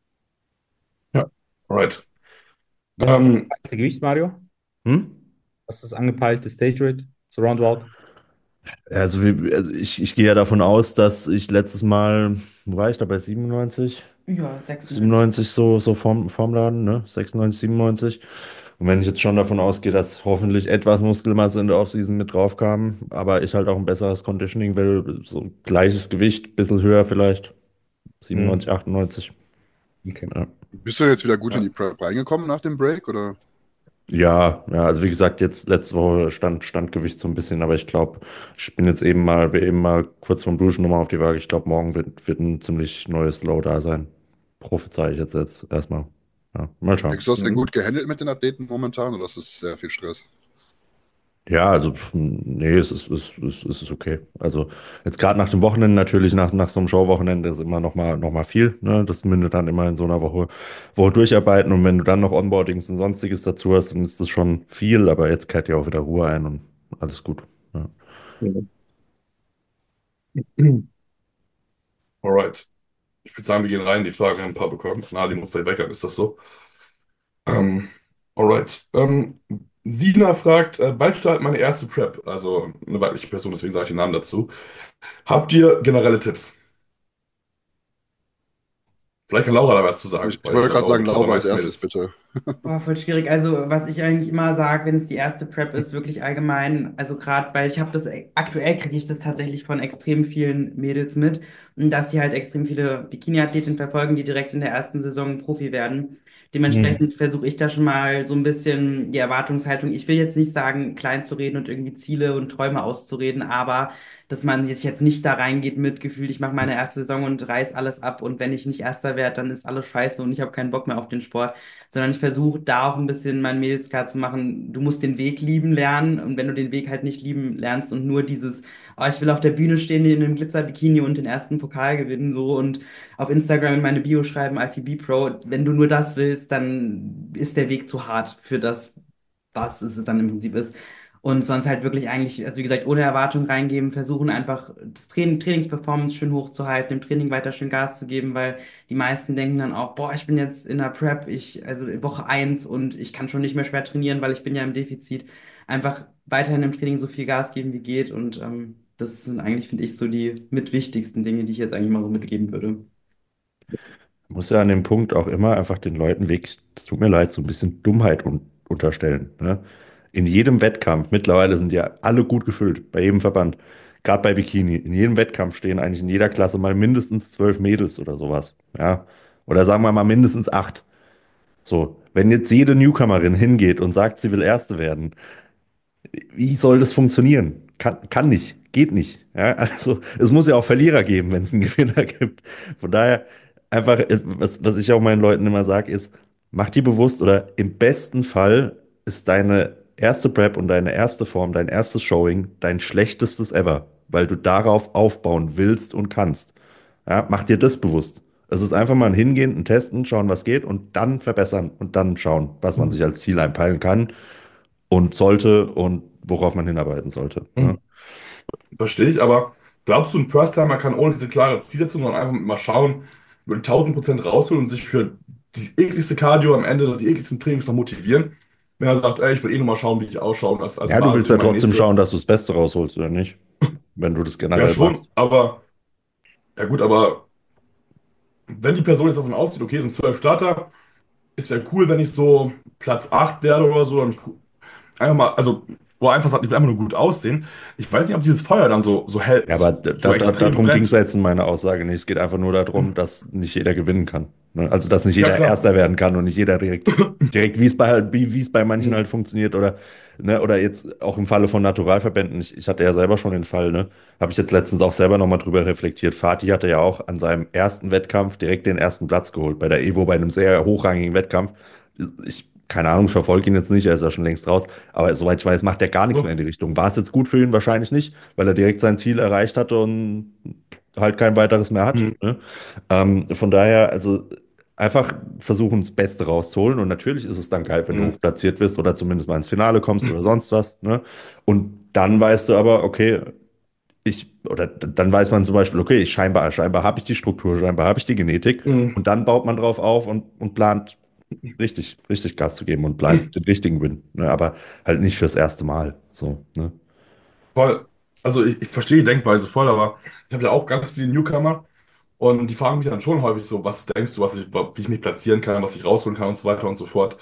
Ja, alright. Was ist das Ähm, angepeilte Gewicht, Mario? Hm? Was ist das angepeilte Stage Rate? So roundabout? Also, wir, also ich, ich gehe ja davon aus, dass ich letztes Mal, wo war ich da bei siebenundneunzig? Ja, sechsundneunzig. siebenundneunzig so, so vorm, vorm Laden, ne? sechsundneunzig, siebenundneunzig. Und wenn ich jetzt schon davon ausgehe, dass hoffentlich etwas Muskelmasse in der Offseason mit drauf kam, aber ich halt auch ein besseres Conditioning will, so gleiches Gewicht, bisschen höher vielleicht, Hm, siebenundneunzig, achtundneunzig. okay. Ja. Bist du denn jetzt wieder gut in ja. die Prep reingekommen nach dem Break? Oder? Ja, ja, also wie gesagt, jetzt letzte Woche stand Standgewicht so ein bisschen, aber ich glaube, ich bin jetzt eben mal, bin eben mal kurz vorm Duschen nochmal auf die Waage. Ich glaube, morgen wird, wird ein ziemlich neues Low da sein. Prophezei ich jetzt, jetzt erstmal. Ja, mal schauen. Denkst du, hast du denn Mhm. gut gehandelt mit den Athleten momentan oder ist es sehr viel Stress? Ja, also, pf, nee, es ist, es ist, es ist okay. Also, jetzt gerade nach dem Wochenende natürlich, nach, nach so einem Showwochenende ist immer noch mal, noch mal viel, ne? Das mündet dann immer in so einer Woche, Woche durcharbeiten und wenn du dann noch Onboardings und Sonstiges dazu hast, dann ist das schon viel, aber jetzt kehrt ja auch wieder Ruhe ein und alles gut. Ja. Mhm. Alright. Ich würde sagen, wir gehen rein, die Frage haben ein paar bekommen. Na, die muss gleich weg, dann ist das so. Ähm, alright. Ähm, Sina fragt, äh, bald startet meine erste Prep, also eine weibliche Person, deswegen sage ich den Namen dazu. Habt ihr generelle Tipps? Vielleicht kann Laura da was zu sagen, Ich, ich weil ich wollte glaube, gerade Laura sagen, betreut am Laura als meisten erstes Mädels. bitte. Oh, voll schwierig. Also, was ich eigentlich immer sage, wenn es die erste Prep ist, wirklich allgemein, also gerade, weil ich habe das, aktuell kriege ich das tatsächlich von extrem vielen Mädels mit, und dass sie halt extrem viele Bikini-Athletinnen verfolgen, die direkt in der ersten Saison Profi werden. Hm. Dementsprechend versuche ich da schon mal so ein bisschen die Erwartungshaltung. Ich will jetzt nicht sagen, klein zu reden und irgendwie Ziele und Träume auszureden, aber dass man sich jetzt nicht da reingeht mit Gefühl, ich mache meine erste Saison und reiß alles ab, und wenn ich nicht Erster werde, dann ist alles scheiße und ich habe keinen Bock mehr auf den Sport, sondern ich versuche da auch ein bisschen meinen Mädels klar zu machen, du musst den Weg lieben lernen, und wenn du den Weg halt nicht lieben lernst und nur dieses, oh, ich will auf der Bühne stehen in einem Glitzerbikini und den ersten Pokal gewinnen, so, und auf Instagram in meine Bio schreiben, I F B Pro, wenn du nur das willst, dann ist der Weg zu hart für das, was es dann im Prinzip ist. Und sonst halt wirklich eigentlich, also wie gesagt, ohne Erwartung reingeben, versuchen einfach das Training, Trainingsperformance schön hochzuhalten, im Training weiter schön Gas zu geben, weil die meisten denken dann auch, boah, ich bin jetzt in der Prep, ich, also Woche eins und ich kann schon nicht mehr schwer trainieren, weil ich bin ja im Defizit. Einfach weiterhin im Training so viel Gas geben, wie geht. Und ähm, das sind eigentlich, finde ich, so die mit wichtigsten Dinge, die ich jetzt eigentlich mal so mitgeben würde. Muss ja an dem Punkt auch immer einfach den Leuten wirklich, es tut mir leid, so ein bisschen Dummheit un unterstellen. Ne? In jedem Wettkampf, mittlerweile sind ja alle gut gefüllt, bei jedem Verband, gerade bei Bikini, in jedem Wettkampf stehen eigentlich in jeder Klasse mal mindestens zwölf Mädels oder sowas. Ja? Oder sagen wir mal mindestens acht. So, wenn jetzt jede Newcomerin hingeht und sagt, sie will Erste werden, wie soll das funktionieren? Kann, kann nicht, geht nicht. Ja, also es muss ja auch Verlierer geben, wenn es einen Gewinner gibt. Von daher einfach, äh, was, was ich auch meinen Leuten immer sage, ist, mach dir bewusst oder im besten Fall ist deine erste Prep und deine erste Form, dein erstes Showing dein schlechtestes ever, weil du darauf aufbauen willst und kannst. Ja, mach dir das bewusst. Es ist einfach mal ein Hingehen, ein Testen, schauen, was geht und dann verbessern und dann schauen, was man sich als Ziel einpeilen kann und sollte und worauf man hinarbeiten sollte. Ne? Hm. Verstehe ich, aber glaubst du, ein First-Timer kann ohne diese klare Zielsetzung, sondern einfach mal schauen, über die tausend Prozent rausholen und sich für die ekligste Cardio am Ende, die ekligsten Trainings noch motivieren? Wenn er sagt, ey, ich will eh nur mal schauen, wie ich ausschaue, als, als Ja, du Basis willst für ja meine trotzdem nächste. schauen, dass du das Beste rausholst, oder nicht? Wenn du das Ja, generell schon, machst. aber, ja gut, aber wenn die Person jetzt davon ausgeht, okay, es sind zwölf Starter, es wäre cool, wenn ich so Platz acht werde oder so, und ich einfach mal, also, wo er einfach sagt, ich will einfach nur gut aussehen. Ich weiß nicht, ob dieses Feuer dann so, so hell, Ja, aber da, so da, extrem darum ging es brennt. jetzt in meiner Aussage nicht. Es geht einfach nur darum, dass nicht jeder gewinnen kann. Ne? Also, dass nicht Ja, jeder klar. Erster werden kann und nicht jeder direkt, direkt wie es bei, halt, wie, wie es bei manchen Hm. halt funktioniert oder, ne, oder jetzt auch im Falle von Naturalverbänden. Ich, ich hatte ja selber schon den Fall, ne, habe ich jetzt letztens auch selber nochmal drüber reflektiert. Fatih hatte ja auch an seinem ersten Wettkampf direkt den ersten Platz geholt, bei der Evo, bei einem sehr hochrangigen Wettkampf. Ich, keine Ahnung, ich verfolge ihn jetzt nicht, er ist ja schon längst raus, aber soweit ich weiß, macht er gar nichts mehr in die Richtung. War es jetzt gut für ihn? Wahrscheinlich nicht, weil er direkt sein Ziel erreicht hatte und halt kein weiteres mehr hat. Hm. Ne? Ähm, von daher, also einfach versuchen, das Beste rauszuholen. Und natürlich ist es dann geil, wenn du Hm. hochplatziert wirst oder zumindest mal ins Finale kommst oder sonst was. Ne? Und dann weißt du aber, okay, ich, oder d- dann weiß man zum Beispiel, okay, ich scheinbar, scheinbar habe ich die Struktur, scheinbar habe ich die Genetik. Hm. Und dann baut man drauf auf und, und plant richtig, richtig Gas zu geben und plant den richtigen Win. Ne? Aber halt nicht fürs erste Mal. So, ne? Voll. Also ich, ich verstehe die Denkweise voll, aber ich habe ja auch ganz viele Newcomer und die fragen mich dann schon häufig so, was denkst du, was ich, wie ich mich platzieren kann, was ich rausholen kann und so weiter und so fort.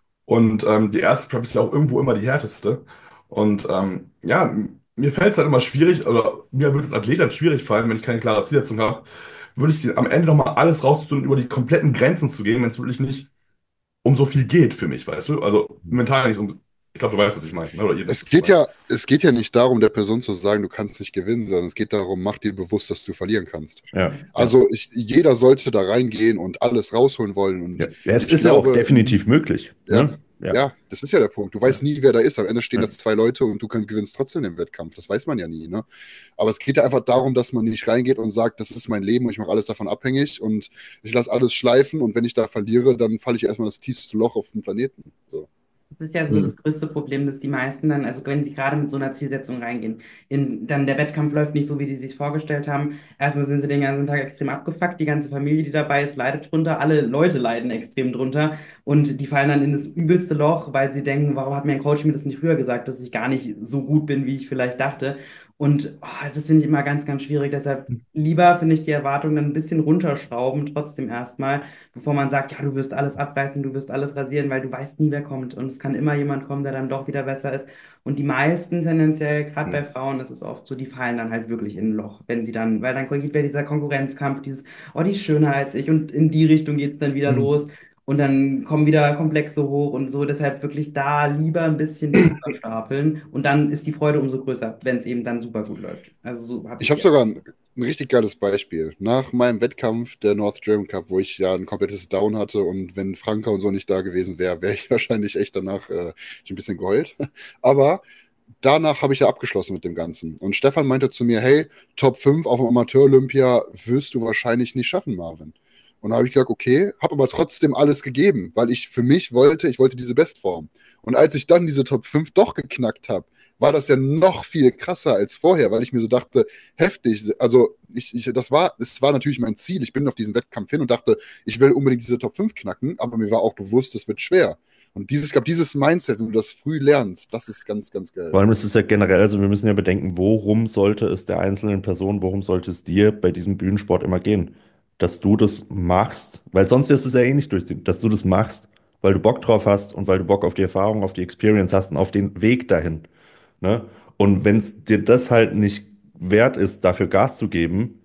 Und ähm, die erste Prep ist ja auch irgendwo immer die härteste. Und ähm, ja, m- mir fällt es halt immer schwierig, oder mir würde es Athlet dann schwierig fallen, wenn ich keine klare Zielsetzung habe, würde ich die- am Ende nochmal alles rauszuholen, über die kompletten Grenzen zu gehen, wenn es wirklich nicht um so viel geht für mich, weißt du? Also mental nicht um, ich glaube, du weißt, was ich meine, ne? Oder ihr wisst, Es was ich geht meine. ja, es geht ja nicht darum, der Person zu sagen, du kannst nicht gewinnen, sondern es geht darum, mach dir bewusst, dass du verlieren kannst. Ja, ja. Also ich, jeder sollte da reingehen und alles rausholen wollen. Ja, Und es ich ist ja auch glaube, definitiv möglich. ja, Ne? Ja, ja, das ist ja der Punkt. Du ja, weißt nie, wer da ist. Am Ende stehen da ja. zwei Leute und du kannst, gewinnst trotzdem den Wettkampf. Das weiß man ja nie, ne? Aber es geht ja einfach darum, dass man nicht reingeht und sagt, das ist mein Leben und ich mache alles davon abhängig und ich lasse alles schleifen und wenn ich da verliere, dann falle ich erstmal das tiefste Loch auf dem Planeten. So. Das ist ja so Hm. das größte Problem, dass die meisten dann, also wenn sie gerade mit so einer Zielsetzung reingehen, in, dann der Wettkampf läuft nicht so, wie die sich vorgestellt haben. Erstmal sind sie den ganzen Tag extrem abgefuckt, die ganze Familie, die dabei ist, leidet drunter, alle Leute leiden extrem drunter und die fallen dann in das übelste Loch, weil sie denken, warum hat mir ein Coach mir das nicht früher gesagt, dass ich gar nicht so gut bin, wie ich vielleicht dachte. Und oh, das finde ich immer ganz, ganz schwierig. Deshalb lieber finde ich die Erwartungen dann ein bisschen runterschrauben, trotzdem erstmal, bevor man sagt, ja, du wirst alles abreißen, du wirst alles rasieren, weil du weißt nie, wer kommt. Und es kann immer jemand kommen, der dann doch wieder besser ist. Und die meisten tendenziell, gerade bei Hm. Frauen, das ist oft so, die fallen dann halt wirklich in ein Loch, wenn sie dann, weil dann geht wieder dieser Konkurrenzkampf, dieses, oh, die ist schöner als ich. Und in die Richtung geht es dann wieder Hm. los. Und dann kommen wieder Komplexe hoch und so. Deshalb wirklich da lieber ein bisschen tiefer stapeln. Und dann ist die Freude umso größer, wenn es eben dann super gut läuft. Also so habe Ich ich habe die sogar ein, ein richtig geiles Beispiel. Nach meinem Wettkampf der North German Cup, wo ich ja ein komplettes Down hatte und wenn Franka und so nicht da gewesen wäre, wäre ich wahrscheinlich echt danach äh, ein bisschen geheult. Aber danach habe ich ja abgeschlossen mit dem Ganzen. Und Stefan meinte zu mir, hey, Top fünf auf dem Amateur-Olympia wirst du wahrscheinlich nicht schaffen, Marvin. Und da habe ich gesagt, okay, habe aber trotzdem alles gegeben, weil ich für mich wollte, ich wollte diese Bestform. Und als ich dann diese Top fünf doch geknackt habe, war das ja noch viel krasser als vorher, weil ich mir so dachte, heftig, also ich, ich, das war, es war natürlich mein Ziel. Ich bin auf diesen Wettkampf hin und dachte, ich will unbedingt diese Top fünf knacken, aber mir war auch bewusst, es wird schwer. Und dieses, ich glaube, dieses Mindset, wenn du das früh lernst, das ist ganz, ganz geil. Vor allem ist es ja generell, also wir müssen ja bedenken, worum sollte es der einzelnen Person, worum sollte es dir bei diesem Bühnensport immer gehen? Dass du das machst, weil sonst wirst du es ja eh nicht durchziehen, dass du das machst, weil du Bock drauf hast und weil du Bock auf die Erfahrung, auf die Experience hast und auf den Weg dahin. Ne? Und wenn es dir das halt nicht wert ist, dafür Gas zu geben,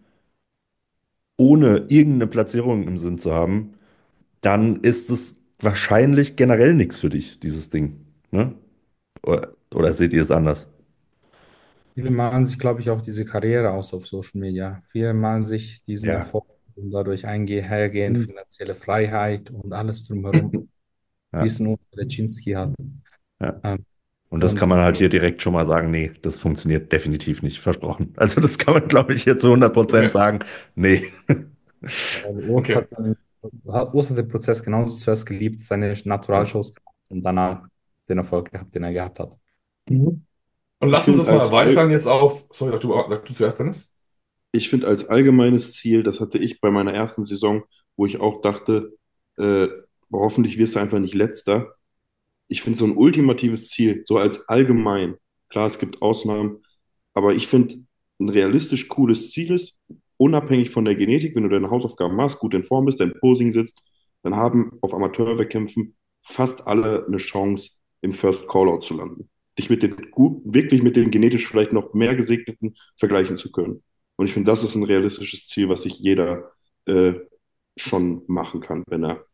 ohne irgendeine Platzierung im Sinn zu haben, dann ist es wahrscheinlich generell nichts für dich, dieses Ding. Ne? Oder, oder seht ihr es anders? Viele malen sich, glaube ich, auch diese Karriere aus auf Social Media. Viele malen sich diesen Ja. Erfolg und dadurch einhergehend Mhm. finanzielle Freiheit und alles drumherum, wie Ja, es nur Leczynski hat. ja. Ähm, Und das und kann man halt hier direkt schon mal sagen, nee, das funktioniert definitiv nicht, versprochen. Also das kann man, glaube ich, jetzt zu hundert Prozent Okay, sagen, nee. äh, Urs okay, hat, dann, hat- Urs hat den Prozess genauso zuerst geliebt, seine ja. Naturalshows gemacht und danach den Erfolg gehabt, den er gehabt hat. Mhm. Und Ich lass uns finde das mal als, all, erweitern jetzt auf, sorry, sag du, sag du zuerst, Dennis. ich find als allgemeines Ziel, das hatte ich bei meiner ersten Saison, wo ich auch dachte, äh, hoffentlich wirst du einfach nicht Letzter. Ich finde so ein ultimatives Ziel, so als allgemein, klar, es gibt Ausnahmen, aber ich finde, ein realistisch cooles Ziel ist, unabhängig von der Genetik, wenn du deine Hausaufgaben machst, gut in Form bist, dein Posing sitzt, dann haben auf Amateurwettkämpfen fast alle eine Chance, im First Callout zu landen. Dich mit den gut, wirklich mit den genetisch vielleicht noch mehr Gesegneten vergleichen zu können. Und ich finde, das ist ein realistisches Ziel, was sich jeder äh, schon machen kann, wenn er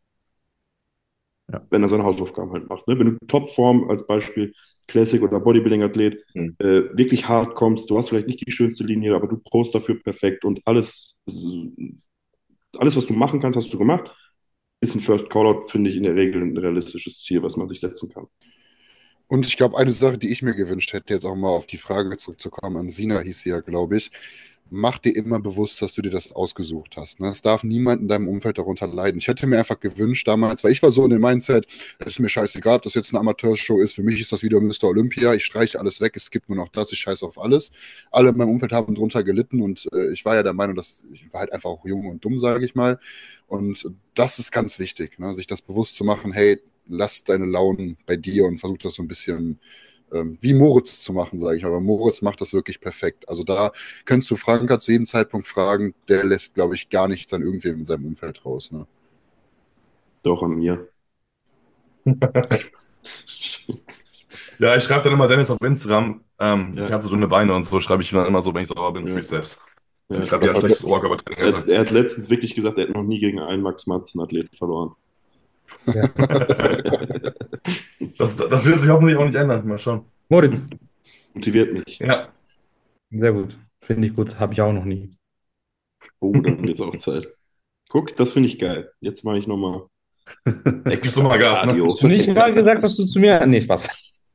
Ja. wenn er seine Hausaufgaben halt macht. Ne? Wenn du Topform als Beispiel Classic oder Bodybuilding-Athlet Hm. äh, wirklich hart kommst, du hast vielleicht nicht die schönste Linie, aber du post dafür perfekt und alles, alles, was du machen kannst, hast du gemacht, ist ein First Callout, finde ich, in der Regel ein realistisches Ziel, was man sich setzen kann. Und ich glaube, eine Sache, die ich mir gewünscht hätte, jetzt auch mal auf die Frage zurückzukommen, an Sina hieß sie ja, glaube ich, mach dir immer bewusst, dass du dir das ausgesucht hast. Ne? Es darf niemand in deinem Umfeld darunter leiden. Ich hätte mir einfach gewünscht damals, weil ich war so in dem Mindset, es ist mir scheißegal, ob das jetzt eine Amateurshow ist, für mich ist das wieder Mister Olympia, ich streiche alles weg, es gibt nur noch das, ich scheiße auf alles. Alle in meinem Umfeld haben drunter gelitten und äh, ich war ja der Meinung, dass ich war halt einfach auch jung und dumm, sage ich mal. Und das ist ganz wichtig, ne? Sich das bewusst zu machen, hey, lass deine Launen bei dir und versuch das so ein bisschen ähm, wie Moritz zu machen, sage ich. Aber Moritz macht das wirklich perfekt. Also da kannst du Franka zu jedem Zeitpunkt fragen, der lässt, glaube ich, gar nichts an irgendwem in seinem Umfeld raus. Ne? Doch an mir. Ja, ich schreibe dann immer Dennis auf Instagram, ähm, ich Ja, habe so dünne Beine und so schreibe ich ihm dann immer so, wenn ich sauer bin für ja, mich selbst. Denn ja. ich glaube, die Das hat hat, schlechtes Oberkörpertraining. Er, Also. hat- er hat letztens wirklich gesagt, er hat noch nie gegen einen Max-Matzen-Athleten verloren. Ja. Das, das wird sich hoffentlich auch nicht ändern. Mal schauen. Moritz, Motiviert mich. Ja. sehr gut. Finde ich gut. Habe ich auch noch nie. Oh, dann wird es auch Zeit. Guck, das finde ich geil. Jetzt mache ich nochmal Jetzt gibst du extra mal Gas, ne? Cardio. Hast du nicht mal gesagt, dass du zu mir. Nee, Spaß.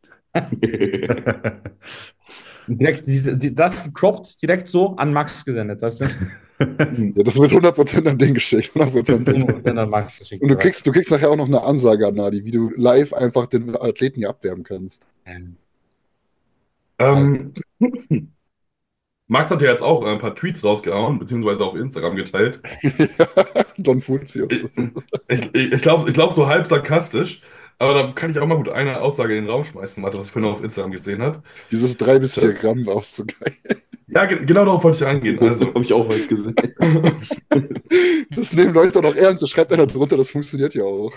Direkt diese, die, das gecroppt, direkt so an Max gesendet, weißt du? ja, das wird hundert Prozent an den geschickt. hundert Prozent. Und dann an Max geschickt. Und du kriegst, du kriegst nachher auch noch eine Ansage an Nadi, wie du live einfach den Athleten hier abwerben kannst. Ähm, Ähm, Max hat ja jetzt auch äh, ein paar Tweets rausgehauen, beziehungsweise auf Instagram geteilt. Don Fuzius. Ich, ich, ich glaube, ich glaub, so halb sarkastisch, aber da kann ich auch mal gut eine Aussage in den Raum schmeißen, Mathe, was ich vorhin auf Instagram gesehen habe. Dieses drei bis vier Gramm war auch so geil. Ja, ge genau darauf wollte ich eingehen. Also, Habe ich auch heute gesehen. Das nehmen Leute doch ernst. Da schreibt einer drunter, das funktioniert ja auch.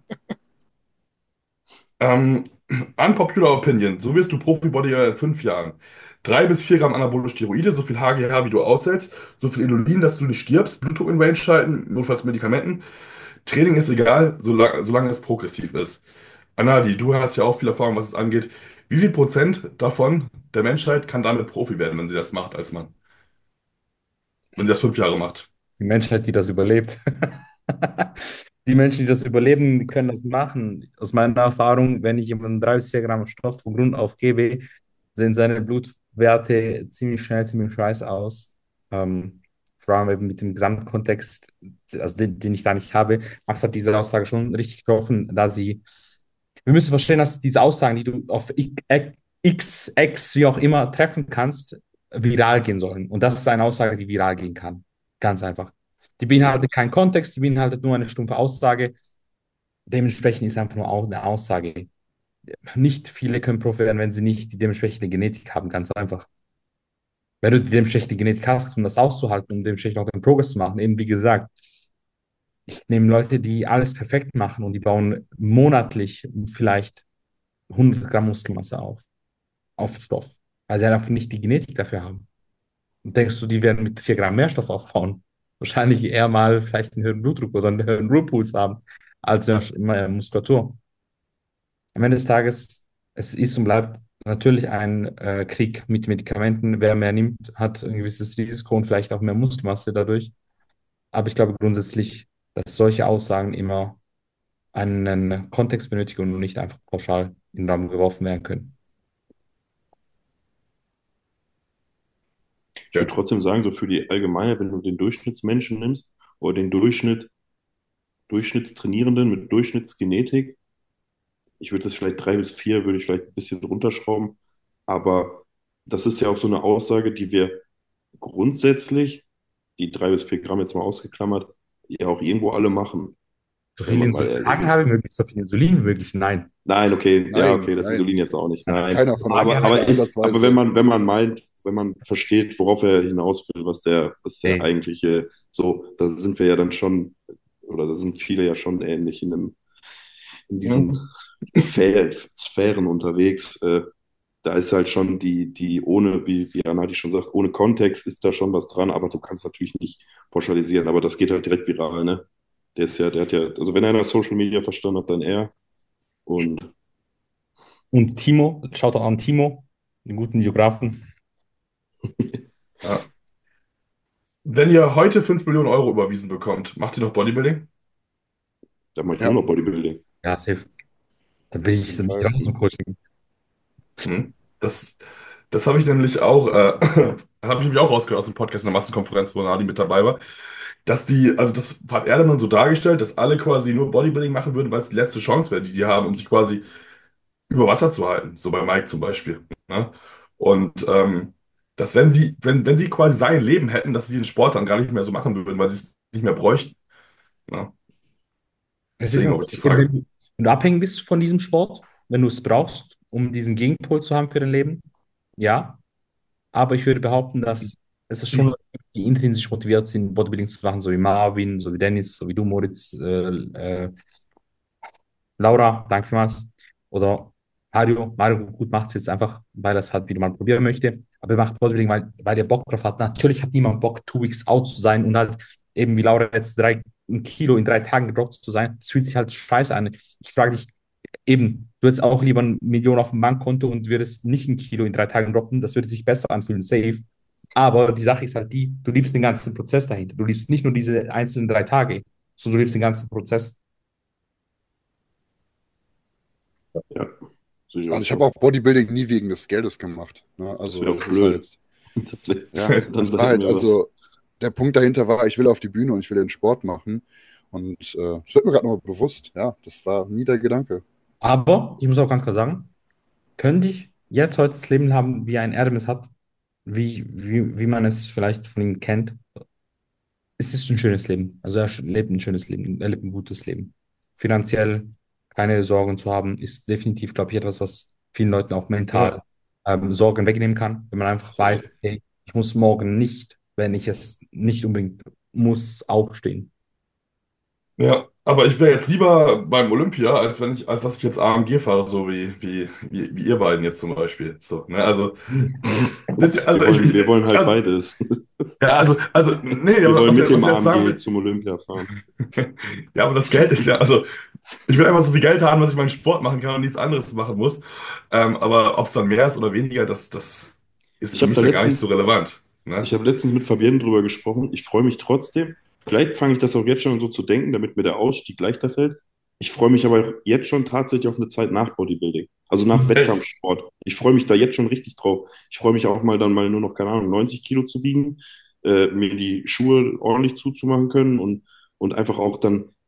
ähm, unpopular Opinion. So wirst du Profi-Bodybuilder in fünf Jahren. Drei bis vier Gramm anabole Steroide, so viel H G H, wie du aushältst, so viel Inulin, dass du nicht stirbst, Blutdruck in Range halten, notfalls Medikamenten. Training ist egal, solange, solange es progressiv ist. Anadi, du hast ja auch viel Erfahrung, was es angeht. Wie viel Prozent davon der Menschheit kann damit Profi werden, wenn sie das macht als Mann? Wenn sie das fünf Jahre macht? Die Menschheit, die das überlebt. Die Menschen, die das überleben, die können das machen. Aus meiner Erfahrung, wenn ich jemandem dreißig Gramm Stoff von Grund auf gebe, sehen seine Blutwerte ziemlich schnell, ziemlich scheiße aus. Ähm, vor allem eben mit dem Gesamtkontext, also den, den ich da nicht habe. Max hat diese Aussage schon richtig getroffen, da sie, wir müssen verstehen, dass diese Aussagen, die du auf X, X, wie auch immer treffen kannst, viral gehen sollen. Und das ist eine Aussage, die viral gehen kann. Ganz einfach. Die beinhaltet keinen Kontext, die beinhaltet nur eine stumpfe Aussage. Dementsprechend ist einfach nur auch eine Aussage. Nicht viele können Profi werden, wenn sie nicht die dementsprechende Genetik haben. Ganz einfach. Wenn du die dementsprechende Genetik hast, um das auszuhalten, um dementsprechend auch den Progress zu machen, eben wie gesagt, ich nehme Leute, die alles perfekt machen und die bauen monatlich vielleicht hundert Gramm Muskelmasse auf, auf Stoff, weil sie halt einfach nicht die Genetik dafür haben. Und denkst du, die werden mit vier Gramm mehr Stoff aufbauen? Wahrscheinlich eher mal vielleicht einen höheren Blutdruck oder einen höheren Ruhepuls haben, als mehr Muskulatur. Am Ende des Tages, es ist und bleibt natürlich ein äh, Krieg mit Medikamenten. Wer mehr nimmt, hat ein gewisses Risiko und vielleicht auch mehr Muskelmasse dadurch. Aber ich glaube grundsätzlich, dass solche Aussagen immer einen Kontext benötigen und nicht einfach pauschal in den Raum geworfen werden können. Ich würde trotzdem sagen, so für die Allgemeine, wenn du den Durchschnittsmenschen nimmst oder den Durchschnitt, Durchschnittstrainierenden mit Durchschnittsgenetik, ich würde das vielleicht drei bis vier, würde ich vielleicht ein bisschen runterschrauben. Aber das ist ja auch so eine Aussage, die wir grundsätzlich, die drei bis vier Gramm jetzt mal ausgeklammert, ja auch irgendwo alle machen, So wenn viel man mal Insulin ehrlich habe ist. wie möglich, so viel Insulin wie möglich, nein. Nein, okay, ja, Nein, okay, das nein. Insulin jetzt auch nicht, nein. Keiner von Aber, uns aber, ich, aber ansatzweise. wenn man, wenn man meint, wenn man versteht, worauf er hinaus will, was der, was der Nee. eigentliche, so, da sind wir ja dann schon, oder da sind viele ja schon ähnlich in einem, in diesen Sphä- Sphären unterwegs. Äh, da ist halt schon die, die ohne, wie, wie Anadi schon sagt, ohne Kontext ist da schon was dran, aber du kannst natürlich nicht pauschalisieren, aber das geht halt direkt viral, ne? Der ist ja, der hat ja, also wenn einer Social Media verstanden hat, dann er. Und Und Timo, schaut auch an Timo, den guten Geografen. Ja. Wenn ihr heute fünf Millionen Euro überwiesen bekommt, macht ihr noch Bodybuilding? da mache ich Ja. nur noch Bodybuilding. Ja, safe. Da bin ich, da bin ich raus im Coaching. Hm. Das, das habe ich nämlich auch, äh, habe ich nämlich auch rausgehört aus dem Podcast in der Massenkonferenz, wo Nadi mit dabei war, dass die, also das hat er dann so dargestellt, dass alle quasi nur Bodybuilding machen würden, weil es die letzte Chance wäre, die die haben, um sich quasi über Wasser zu halten, so bei Mike zum Beispiel. Ne? Und ähm, dass wenn sie, wenn, wenn sie quasi sein Leben hätten, dass sie den Sport dann gar nicht mehr so machen würden, weil sie es nicht mehr bräuchten. Ne? Es ist Deswegen noch, habe ich die wenn Frage. du wenn du abhängig bist von diesem Sport, wenn du es brauchst, um diesen Gegenpol zu haben für dein Leben, ja. Aber ich würde behaupten, dass es ist schon Leute gibt, die intrinsisch motiviert sind, Bodybuilding zu machen, so wie Marvin, so wie Dennis, so wie du, Moritz, äh, äh, Laura, danke vielmals. Oder Mario. Mario gut macht es jetzt einfach, weil er es halt wieder mal probieren möchte. Aber er macht Bodybuilding, weil, weil er Bock drauf hat. Natürlich hat niemand Bock, two weeks out zu sein und halt eben wie Laura jetzt drei ein Kilo in drei Tagen gedroppt zu sein. Das fühlt sich halt scheiße an. Ich frage dich eben, du hättest auch lieber eine Million auf dem Bankkonto und würdest nicht ein Kilo in drei Tagen droppen. Das würde sich besser anfühlen, safe. Aber die Sache ist halt die, du liebst den ganzen Prozess dahinter. Du liebst nicht nur diese einzelnen drei Tage, sondern du liebst den ganzen Prozess. Ja, sehe ich Also auch ich habe so. auch Bodybuilding nie wegen des Geldes gemacht. Ne? Das Also wäre auch es ist blöd. halt, Das wär, ja, dann das sag war halt, mir was. also der Punkt dahinter war, ich will auf die Bühne und ich will den Sport machen. Und äh, das wird mir gerade noch bewusst, ja, das war nie der Gedanke. Aber ich muss auch ganz klar sagen, könnte ich jetzt heute das Leben haben, wie ein Erdem es hat, wie, wie, wie man es vielleicht von ihm kennt, es ist ein schönes Leben. Also er lebt ein schönes Leben, er lebt ein gutes Leben. Finanziell keine Sorgen zu haben, ist definitiv, glaube ich, etwas, was vielen Leuten auch mental ähm, Sorgen wegnehmen kann, wenn man einfach weiß, okay, ich muss morgen nicht, wenn ich es nicht unbedingt muss, aufstehen. Ja, aber ich wäre jetzt lieber beim Olympia, als wenn ich, als dass ich jetzt A M G fahre, so wie, wie, wie, wie ihr beiden jetzt zum Beispiel. So, ne? Also, wisst ihr, Wir also ich, wollen, wir wollen halt also, beides. ja, also, also, nee, Wir aber wollen was, mit ich- was dem ich jetzt sagen A M G will, zum Olympia fahren. ja, aber das Geld ist ja, also, ich will einfach so viel Geld haben, dass ich meinen Sport machen kann und nichts anderes machen muss. Ähm, aber ob es dann mehr ist oder weniger, das, das ist Ich für habe mich da dann gar nicht so letztens, relevant. Ne? ich habe letztens mit Fabienne drüber gesprochen. Ich freue mich trotzdem. Vielleicht fange ich das auch jetzt schon so zu denken, damit mir der Ausstieg leichter fällt. Ich freue mich aber auch jetzt schon tatsächlich auf eine Zeit nach Bodybuilding, also nach Echt? Wettkampfsport. Ich freue mich da jetzt schon richtig drauf. Ich freue mich auch mal dann mal nur noch, keine Ahnung, neunzig Kilo zu wiegen, äh, mir die Schuhe ordentlich zuzumachen können und, und einfach auch dann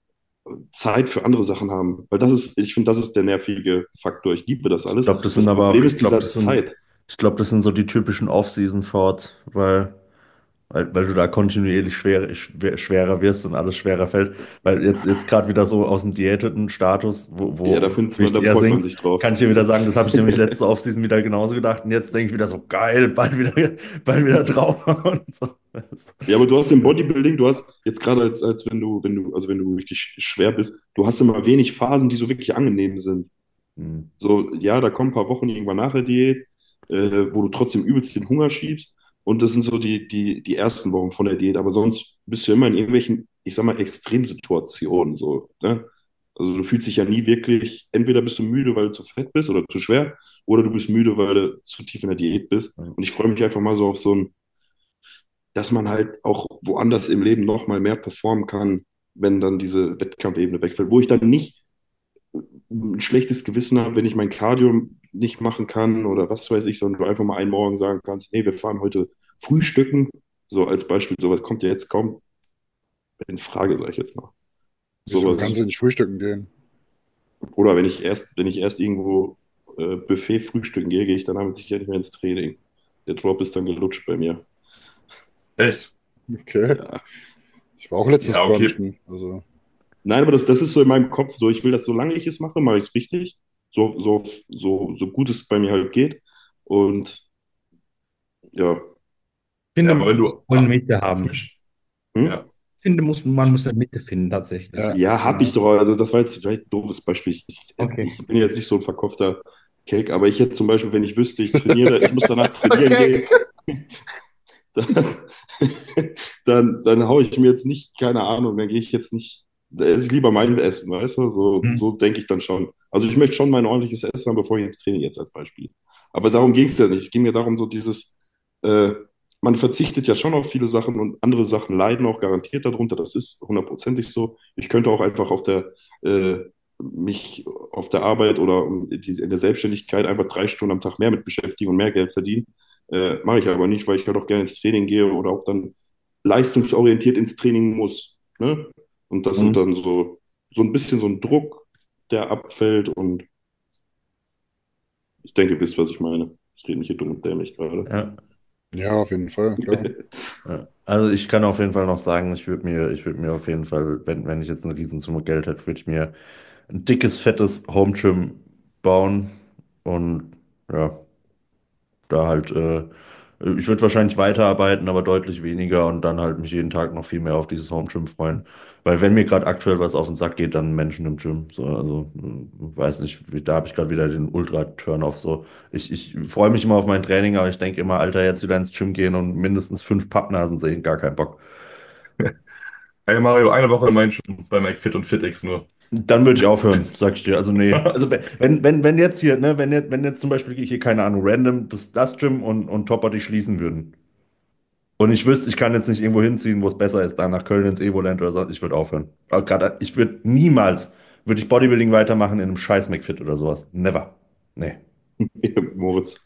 Zeit für andere Sachen haben. Weil das ist, ich finde, das ist der nervige Faktor. Ich liebe das Ich alles. glaube, das sind Das aber auch, Problem ich ist glaube, dieser das sind, Zeit. ich glaube, das sind so die typischen Off-Season-Thoughts, weil Weil, weil du da kontinuierlich schwer, schwer, schwerer wirst und alles schwerer fällt. Weil jetzt, jetzt gerade wieder so aus dem diäteten Status, wo, Ja, wo da das findet man, Gewicht da eher freut man sinkt, sich drauf. kann ich dir wieder sagen, das habe ich nämlich letzte Offseason wieder genauso gedacht. Und jetzt denke ich wieder so, geil, bald wieder, bald wieder drauf. Und so. Ja, aber du hast im Bodybuilding, du hast jetzt gerade als, als wenn du, wenn du, also wenn du wirklich schwer bist, du hast immer wenig Phasen, die so wirklich angenehm sind. Hm. So, ja, da kommen ein paar Wochen irgendwann nach der Diät, äh, wo du trotzdem übelst den Hunger schiebst. Und das sind so die, die, die ersten Wochen von der Diät. Aber sonst bist du immer in irgendwelchen, ich sag mal, Extremsituationen. So, ne? Also du fühlst dich ja nie wirklich, entweder bist du müde, weil du zu fett bist oder zu schwer, oder du bist müde, weil du zu tief in der Diät bist. Und ich freue mich einfach mal so auf so ein, dass man halt auch woanders im Leben noch mal mehr performen kann, wenn dann diese Wettkampfebene wegfällt, wo ich dann nicht ein schlechtes Gewissen habe, wenn ich mein Cardio nicht machen kann oder was weiß ich, sondern du einfach mal einen Morgen sagen kannst, nee, wir fahren heute frühstücken, so als Beispiel, sowas kommt ja jetzt kaum in Frage, sage ich jetzt mal. Wieso kannst Sowas. du nicht frühstücken gehen? Oder wenn ich erst, wenn ich erst irgendwo äh, Buffet frühstücken gehe, gehe ich dann damit sicher nicht mehr ins Training. Der Drop ist dann gelutscht bei mir. Echt? Okay. Ja. Ich war auch letztes Ja, okay. Brunchen. Also, Nein, aber das, das ist so in meinem Kopf so, ich will das, solange ich es mache, mache ich es richtig. So, so, so, so gut es bei mir halt geht. Und ja, Ich Ja, finde, aber man wenn muss du wohl eine ah, Mitte haben. frisch. hm? Ja. Ich finde, muss, man muss eine Mitte finden, tatsächlich. ja, Ja, habe ich genau. doch. Also das war jetzt vielleicht ein doofes Beispiel. Ich, ich, Okay. ich bin jetzt nicht so ein verkopfter Cake, aber ich hätte zum Beispiel, wenn ich wüsste, ich trainiere, ich muss danach trainieren Okay. gehen, dann, dann, dann haue ich mir jetzt nicht, keine Ahnung, dann gehe ich jetzt nicht, da esse ich lieber mein Essen, weißt du? So, Hm. so denke ich dann schon. Also ich möchte schon mein ordentliches Essen haben, bevor ich ins Training jetzt als Beispiel. Aber darum ging es ja nicht. Es ging mir darum, so dieses, äh, man verzichtet ja schon auf viele Sachen und andere Sachen leiden auch garantiert darunter. Das ist hundertprozentig so. Ich könnte auch einfach auf der, äh, mich auf der Arbeit oder die, in der Selbstständigkeit einfach drei Stunden am Tag mehr mit beschäftigen und mehr Geld verdienen. Äh, mache ich aber nicht, weil ich halt auch gerne ins Training gehe oder auch dann leistungsorientiert ins Training muss. Ne? Und das sind Mhm. dann so, so ein bisschen so ein Druck, der abfällt und ich denke, ihr wisst, was ich meine. Ich rede mich hier dumm und dämlich gerade. Ja. Ja, auf jeden Fall, klar. Ja. Also ich kann auf jeden Fall noch sagen, ich würde mir, ich würde mir auf jeden Fall, wenn, wenn ich jetzt eine Riesensumme Geld hätte, würde ich mir ein dickes, fettes Home Gym bauen und ja, da halt, äh, ich würde wahrscheinlich weiterarbeiten, aber deutlich weniger und dann halt mich jeden Tag noch viel mehr auf dieses Home Gym freuen. Weil wenn mir gerade aktuell was auf den Sack geht, dann Menschen im Gym. So, also äh, weiß nicht, wie- da habe ich gerade wieder den Ultra-Turn-off. So, ich, ich freue mich immer auf mein Training, aber ich denke immer, Alter, jetzt wieder ins Gym gehen und mindestens fünf Pappnasen sehen, gar keinen Bock. Ey Mario, eine Woche mein schon bei McFit und FitX nur. Dann würde ich aufhören, sag ich dir. Also nee. Also wenn, wenn, wenn wenn jetzt hier, ne, wenn jetzt, wenn jetzt zum Beispiel hier, keine Ahnung, random das, das Gym und, und Top Body schließen würden. Und ich wüsste, ich kann jetzt nicht irgendwo hinziehen, wo es besser ist, da nach Köln ins Evoland oder so, ich würde aufhören. Aber grad, ich würde niemals, würde ich Bodybuilding weitermachen in einem scheiß McFit oder sowas. Never. Nee. Moritz.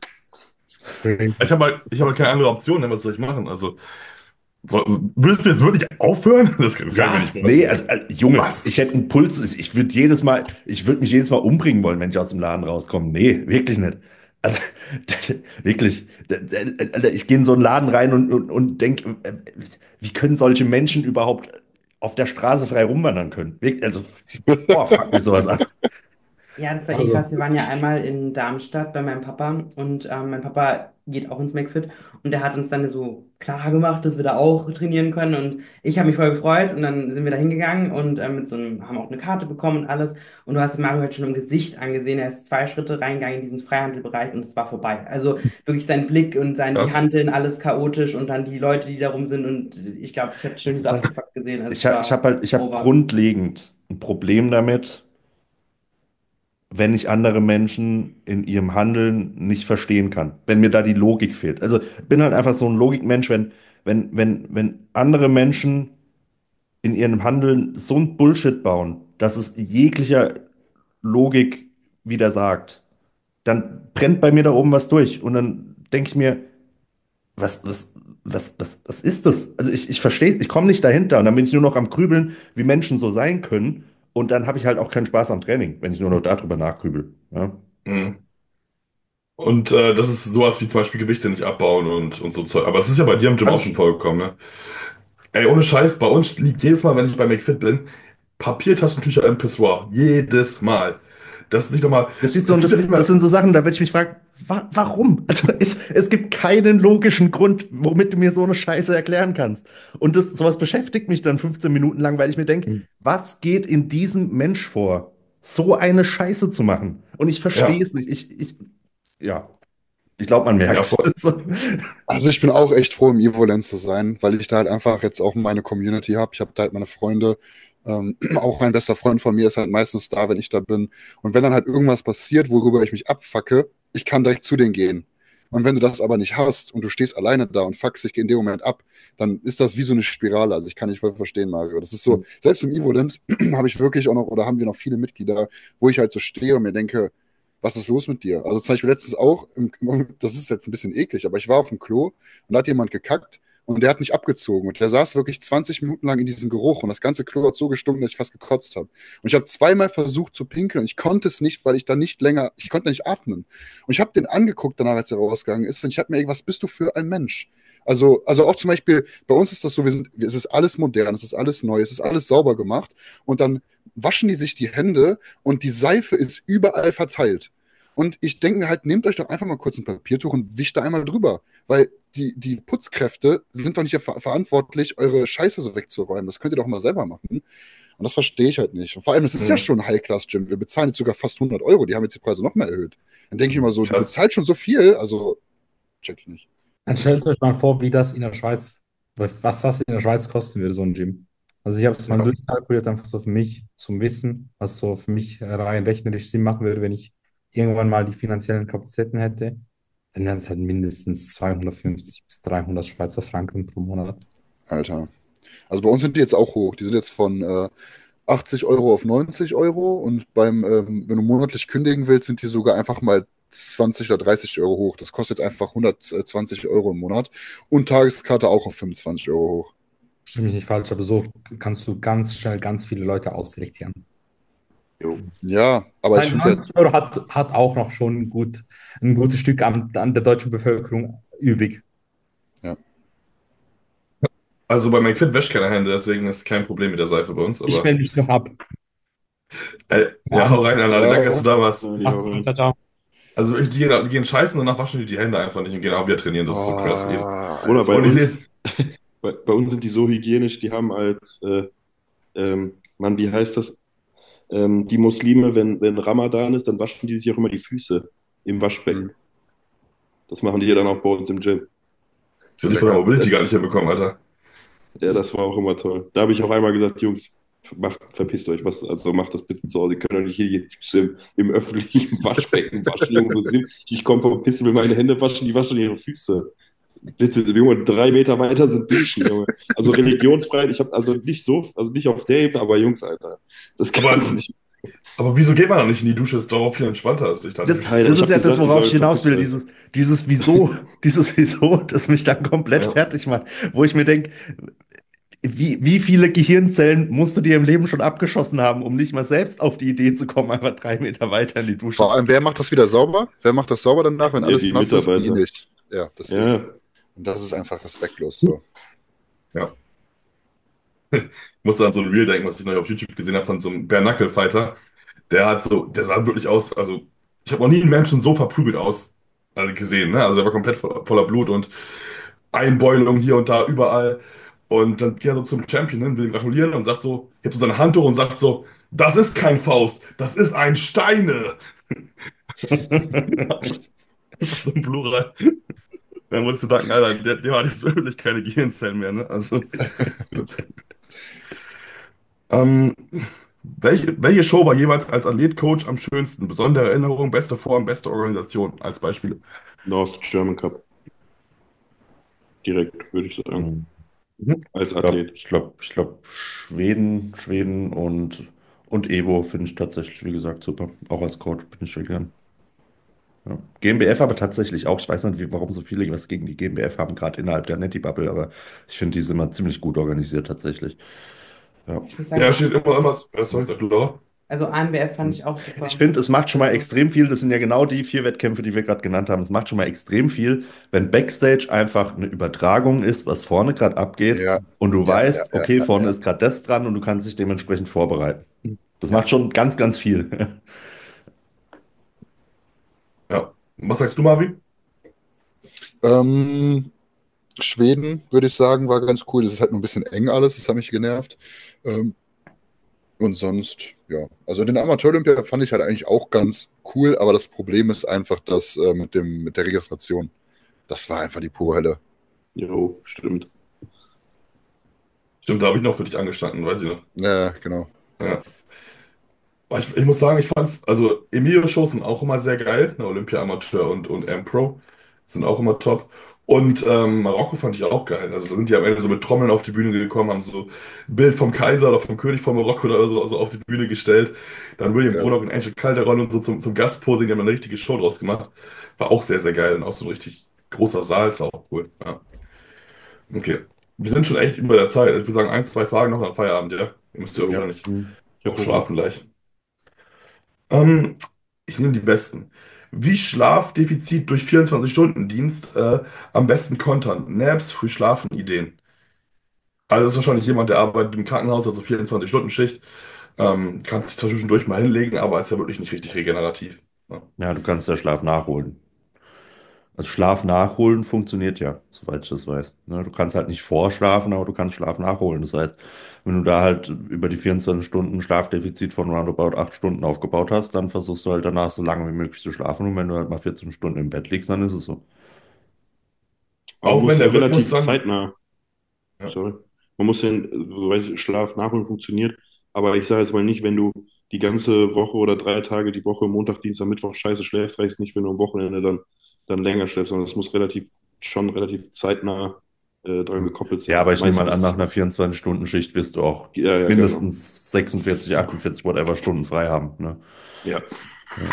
Ich habe halt, ich habe halt keine andere Option, ne? Was soll ich machen? Also, so, würdest du jetzt wirklich aufhören? Das, das kann ich mir Ja, nicht nee, vorstellen. also, also Junge, ich hätte Was? einen Puls, ich, ich würde jedes Mal, ich würde mich jedes Mal umbringen wollen, wenn ich aus dem Laden rauskomme. Nee, wirklich nicht. Also, das, wirklich. Das- das- Alter, ich gehe in so einen Laden rein und, und, und denke, wie können solche Menschen überhaupt auf der Straße frei rumwandern können? Wirklich, also, boah, fuck mich sowas an. Ja, das war eh Also, krass. Wir waren ja einmal in Darmstadt bei meinem Papa und ähm, mein Papa geht auch ins McFit und der hat uns dann so klar gemacht, dass wir da auch trainieren können und ich habe mich voll gefreut und dann sind wir da hingegangen und ähm, mit so einem, haben auch eine Karte bekommen und alles und du hast Mario halt schon im Gesicht angesehen, er ist zwei Schritte reingegangen in diesen Freihandelbereich und es war vorbei. Also wirklich sein Blick und sein, die Krass. Hanteln, alles chaotisch und dann die Leute, die da rum sind und ich glaube, ich habe schon Das das ist halt, abgefuckt gesehen, also ich es habe ich hab war halt, ich habe over. grundlegend ein Problem damit, wenn ich andere Menschen in ihrem Handeln nicht verstehen kann, wenn mir da die Logik fehlt. Also bin halt einfach so ein Logikmensch, wenn, wenn, wenn, wenn andere Menschen in ihrem Handeln so ein Bullshit bauen, dass es jeglicher Logik widersagt, dann brennt bei mir da oben was durch. Und dann denke ich mir, was, was, was, was, was ist das? Also ich, ich verstehe, ich komme nicht dahinter. Und dann bin ich nur noch am Grübeln, wie Menschen so sein können Und dann habe ich halt auch keinen Spaß am Training, wenn ich nur noch darüber nachgrübel. Ja? Mhm. Und äh, das ist sowas wie zum Beispiel Gewichte nicht abbauen und, und so Zeug. Aber es ist ja bei dir im Gym auch schon vorgekommen, ne? Ey, ohne Scheiß, bei uns liegt jedes Mal, wenn ich bei McFit bin, Papiertaschentücher im Pissoir. Jedes Mal. Das ist nicht nochmal. Das ist so, Es und gibt das, ja nicht das mal. sind so Sachen, da würde ich mich fragen, wa warum? Also es, es gibt keinen logischen Grund, womit du mir so eine Scheiße erklären kannst. Und das, sowas beschäftigt mich dann fünfzehn Minuten lang, weil ich mir denke, was geht in diesem Mensch vor, so eine Scheiße zu machen? Und ich verstehe Ja, es nicht. Ich, ich, ja, ich glaube, man ja, merkt voll. es. Also ich bin auch echt froh, im Evolent zu sein, weil ich da halt einfach jetzt auch meine Community habe. Ich habe da halt meine Freunde. Ähm, auch ein bester Freund von mir ist halt meistens da, wenn ich da bin. Und wenn dann halt irgendwas passiert, worüber ich mich abfacke, ich kann direkt zu denen gehen. Und wenn du das aber nicht hast und du stehst alleine da und fuckst dich in dem Moment ab, dann ist das wie so eine Spirale. Also ich kann nicht voll verstehen, Mario. Das ist so, selbst im Evolent habe ich wirklich auch noch, oder haben wir noch viele Mitglieder, wo ich halt so stehe und mir denke, was ist los mit dir? Also zum Beispiel letztens auch, im, das ist jetzt ein bisschen eklig, aber ich war auf dem Klo und da hat jemand gekackt und der hat nicht abgezogen und der saß wirklich zwanzig Minuten lang in diesem Geruch und das ganze Klo hat so gestunken, dass ich fast gekotzt habe. Und ich habe zweimal versucht zu pinkeln und ich konnte es nicht, weil ich da nicht länger, ich konnte nicht atmen. Und ich habe den angeguckt danach, als er rausgegangen ist und ich habe mir, ey, was bist du für ein Mensch? Also, also auch zum Beispiel, bei uns ist das so, wir sind, es ist alles modern, es ist alles neu, es ist alles sauber gemacht und dann waschen die sich die Hände und die Seife ist überall verteilt. Und ich denke mir halt, nehmt euch doch einfach mal kurz ein Papiertuch und wischt da einmal drüber. Weil die, die Putzkräfte sind doch nicht ver verantwortlich, eure Scheiße so wegzuräumen. Das könnt ihr doch mal selber machen. Und das verstehe ich halt nicht. Und vor allem, es ist ja Hm, schon ein High-Class-Gym. Wir bezahlen jetzt sogar fast hundert Euro. Die haben jetzt die Preise noch mehr erhöht. Dann denke ich immer so, du krass. bezahlst schon so viel. Also, check ich nicht. Dann stellt euch mal vor, wie das in der Schweiz, was das in der Schweiz kosten würde, so ein Gym. Also ich habe es mal Ja. durchkalkuliert, einfach so für mich zum Wissen, was so für mich rein rechnerisch Sinn machen würde, wenn ich irgendwann mal die finanziellen Kapazitäten hätte. Dann wären es halt mindestens zweihundertfünfzig bis dreihundert Schweizer Franken pro Monat. Alter. Also bei uns sind die jetzt auch hoch. Die sind jetzt von äh, achtzig Euro auf neunzig Euro und beim, ähm, wenn du monatlich kündigen willst, sind die sogar einfach mal zwanzig oder dreißig Euro hoch. Das kostet jetzt einfach hundertzwanzig Euro im Monat und Tageskarte auch auf fünfundzwanzig Euro hoch. Stimme mich nicht falsch, aber so kannst du ganz schnell ganz viele Leute ausselektieren. Jo. Ja, aber ich Nein, finde es halt, neunzig Euro hat, hat auch noch schon gut, ein gutes Stück an, an der deutschen Bevölkerung übrig. ja. Also bei McFit wäscht keine Hände, deswegen ist kein Problem mit der Seife bei uns. Ich Aber melde mich noch ab. äh, ja, hau rein, Alter. Danke, dass du Ja, da warst. Ja, Macht's gut, ciao, ciao. Also ich, die, gehen, die gehen scheißen und danach waschen die die Hände einfach nicht und gehen auch wieder trainieren. Das ist so krass. Ey. oh, Oder bei Und ich sehe uns, es. bei, bei uns sind die so hygienisch, die haben als, äh, ähm, Mann, wie heißt das? Ähm, die Muslime, wenn, wenn Ramadan ist, dann waschen die sich auch immer die Füße im Waschbecken. hm, Das machen die hier dann auch bei uns im Gym. Das will ich von der lecker. Mobility gar nicht hinbekommen, Alter. Ja, das war auch immer toll. Da habe ich auch einmal gesagt, Jungs, macht, verpisst euch, was, also macht das bitte zu Hause. Ihr könnt doch nicht hier die Füße im, im öffentlichen Waschbecken waschen, Junge. Wo sind, ich komme vom Pissen, will meine Hände waschen, die waschen ihre Füße. Bitte, Junge, drei Meter weiter sind Duschen, Junge. Also Religionsfreiheit, ich habe also nicht so, also nicht auf der Ebene, aber Jungs, Alter, das Aber, kannst du nicht. aber wieso geht man da nicht in die Dusche? Ist doch auch viel entspannter, als ich dachte. Das, Alter, das ich ist habe ja das, gesagt, die worauf sollen ich hinaus verpisst will, euch. dieses, dieses Wieso, dieses Wieso, das mich dann komplett Ja. fertig macht, wo ich mir denke, wie, wie viele Gehirnzellen musst du dir im Leben schon abgeschossen haben, um nicht mal selbst auf die Idee zu kommen, einfach drei Meter weiter in die Dusche Vor zu allem, wer gehen? macht das wieder sauber? Wer macht das sauber danach, wenn Ja, alles die nass ist? Die Mitarbeiter. nicht. Ja, deswegen. Ja, Und das ist einfach respektlos so. Ja. Ich musste an so ein Reel denken, was ich neulich auf YouTube gesehen habe von so einem Bare-Knuckle-Fighter. Der hat so, der sah wirklich aus, also ich habe noch nie einen Menschen so verprügelt aus, also gesehen, ne? Also der war komplett vo- voller Blut und Einbeulung hier und da überall. Und dann geht er so zum Champion hin, will ihm gratulieren und sagt so, hebt so seine Hand hoch und sagt so, das ist kein Faust, das ist ein Steine. Einfach so ein Plural. Dann musst du danken, Alter, der, der hat jetzt wirklich keine Gehirnzellen mehr, ne? Also, gut. Ähm, welche, welche Show war jeweils als Athlet-Coach am schönsten? Besondere Erinnerung, beste Form, beste Organisation als Beispiele. North German Cup, direkt, würde ich sagen, Mhm. Mhm. als Ich glaube, Athlet. ich glaube, ich glaube, Schweden, Schweden und, und Evo finde ich tatsächlich, wie gesagt, super. Auch als Coach bin ich sehr gern. Ja. G m B F aber tatsächlich auch. Ich weiß nicht, wie, warum so viele was gegen die G m B F haben, gerade innerhalb der Netty-Bubble, aber ich finde, die sind immer ziemlich gut organisiert tatsächlich. Ja. Ich muss sagen, Ja, steht immer, immer. Ja, sorry, sag du, Laura. also A N B F fand ich auch Ich super. finde, es macht schon mal Also, extrem viel. Das sind ja genau die vier Wettkämpfe, die wir gerade genannt haben. Es macht schon mal extrem viel, wenn Backstage einfach eine Übertragung ist, was vorne gerade abgeht Ja, und du ja, ja, weißt, ja, okay, ja, vorne ja. ist gerade das dran und du kannst dich dementsprechend vorbereiten. Das Ja. macht schon ganz, ganz viel. Ja. Was sagst du, Marvin? Ähm, Schweden, würde ich sagen, war ganz cool. Das ist halt nur ein bisschen eng alles, das hat mich genervt. Ähm, und sonst, ja. Also den Amateur-Olympia fand ich halt eigentlich auch ganz cool, aber das Problem ist einfach, dass äh, mit dem, mit der Registration, das war einfach die pure Hölle. Jo, stimmt. Stimmt, da habe ich noch für dich angestanden, weiß ich noch. Ja, genau. Ja. Aber Ich, ich muss sagen, ich fand, also Emilio-Shows sind auch immer sehr geil. Ne, Olympia Amateur und, und M-Pro sind auch immer top. Und ähm, Marokko fand ich auch geil. Also da sind die am Ende so mit Trommeln auf die Bühne gekommen, haben so ein Bild vom Kaiser oder vom König von Marokko oder so also auf die Bühne gestellt. Dann William Ja, Brodok und Angel Calderon und so zum, zum Gastposing, die haben eine richtige Show draus gemacht. War auch sehr, sehr geil und auch so ein richtig großer Saal, das war auch cool. Ja. Okay. Wir sind schon echt über der Zeit. Also ich würde sagen, ein, zwei Fragen noch nach Feierabend, ja? Ihr müsst ja ja. wahrscheinlich Hm. Ich auch habe Hunger. schlafen gleich. Ähm, ich nehme die besten. Wie Schlafdefizit durch vierundzwanzig-Stunden-Dienst äh, am besten kontern? Naps, früh schlafen, Ideen. Also das ist wahrscheinlich jemand, der arbeitet im Krankenhaus, also vierundzwanzig-Stunden-Schicht. Ähm, kann sich zwar zwischendurch mal hinlegen, aber ist ja wirklich nicht richtig regenerativ. Ja. Ja, du kannst ja Schlaf nachholen. Also Schlaf nachholen funktioniert ja, soweit ich das weiß. Ne, du kannst halt nicht vorschlafen, aber du kannst Schlaf nachholen. Das heißt, wenn du da halt über die vierundzwanzig Stunden Schlafdefizit von roundabout acht Stunden aufgebaut hast, dann versuchst du halt danach so lange wie möglich zu schlafen. Und wenn du halt mal vierzehn Stunden im Bett liegst, dann ist es so. Aber man Auch wenn muss ja der Rhythmus relativ dann. zeitnah, Ja. sorry, man muss ja, so weiß ich, Schlaf nachholen funktioniert, aber ich sage jetzt mal nicht, wenn du die ganze Woche oder drei Tage die Woche, Montag, Dienstag, Mittwoch scheiße schläfst, reicht es nicht, wenn du am Wochenende dann, dann länger schläfst, sondern das muss relativ, schon relativ zeitnah äh, dran gekoppelt Ja, sein. aber ich nehme Meist mal an, nach bis, einer vierundzwanzig-Stunden-Schicht wirst du auch ja, ja, genau. mindestens sechsundvierzig, achtundvierzig, whatever Stunden frei haben. Ne? Ja. Ja.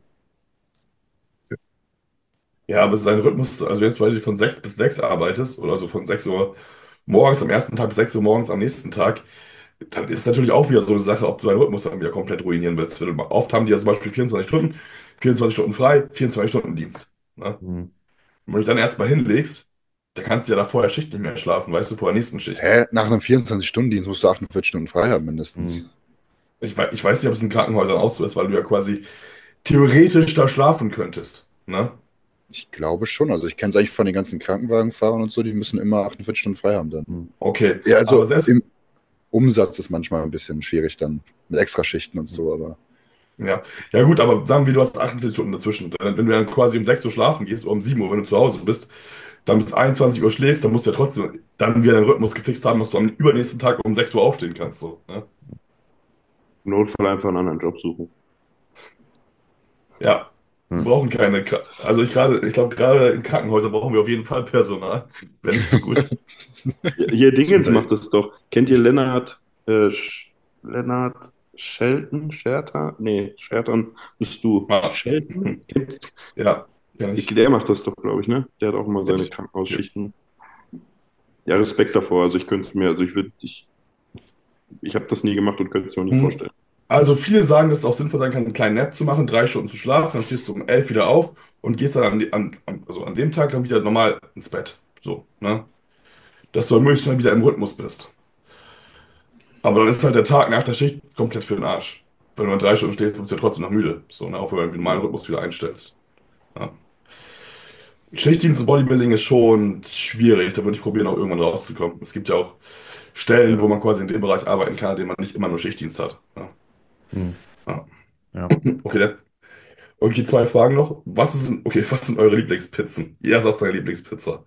Ja, aber sein Rhythmus, also jetzt, weil du von sechs bis sechs arbeitest, oder so von sechs Uhr morgens am ersten Tag bis sechs Uhr morgens am nächsten Tag, dann ist natürlich auch wieder so eine Sache, ob du deinen Rhythmus dann wieder komplett ruinieren willst. Wenn du- Oft haben die ja zum Beispiel vierundzwanzig Stunden, vierundzwanzig Stunden frei, vierundzwanzig Stunden Dienst. Ne? Hm. Und wenn du dich dann erstmal hinlegst, da kannst du ja da vorher Schicht nicht mehr schlafen, weißt du, vor der nächsten Schicht. Hä? Nach einem vierundzwanzig-Stunden-Dienst musst du achtundvierzig Stunden frei haben, mindestens. Hm. Ich weiß, ich weiß nicht, ob es in Krankenhäusern auch so ist, weil du ja quasi theoretisch da schlafen könntest. Ne? Ich glaube schon. Also ich kenne es eigentlich von den ganzen Krankenwagenfahrern und so, die müssen immer achtundvierzig Stunden frei haben dann. Hm. Okay, Ja, aber also selbst, im Umsatz ist manchmal ein bisschen schwierig dann mit Extraschichten und so, aber ja, ja gut, aber sagen wir, du hast achtundvierzig Stunden dazwischen. Dann- Wenn du dann quasi um sechs Uhr schlafen gehst oder um sieben Uhr, wenn du zu Hause bist, dann bis einundzwanzig Uhr schläfst, dann musst du ja trotzdem dann wieder deinen Rhythmus gefixt haben, dass du am übernächsten Tag um sechs Uhr aufstehen kannst. So, ne? Im Notfall einfach einen anderen Job suchen. Ja, wir Hm. brauchen keine, Kra- also ich gerade, ich glaube, gerade in Krankenhäusern brauchen wir auf jeden Fall Personal. Wäre nicht so gut. Ja, hier Ich Dingens überleg- macht das doch. Kennt ihr Lennart, äh, Sch Lennart Shelton? Scherter? Nee, Schertern bist du. Ah, Shelton? hm, Kennt, ja, kenn ich, ich. der macht das doch, glaube ich, ne? Der hat auch immer seine Ich ja. Krankenhausschichten. Ja, Respekt davor. Also ich könnte es mir, also ich würde, ich, ich habe das nie gemacht und könnte es mir auch nicht Hm. vorstellen. Also viele sagen, dass es auch sinnvoll sein kann, einen kleinen Nap zu machen, drei Stunden zu schlafen, dann stehst du um elf wieder auf und gehst dann an, die- an, an, also an dem Tag dann wieder normal ins Bett. So, ne? Dass du dann möglichst schnell wieder im Rhythmus bist. Aber dann ist halt der Tag nach der Schicht komplett für den Arsch. Wenn du dann drei Stunden schläfst, bist du ja trotzdem noch müde. So, ne? Auch wenn du den normalen Rhythmus wieder einstellst. Ja. Schichtdienst im Bodybuilding ist schon schwierig. Da würde ich probieren, auch irgendwann rauszukommen. Es gibt ja auch Stellen, wo man quasi in dem Bereich arbeiten kann, in dem man nicht immer nur Schichtdienst hat. Ja. Hm. Ja. Ja. Okay, dann, okay, zwei Fragen noch. Was ist, okay, was sind eure Lieblingspizzen? Jeder sagt seine Lieblingspizza.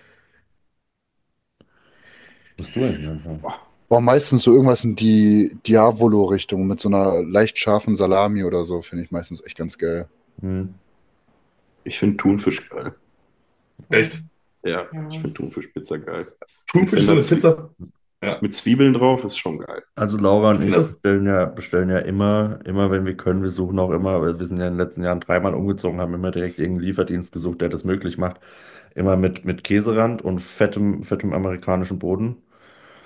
Musst du eigentlich anfangen? boah, meistens so irgendwas in die Diavolo-Richtung mit so einer leicht scharfen Salami oder so, finde ich meistens echt ganz geil. Hm. Ich finde Thunfisch geil. Echt? Ja, ich Ja. finde Thunfischpizza geil. Und Thunfisch wenn ist so da eine Zwie Pizza. Ja, mit Zwiebeln drauf, ist schon geil. Also Laura ich und finde ich das. bestellen ja, bestellen ja immer, immer wenn wir können, wir suchen auch immer, weil wir sind ja in den letzten Jahren dreimal umgezogen, haben immer direkt irgendeinen Lieferdienst gesucht, der das möglich macht. Immer mit, mit Käserand und fettem, fettem amerikanischen Boden.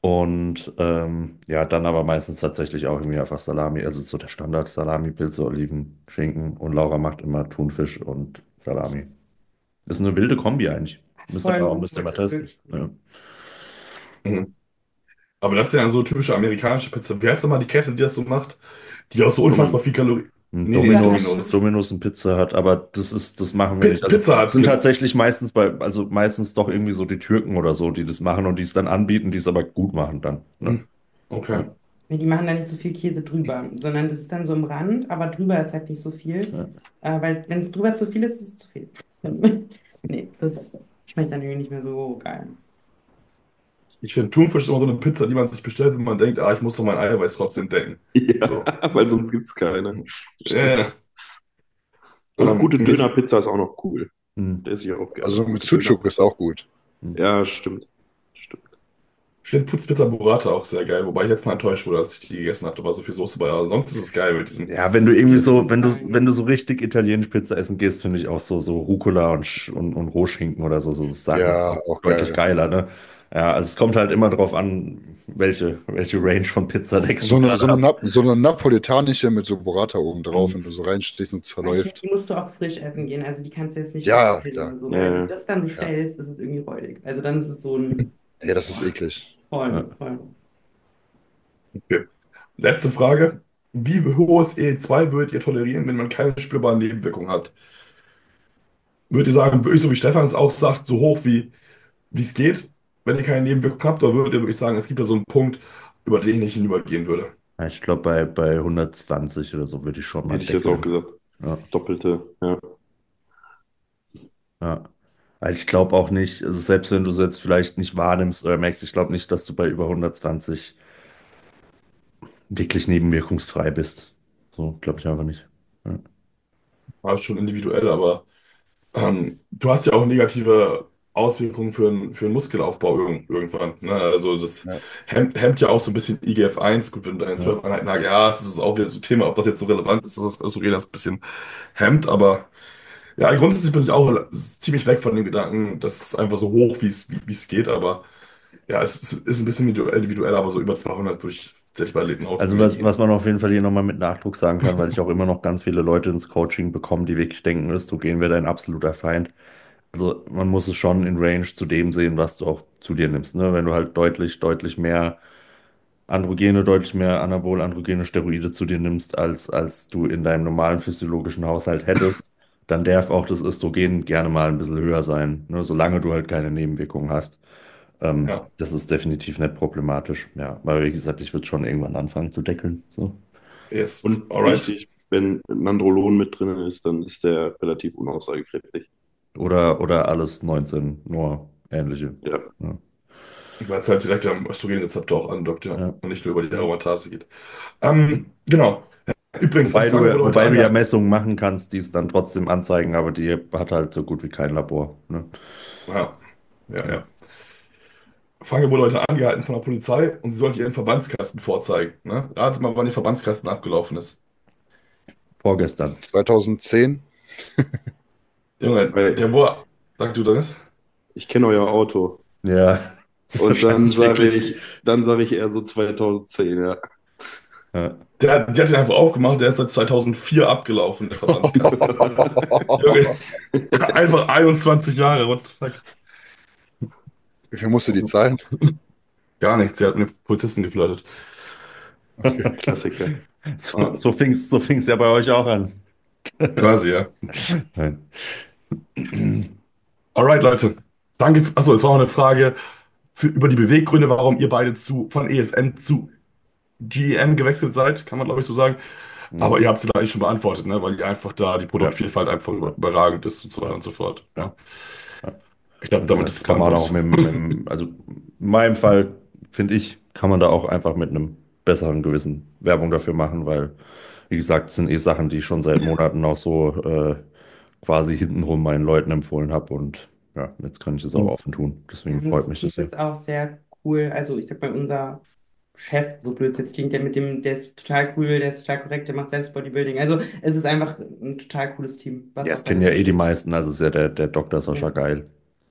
Und ähm, ja, dann aber meistens tatsächlich auch irgendwie einfach Salami, also so der Standard Salami, Pilze, Oliven, Schinken und Laura macht immer Thunfisch und Salami. Ist eine wilde Kombi eigentlich. Das ist Müsst ihr voll mal, gut, müsst ihr mal das ist testen. wirklich gut. Ja. Mhm. Aber das ist ja so typische amerikanische Pizza. Wie heißt denn mal die Kette, die das so macht? Die auch so unfassbar viel Domino's. Kalorien. Ein Nee, nicht Domino's, Domino's. Domino's. Domino's und Pizza hat, aber das ist, das machen wir Pi nicht. Also Pizza Hut, sind gen- tatsächlich meistens bei, also meistens doch irgendwie so die Türken oder so, die das machen und die es dann anbieten, die es aber gut machen dann. Ne? hm, okay. Ja. Nee, die machen da nicht so viel Käse drüber, sondern das ist dann so im Rand, aber drüber ist halt nicht so viel. Ja. Äh, weil wenn es drüber zu viel ist, ist es zu viel. Nee, das schmeckt dann irgendwie nicht mehr so geil. Ich finde, Thunfisch ist immer so eine Pizza, die man sich bestellt, wenn man denkt, ah, ich muss doch mein Eiweiß trotzdem decken. So. Ja, weil sonst gibt's keine. Ja, Stimmt. ja. Und Ähm, gute nicht, Dönerpizza ist auch noch cool. Hm. Der esse ich auch gerne. Also mit Gute Sucuk ist Dönerpizza. auch gut. Hm. Ja, stimmt. Stimmt. ich finde Putzpizza Burrata auch sehr geil, wobei ich jetzt mal enttäuscht wurde, als ich die gegessen habe. Da war so viel Soße bei. Aber sonst ist es geil mit diesem. Ja, wenn du irgendwie Diese, so, wenn du, Sagen. wenn du so richtig italienisch Pizza essen gehst, finde ich auch so, so Rucola und, Sch- und, und Rohschinken oder so, so Sachen Ja, auch auch deutlich geil. geiler, ne? Ja, also es kommt halt immer drauf an, welche, welche Range von Pizza deckst du So eine, gerade so eine, ab. Nap so eine napolitanische mit so Burrata oben drauf, Hm. wenn du so reinstehst und Aber ich finde, zerläuft. die musst du auch frisch essen gehen. Also die kannst du jetzt nicht Ja, bestellen klar. oder so. Ja, Weil wenn ja. du das dann Ja. bestellst, ist es irgendwie räudig. Also dann ist es so ein Ja, das ist oh, eklig. Ja. voll, voll. okay. Letzte Frage. Wie hohes E zwei würdet ihr tolerieren, wenn man keine spürbaren Nebenwirkungen hat? Würdet ihr sagen, wirklich so wie Stefan es auch sagt, so hoch wie wie es geht, wenn ihr keine Nebenwirkungen habt, oder würdet ihr wirklich sagen, es gibt da so einen Punkt, über den ich hinübergehen würde? Ja, ich glaube, bei, bei hundertzwanzig oder so würde ich schon mal Hätte ich jetzt auch deckeln. gesagt. Ja, Doppelte, ja. ja. Weil ich glaube auch nicht, also selbst wenn du es jetzt vielleicht nicht wahrnimmst oder merkst, ich glaube nicht, dass du bei über hundertzwanzig wirklich nebenwirkungsfrei bist. So, glaube ich einfach nicht. Ja. War ist schon individuell, aber ähm, du hast ja auch negative Auswirkungen für, den- für den Muskelaufbau irg irgendwann. Ne? Also das Ja. hemmt, hemmt ja auch so ein bisschen I G F eins. Gut, wenn du deine Ja. zwölf Einheiten hast, ja, das ist auch wieder so ein Thema, ob das jetzt so relevant ist, dass das Östrogen das ein bisschen hemmt, aber ja, grundsätzlich bin ich auch ziemlich weg von dem Gedanken, dass es einfach so hoch, wie es wie wie es geht, aber ja, es ist, ist ein bisschen individuell, aber so über zweihundert würde ich tatsächlich bei Athleten auch Also irgendwie was, gehen. was man auf jeden Fall hier nochmal mit Nachdruck sagen kann, weil ich auch immer noch ganz viele Leute ins Coaching bekomme, die wirklich denken, Östrogen wäre dein absoluter Feind. Also man muss es schon in Range zu dem sehen, was du auch zu dir nimmst. Ne? Wenn du halt deutlich, deutlich mehr Androgene, deutlich mehr Anabol, androgene Steroide zu dir nimmst, als, als du in deinem normalen physiologischen Haushalt hättest, dann darf auch das Östrogen gerne mal ein bisschen höher sein, ne? Solange du halt keine Nebenwirkungen hast. Ähm, Ja, das ist definitiv nicht problematisch. Ja, weil wie gesagt, ich würde schon irgendwann anfangen zu deckeln. So. yes, Und alright. wichtig, wenn Nandrolon mit drin ist, dann ist der relativ unaussagekräftig. Oder, oder alles neunzehn, nur ähnliche. Ja. Ja. Weil es halt direkt am Östrogenrezeptor auch andockt, ja, Ja. und nicht nur über die Aromatase geht. Ähm, genau. Übrigens, Wobei du, Frage wurde heute wobei du ja angehalten. Messungen machen kannst, die es dann trotzdem anzeigen, aber die hat halt so gut wie kein Labor. Ne? Ja, ja, Ja. ja. Frage wurde heute angehalten von der Polizei und sie sollte ihren Verbandskasten vorzeigen. Ne? Rate mal, wann ihr Verbandskasten abgelaufen ist. Vorgestern. zweitausendzehn. Junge, Weil der wo, sag du das? ich kenne euer Auto. Ja, ist Und dann wahrscheinlich sage wirklich. ich, dann sage ich eher so zweitausendzehn, ja. Ja. Der, der hat ihn einfach aufgemacht, der ist seit zweitausendvier abgelaufen, der Verbandskasten. Junge, einfach einundzwanzig Jahre, what the fuck? Wie viel musst du die zahlen? Gar nichts, der hat mit Polizisten geflirtet. Okay. Klassiker. So, Ja, so fing's, so fing's ja bei euch auch an. quasi, ja. Nein. Alright, Leute. Danke. Achso, es war auch eine Frage für, über die Beweggründe, warum ihr beide zu, von E S N zu G E M gewechselt seid, kann man glaube ich so sagen. Aber Mhm. ihr habt sie da eigentlich schon beantwortet, ne? Weil ihr einfach da die Ja. Produktvielfalt einfach über- Ja. überragend ist und so weiter und so fort. Ja. Ja. Ja. Ich glaube, Wie damit ist gesagt, es kann man auch beantwortet. mit, dem- mit, dem- also in meinem Fall, finde ich, kann man da auch einfach mit einem besseren Gewissen Werbung dafür machen, weil, wie gesagt, es sind eh Sachen, die ich schon seit Monaten auch so äh, quasi hintenrum meinen Leuten empfohlen habe und ja, jetzt kann ich es auch offen tun. Deswegen Und freut das mich Team das sehr. ist auch sehr cool. Also ich sag mal, unser Chef, so blöd es jetzt klingt, der mit dem, der ist total cool, der ist total korrekt, der macht selbst Bodybuilding. Also es ist einfach ein total cooles Team, was Ja, auch es kennen ja dahinter eh die steht. meisten, also ist ja der, der Doktor Sascha Ja. Geil.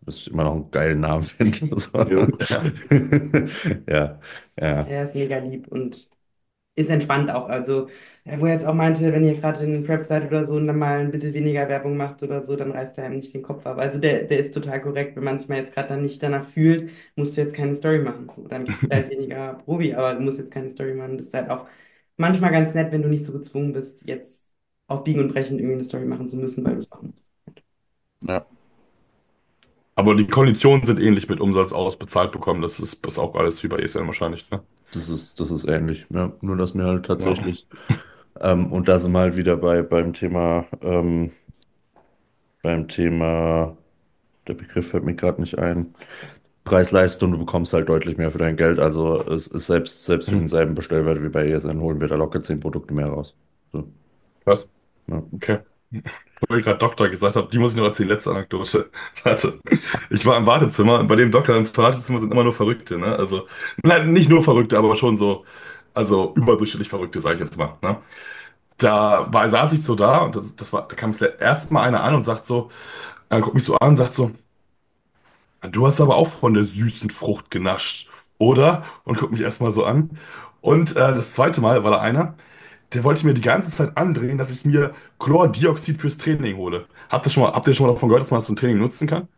was ich immer noch einen geilen Namen finde. So. Ja. Ja, ja. Er ist mega lieb und ist entspannt auch. Also, äh, wo er jetzt auch meinte, wenn ihr gerade in den Prep seid oder so und dann mal ein bisschen weniger Werbung macht oder so, dann reißt er einem nicht den Kopf ab. Also, der, der ist total korrekt. Wenn man sich mal jetzt gerade dann nicht danach fühlt, musst du jetzt keine Story machen. So, dann kriegst du halt weniger Probi, aber du musst jetzt keine Story machen. Das ist halt auch manchmal ganz nett, wenn du nicht so gezwungen bist, jetzt auf Biegen und Brechen irgendwie eine Story machen zu müssen, weil du es machen musst. Ja. Aber die Konditionen sind ähnlich mit Umsatz ausbezahlt bekommen. Das ist, das ist auch alles wie bei E S N wahrscheinlich, ne? Das ist, das ist ähnlich. Ja. Nur, dass mir halt Ja. tatsächlich, ähm, und da sind wir halt wieder bei, beim Thema, ähm, beim Thema, der Begriff fällt mir gerade nicht ein. Preis-Leistung, du bekommst halt deutlich mehr für dein Geld. Also es ist selbst, selbst für Hm. denselben Bestellwert wie bei E S N holen wir da locker zehn Produkte mehr raus. So, Was? ja. Okay. Wo ich gerade Doktor gesagt habe, die muss ich noch erzählen, letzte Anekdote. Warte. Ich war im Wartezimmer und bei dem Doktor im Wartezimmer sind immer nur Verrückte, ne? Also, nein, nicht nur Verrückte, aber schon so, also überdurchschnittlich Verrückte, sage ich jetzt mal, ne? Da war, saß ich so da und das, das war, da kam das erste Mal einer an und sagt so, er guckt mich so an und sagt so, du hast aber auch von der süßen Frucht genascht, oder? Und guckt mich erstmal so an. Und äh, das zweite Mal war da einer, der wollte mir die ganze Zeit andrehen, dass ich mir Chlordioxid fürs Training hole. Habt ihr schon mal, habt ihr schon mal davon gehört, dass man das zum Training nutzen kann?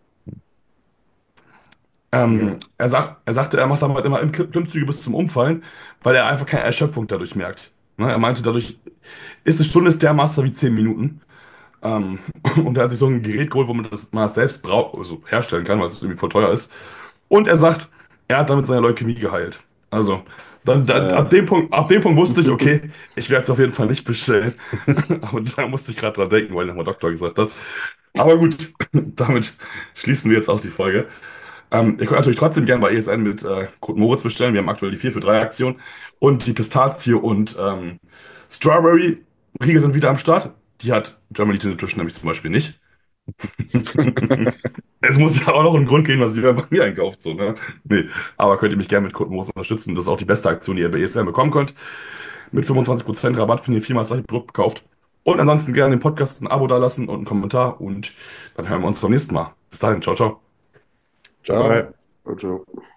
Nee. Ähm, er sagt, er sagte, er macht damit immer im Klim- Klimmzüge bis zum Umfallen, weil er einfach keine Erschöpfung dadurch merkt. Ne? Er meinte, dadurch ist eine Stunde ist dermaßen wie zehn Minuten. Ähm, und er hat sich so ein Gerät geholt, womit das man das selbst brau also herstellen kann, weil es irgendwie voll teuer ist. Und er sagt, er hat damit seine Leukämie geheilt. Also, dann, dann, ab Äh, dem Punkt, ab dem Punkt wusste ich, okay, ich werde es auf jeden Fall nicht bestellen. Aber da musste ich gerade dran denken, weil nochmal Doktor gesagt hat. Aber gut, damit schließen wir jetzt auch die Folge. Ähm, ihr könnt natürlich trotzdem gerne bei E S N mit äh, Code Moritz bestellen. Wir haben aktuell die vier für drei Aktion. Und die Pistazie und ähm, Strawberry Riegel sind wieder am Start. Die hat German Elite Nutrition nämlich zum Beispiel nicht. Es muss ja auch noch einen Grund geben, dass ihr bei mir einkauft. So, ne? Nee, aber könnt ihr mich gerne mit Code Moritz unterstützen. Das ist auch die beste Aktion, die ihr bei E S N bekommen könnt. Mit fünfundzwanzig Prozent Rabatt, wenn ihr viermal das gleiche Produkt kauft. Und ansonsten gerne den Podcast ein Abo dalassen und einen Kommentar. Und dann hören wir uns beim nächsten Mal. Bis dahin, ciao, ciao. Bye Ciao. bye. ciao, ciao.